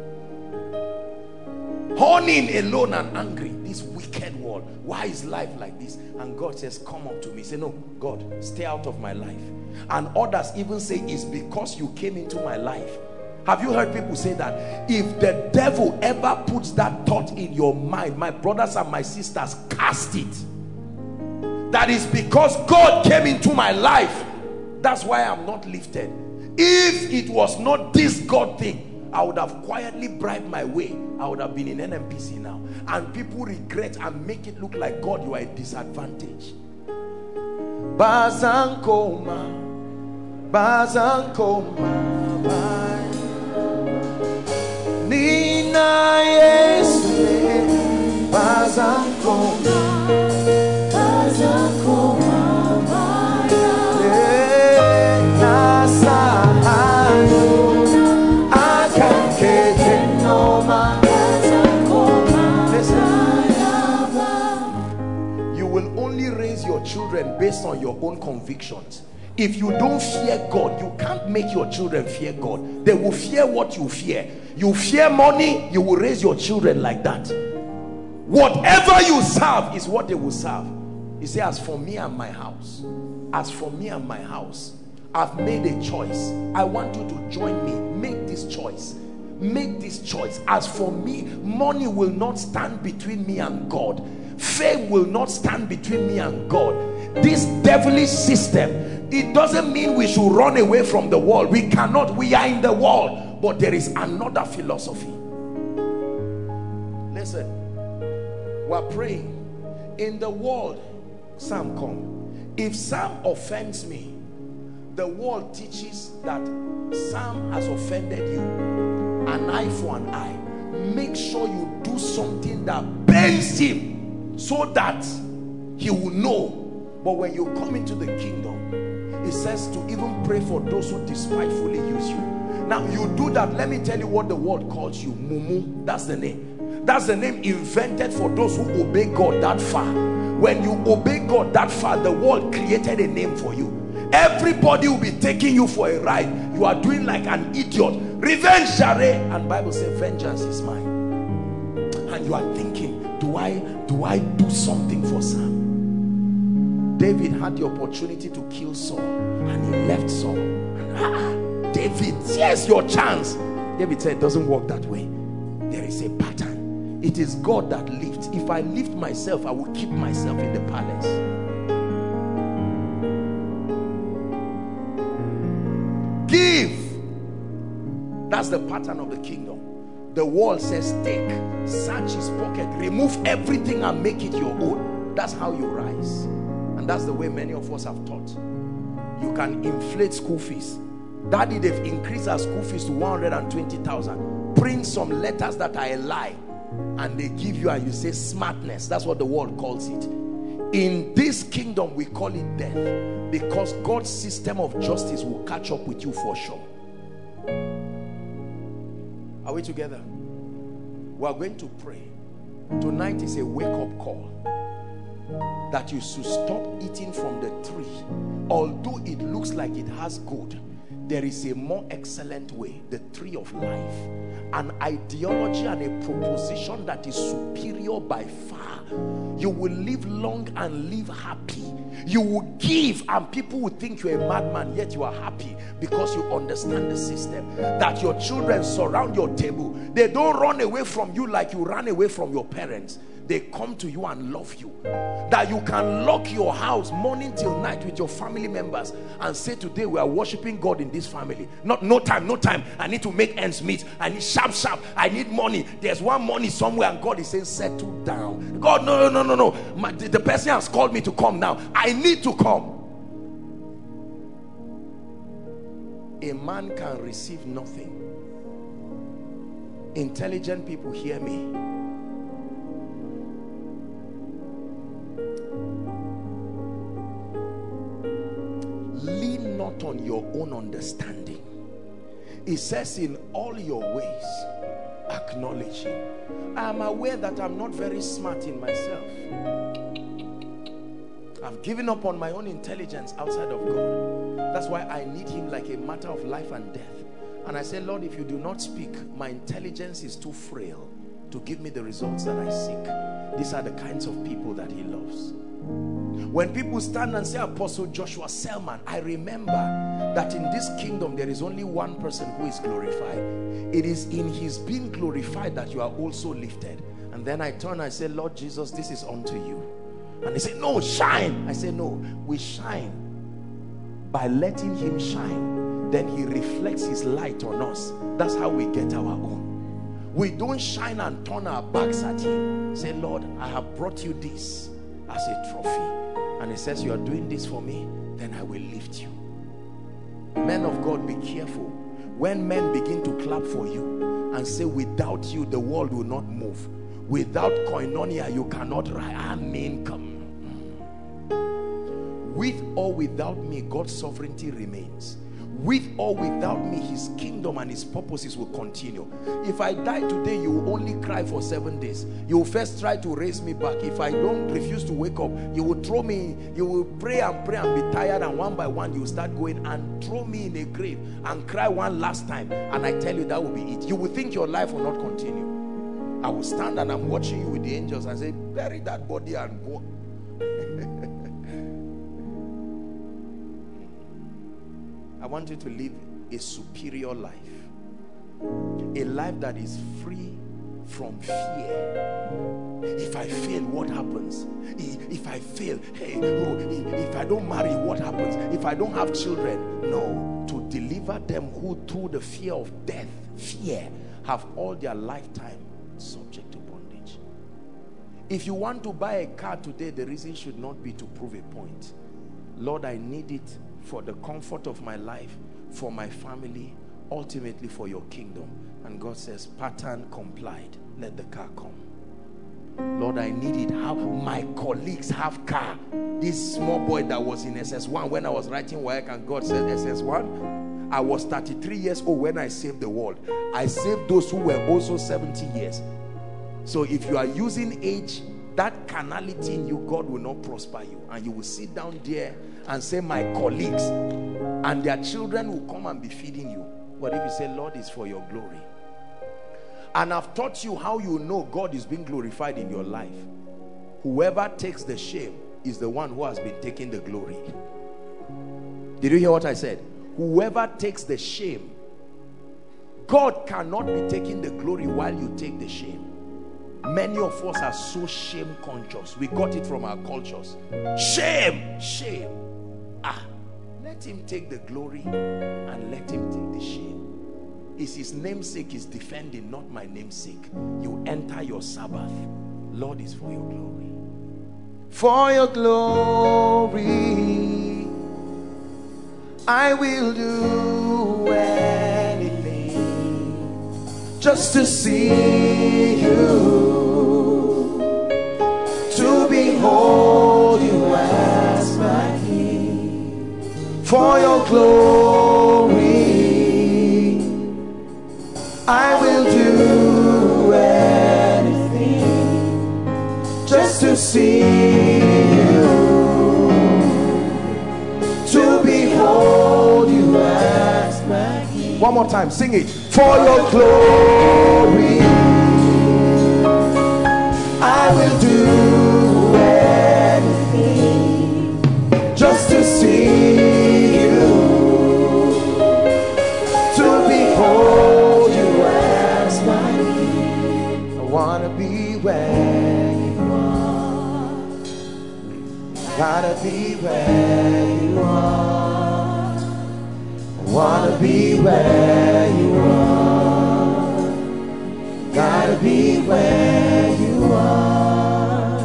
Horning alone and angry. This wicked world. Why is life like this? And God says, come up to me. Say, no, God, stay out of my life. And others even say, it's because you came into my life. Have you heard people say that? If the devil ever puts that thought in your mind, my brothers and my sisters, cast it. That is because God came into my life. That's why I'm not lifted. If it was not this God thing, I would have quietly bribed my way. I would have been in N M P C now. And people regret and make it look like, God, you are at disadvantage. Bazankoma, Bazankoma, Nina Yesu, Bazankoma, Bazankoma. will only raise your children based on your own convictions. If you don't fear God, you can't make your children fear God. They will fear what you fear. You fear money, you will raise your children like that. Whatever you serve is what they will serve. He said, as for me and my house, as for me and my house, I've made a choice. I want you to join me. Make this choice. Make this choice. As for me, money will not stand between me and God. Fame will not stand between me and God. This devilish system, it doesn't mean we should run away from the world. We cannot. We are in the world, but there is another philosophy. Listen, we're praying. In the world, Sam, come. If Sam offends me, the world teaches that Sam has offended you. An eye for an eye. Make sure you do something that pains him, so that he will know. But when you come into the kingdom, it says to even pray for those who despitefully use you. Now you do that, let me tell you what the world calls you. Mumu, that's the name. That's the name invented for those who obey God that far. When you obey God that far, the world created a name for you. Everybody will be taking you for a ride. You are doing like an idiot. Revenge, Share. And Bible says vengeance is mine. And you are thinking, do I do I do something for Sam? David had the opportunity to kill Saul, and he left Saul. And, ah, David, here's your chance. David said, it doesn't work that way. There is a pattern. It is God that lifts. If I lift myself, I will keep myself in the palace. Give. That's the pattern of the kingdom. The world says take, search his pocket, remove everything and make it your own. That's how you rise. And that's the way many of us have taught. You can inflate school fees. Daddy, they've increased our school fees to one hundred twenty thousand. Print some letters that are a lie, and they give you, and you say smartness. That's what the world calls it. In this kingdom, we call it death, because God's system of justice will catch up with you for sure. Are we together? We are going to pray. Tonight is a wake-up call that you should stop eating from the tree. Although it looks like it has good, there is a more excellent way, the tree of life. An ideology and a proposition that is superior by far. You will live long and live happy. You will give, and people will think you're a madman, yet you are happy because you understand the system. That your children surround your table. They don't run away from you like you ran away from your parents. They come to you and love you. That you can lock your house morning till night with your family members and say, today we are worshiping God in this family. Not no time, no time. I need to make ends meet. I need sharp, sharp. I need money. There's one money somewhere, and God is saying, settle down. God, no, no, no, no, no. My, the, the person has called me to come now. I need to come. A man can receive nothing. Intelligent people, hear me. Lean not on your own understanding. It says, in all your ways acknowledge him. I am aware that I'm not very smart in myself. I've given up on my own intelligence outside of God. That's why I need him like a matter of life and death. And I say, Lord, if you do not speak, my intelligence is too frail to give me the results that I seek. These are the kinds of people that he loves. When people stand and say, Apostle Joshua Selman, I remember that in this kingdom there is only one person who is glorified. It is in his being glorified that you are also lifted. And then I turn and I say, Lord Jesus, this is unto you. And they say, no, shine. I say, no, we shine by letting him shine. Then he reflects his light on us. That's how we get our own. We don't shine and turn our backs at him. Say, Lord, I have brought you this as a trophy. And he says, you are doing this for me, then I will lift you. Men of God, be careful. When men begin to clap for you and say, without you the world will not move. Without koinonia you cannot rise. Amen. Come. With or without me, God's sovereignty remains. with or without me, his kingdom and his purposes will continue. If I die today, you will only cry for seven days. You will first try to raise me back. If I don't refuse to wake up, you will throw me, you will pray and pray and be tired, and one by one you will start going and throw me in a grave and cry one last time, and I tell you that will be it. You will think your life will not continue. I will stand and I'm watching you with the angels and say, bury that body and go. I want you to live a superior life, a life that is free from fear. If I fail, what happens? If I fail, hey, oh, if I don't marry, what happens? If I don't have children? No, to deliver them who through the fear of death, fear, have all their lifetime subject to bondage. If you want to buy a car today, the reason should not be to prove a point. Lord, I need it for the comfort of my life, for my family, ultimately for your kingdom. And God says, pattern complied, let the car come. Lord, I need it. How my colleagues have car. This small boy that was in S S one when I was writing work, and God said S S one, I was thirty-three years old when I saved the world. I saved those who were also seventy years. So if you are using age, that carnality in you, God will not prosper you, and you will sit down there and say, my colleagues, and their children will come and be feeding you. But if you say, Lord, it's for your glory, and I've taught you how you know God is being glorified in your life. Whoever takes the shame is the one who has been taking the glory. Did you hear what I said? Whoever takes the shame, God cannot be taking the glory while you take the shame. Many of us are so shame conscious. We got it from our cultures. Shame, shame. Ah, let him take the glory and let him take the shame. It's his namesake is defending, not my namesake. You enter your Sabbath. Lord, is for your glory. For your glory, I will do anything just to see you, to behold you as my King. For your glory, I will do anything just to see you, to behold you as my King. One more time, sing it. For your glory, I will do anything just to see you, to behold you as my King. I want to be where you are. Gotta be where you are. I wanna be where you are. Gotta be where you are.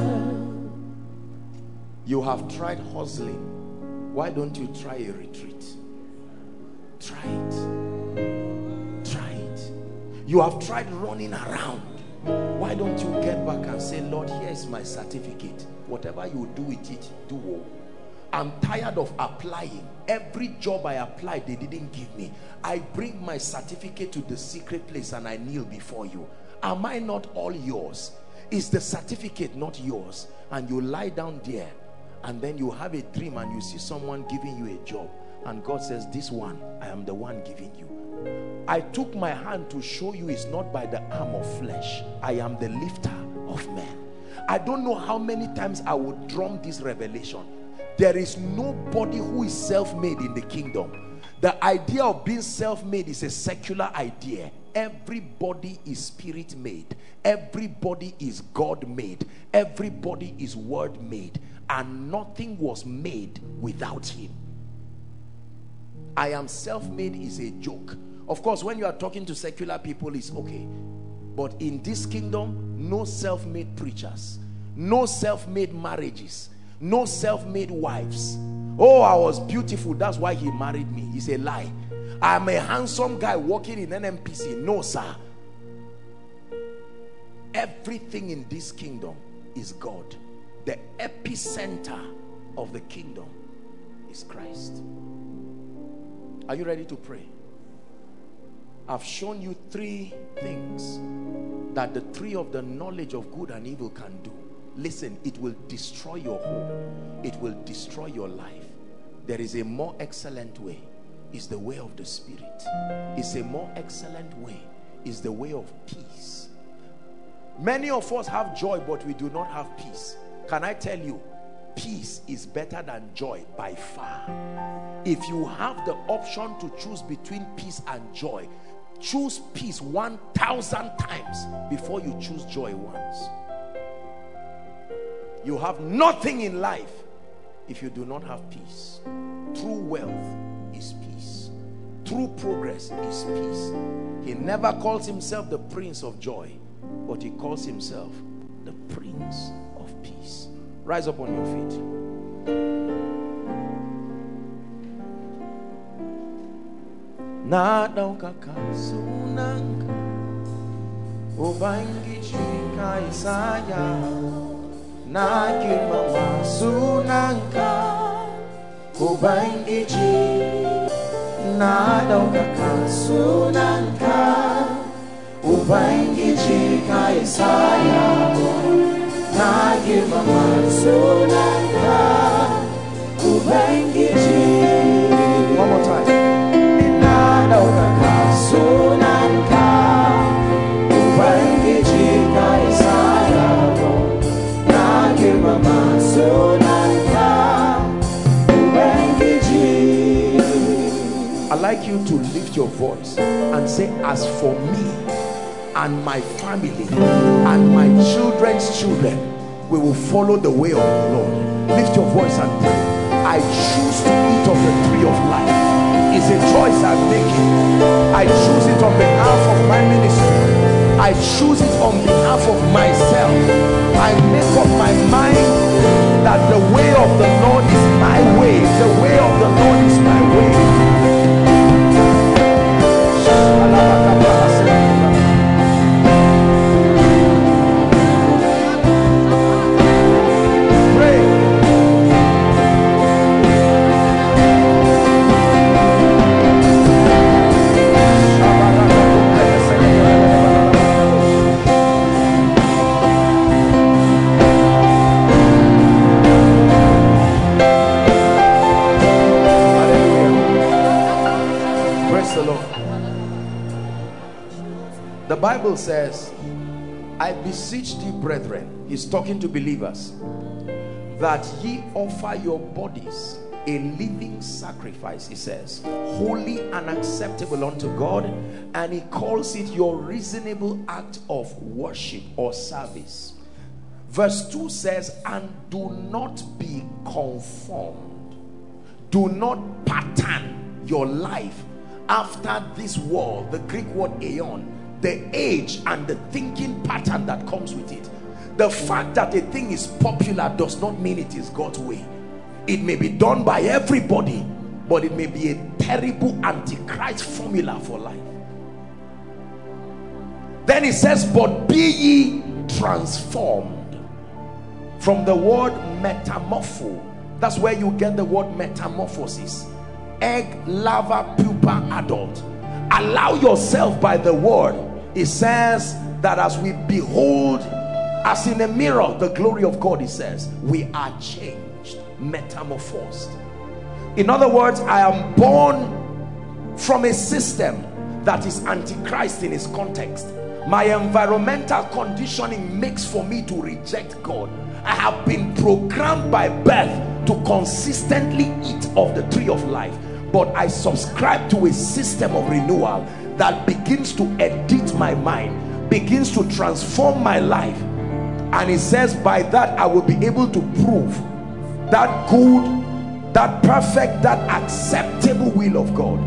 You have tried hustling. Why don't you try a retreat? Try it. Try it. You have tried running around. Why don't you get back and say, Lord, here's my certificate. Whatever you do with it, do. I'm tired of applying. Every job I applied, they didn't give me. I bring my certificate to the secret place and I kneel before you. Am I not all yours? Is the certificate not yours? And you lie down there and then you have a dream and you see someone giving you a job. And God says, this one, I am the one giving you. I took my hand to show you it's not by the arm of flesh. I am the lifter of men. I don't know how many times I would drum this revelation. There is nobody who is self-made in the kingdom. The idea of being self-made is a secular idea. Everybody is spirit-made. Everybody is God-made. Everybody is word-made. And nothing was made without him. I am self-made is a joke. Of course, when you are talking to secular people, it's okay. But in this kingdom, no self-made preachers, no self-made marriages, no self-made wives. Oh, I was beautiful, that's why he married me. It's a lie. I'm a handsome guy working in N M P C. No, sir. Everything in this kingdom is God. The epicenter of the kingdom is Christ. Are you ready to pray? I've shown you three things that the tree of the knowledge of good and evil can do. Listen, it will destroy your home. It will destroy your life. There is a more excellent way. It's the way of the Spirit. It's a more excellent way. It's the way of peace. Many of us have joy, but we do not have peace. Can I tell you, peace is better than joy by far. If you have the option to choose between peace and joy, choose peace one thousand times before you choose joy once. You have nothing in life if you do not have peace. True wealth is peace. True progress is peace. He never calls himself the Prince of Joy, but he calls himself the Prince of Peace. Rise up on your feet. Na daukaka sunanga ubangiji kaisaya na kimama sunanga ubangiji na daukaka sunanga ubangiji kaisaya na kimama sunanga ubangiji. One more time. I'd like you to lift your voice and say, as for me and my family and my children's children, we will follow the way of the Lord. Lift your voice and pray. I choose to eat of the tree of life. It's a choice I'm making. I choose it on behalf of my ministry. I choose it on behalf of myself. I make up my mind that the way of the Lord is my way. The way of the Lord is my way. The Bible says, I beseech thee, brethren, he's talking to believers, that ye offer your bodies a living sacrifice, he says, holy and acceptable unto God, and he calls it your reasonable act of worship or service. Verse two says, and do not be conformed, do not pattern your life after this world, the Greek word aeon, the age and the thinking pattern that comes with it. The fact that a thing is popular does not mean it is God's way. It may be done by everybody, but it may be a terrible antichrist formula for life. Then he says, but be ye transformed, from the word metamorpho. That's where you get the word metamorphosis. Egg, larva, pupa, adult. Allow yourself by the word. It says that as we behold as in a mirror the glory of God, it says we are changed, metamorphosed. In other words, I am born from a system that is antichrist in its context. My environmental conditioning makes for me to reject God. I have been programmed by birth to consistently eat of the tree of life, but I subscribe to a system of renewal that begins to edit my mind, begins to transform my life. And it says by that I will be able to prove that good, that perfect, that acceptable will of God.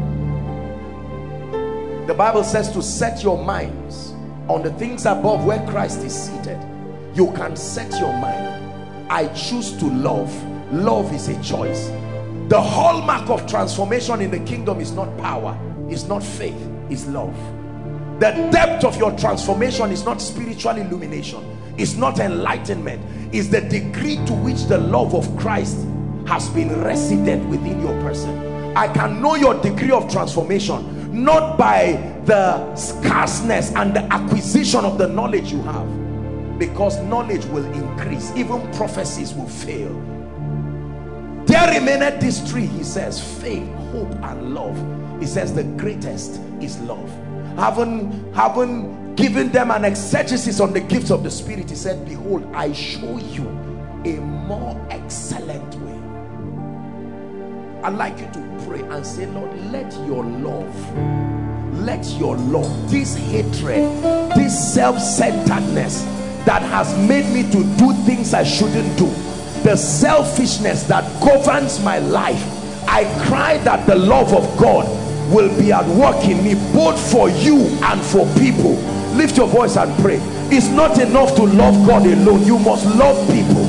The Bible says to set your minds on the things above where Christ is seated. You can set your mind. I choose to love. Love is a choice. The hallmark of transformation in the kingdom is not power, it's not faith, it's love. The depth of your transformation is not spiritual illumination, it's not enlightenment, it's the degree to which the love of Christ has been resident within your person. I can know your degree of transformation not by the scarceness and the acquisition of the knowledge you have, because knowledge will increase, even prophecies will fail. There remaineth this three, he says, faith, hope, and love. He says the greatest is love. Haven't, haven't given them an exegesis on the gifts of the Spirit. He said, behold, I show you a more excellent way. I'd like you to pray and say, Lord, let your love, let your love, this hatred, this self-centeredness that has made me to do things I shouldn't do, the selfishness that governs my life, I cry that the love of God will be at work in me, both for you and for people. Lift your voice and pray. It's not enough to love God alone, you must love people.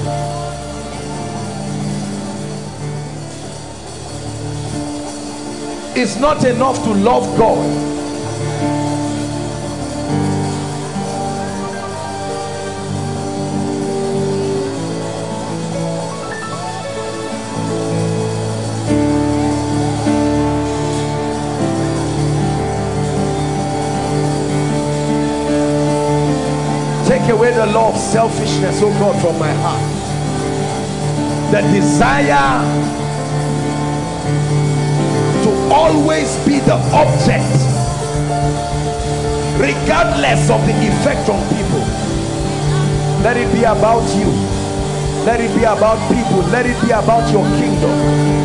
It's not enough to love God. Take away the law of selfishness, oh God, from my heart. The desire to always be the object, regardless of the effect on people. Let it be about you. Let it be about people. Let it be about your kingdom.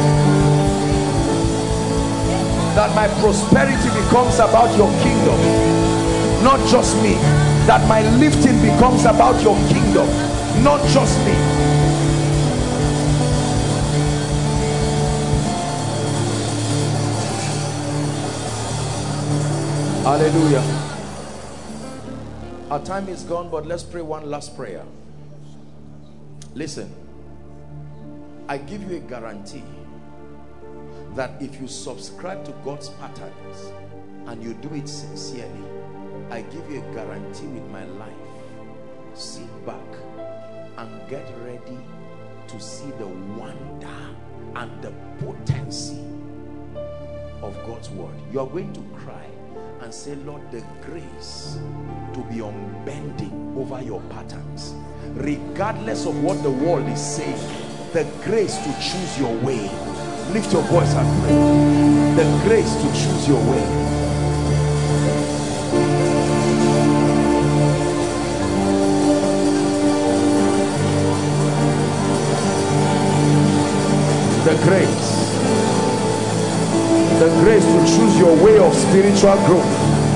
That my prosperity becomes about your kingdom, not just me. That my lifting becomes about your kingdom, not just me. Hallelujah. Our time is gone, but let's pray one last prayer. Listen, I give you a guarantee that if you subscribe to God's patterns and you do it sincerely, I give you a guarantee with my life. Sit back and get ready to see the wonder and the potency of God's word. You are going to cry and say, Lord, the grace to be unbending over your patterns, regardless of what the world is saying. The grace to choose your way. Lift your voice and pray. The grace to choose your way. The grace, the grace to choose your way of spiritual growth,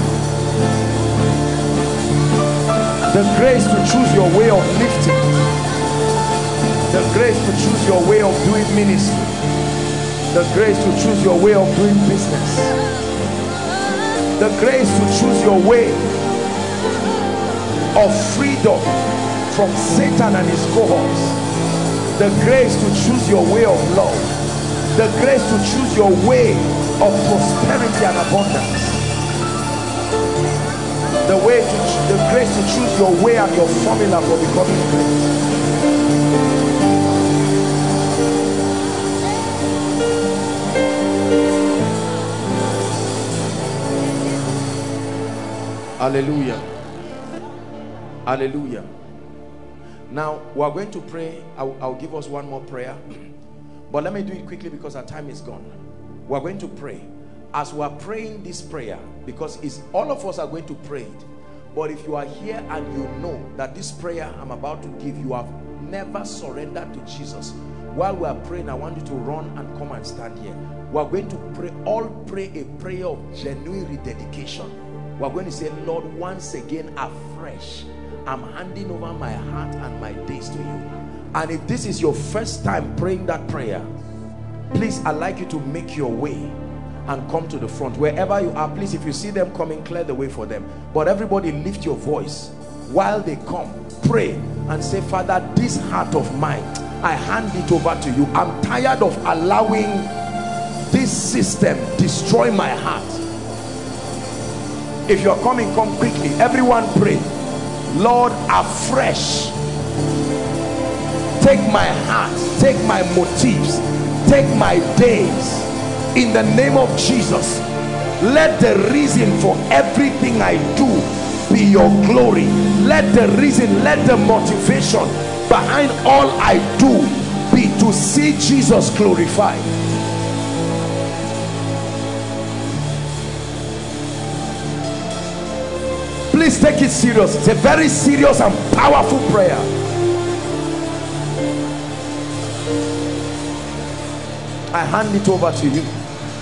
the grace to choose your way of lifting, the grace to choose your way of doing ministry, the grace to choose your way of doing business, the grace to choose your way of freedom from Satan and his cohorts, the grace to choose your way of love, the grace to choose your way of prosperity and abundance, the way to the grace to choose your way and your formula for becoming great. Hallelujah. Hallelujah. Now we are going to pray. I'll, I'll give us one more prayer, but let me do it quickly because our time is gone. We are going to pray. As we are praying this prayer, because it's all of us are going to pray it, but if you are here and you know that this prayer I'm about to give, you have never surrendered to Jesus, while we are praying, I want you to run and come and stand here. We are going to pray, all pray a prayer of genuine rededication. We are going to say, Lord, once again afresh, I'm handing over my heart and my days to you. And if this is your first time praying that prayer, please, I'd like you to make your way and come to the front. Wherever you are, please, if you see them coming, clear the way for them. But everybody lift your voice while they come. Pray and say, Father, this heart of mine, I hand it over to you. I'm tired of allowing this system destroy my heart. If you're coming, come quickly. Everyone pray. Lord, afresh, take my heart, take my motives, take my days, in the name of Jesus. Let the reason for everything I do be your glory. Let the reason, let the motivation behind all I do be to see Jesus glorified. Please take it serious. It's a very serious and powerful prayer. I hand it over to you.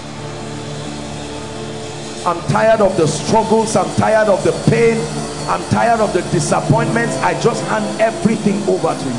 I'm tired of the struggles. I'm tired of the pain. I'm tired of the disappointments. I just hand everything over to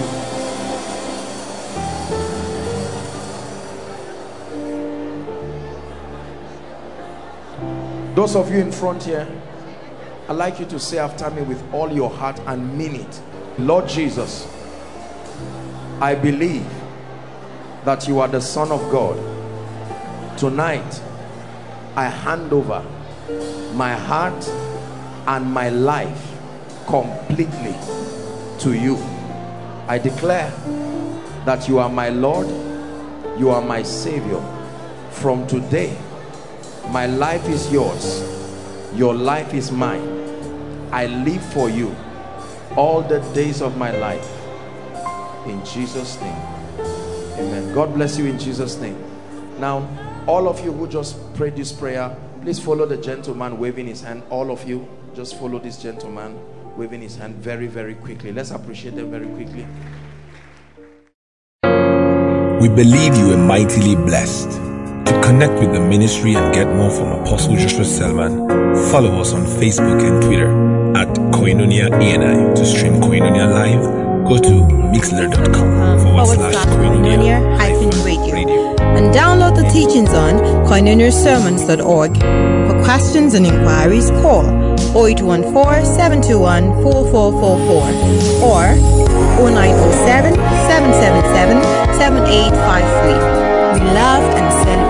you. Those of you in front here, I'd like you to say after me with all your heart and mean it. Lord Jesus, I believe that you are the Son of God. Tonight, I hand over my heart and my life completely to you. I declare that you are my Lord, you are my Savior. From today, my life is yours, your life is mine. I live for you all the days of my life. In Jesus' name, amen. God bless you in Jesus' name. Now, all of you who just prayed this prayer, please follow the gentleman waving his hand. All of you, just follow this gentleman waving his hand very, very quickly. Let's appreciate them very quickly. We believe you are mightily blessed. To connect with the ministry and get more from Apostle Joshua Selman, follow us on Facebook and Twitter at Koinonia A N I. To stream Koinonia live, go to mixler.com forward slash Koinonia hyphen radio. And download the teachings on koinonia sermons dot org. For questions and inquiries, call oh eight one four, seven two one, four four four four or oh nine oh seven, seven seven seven, seven eight five three. We love and celebrate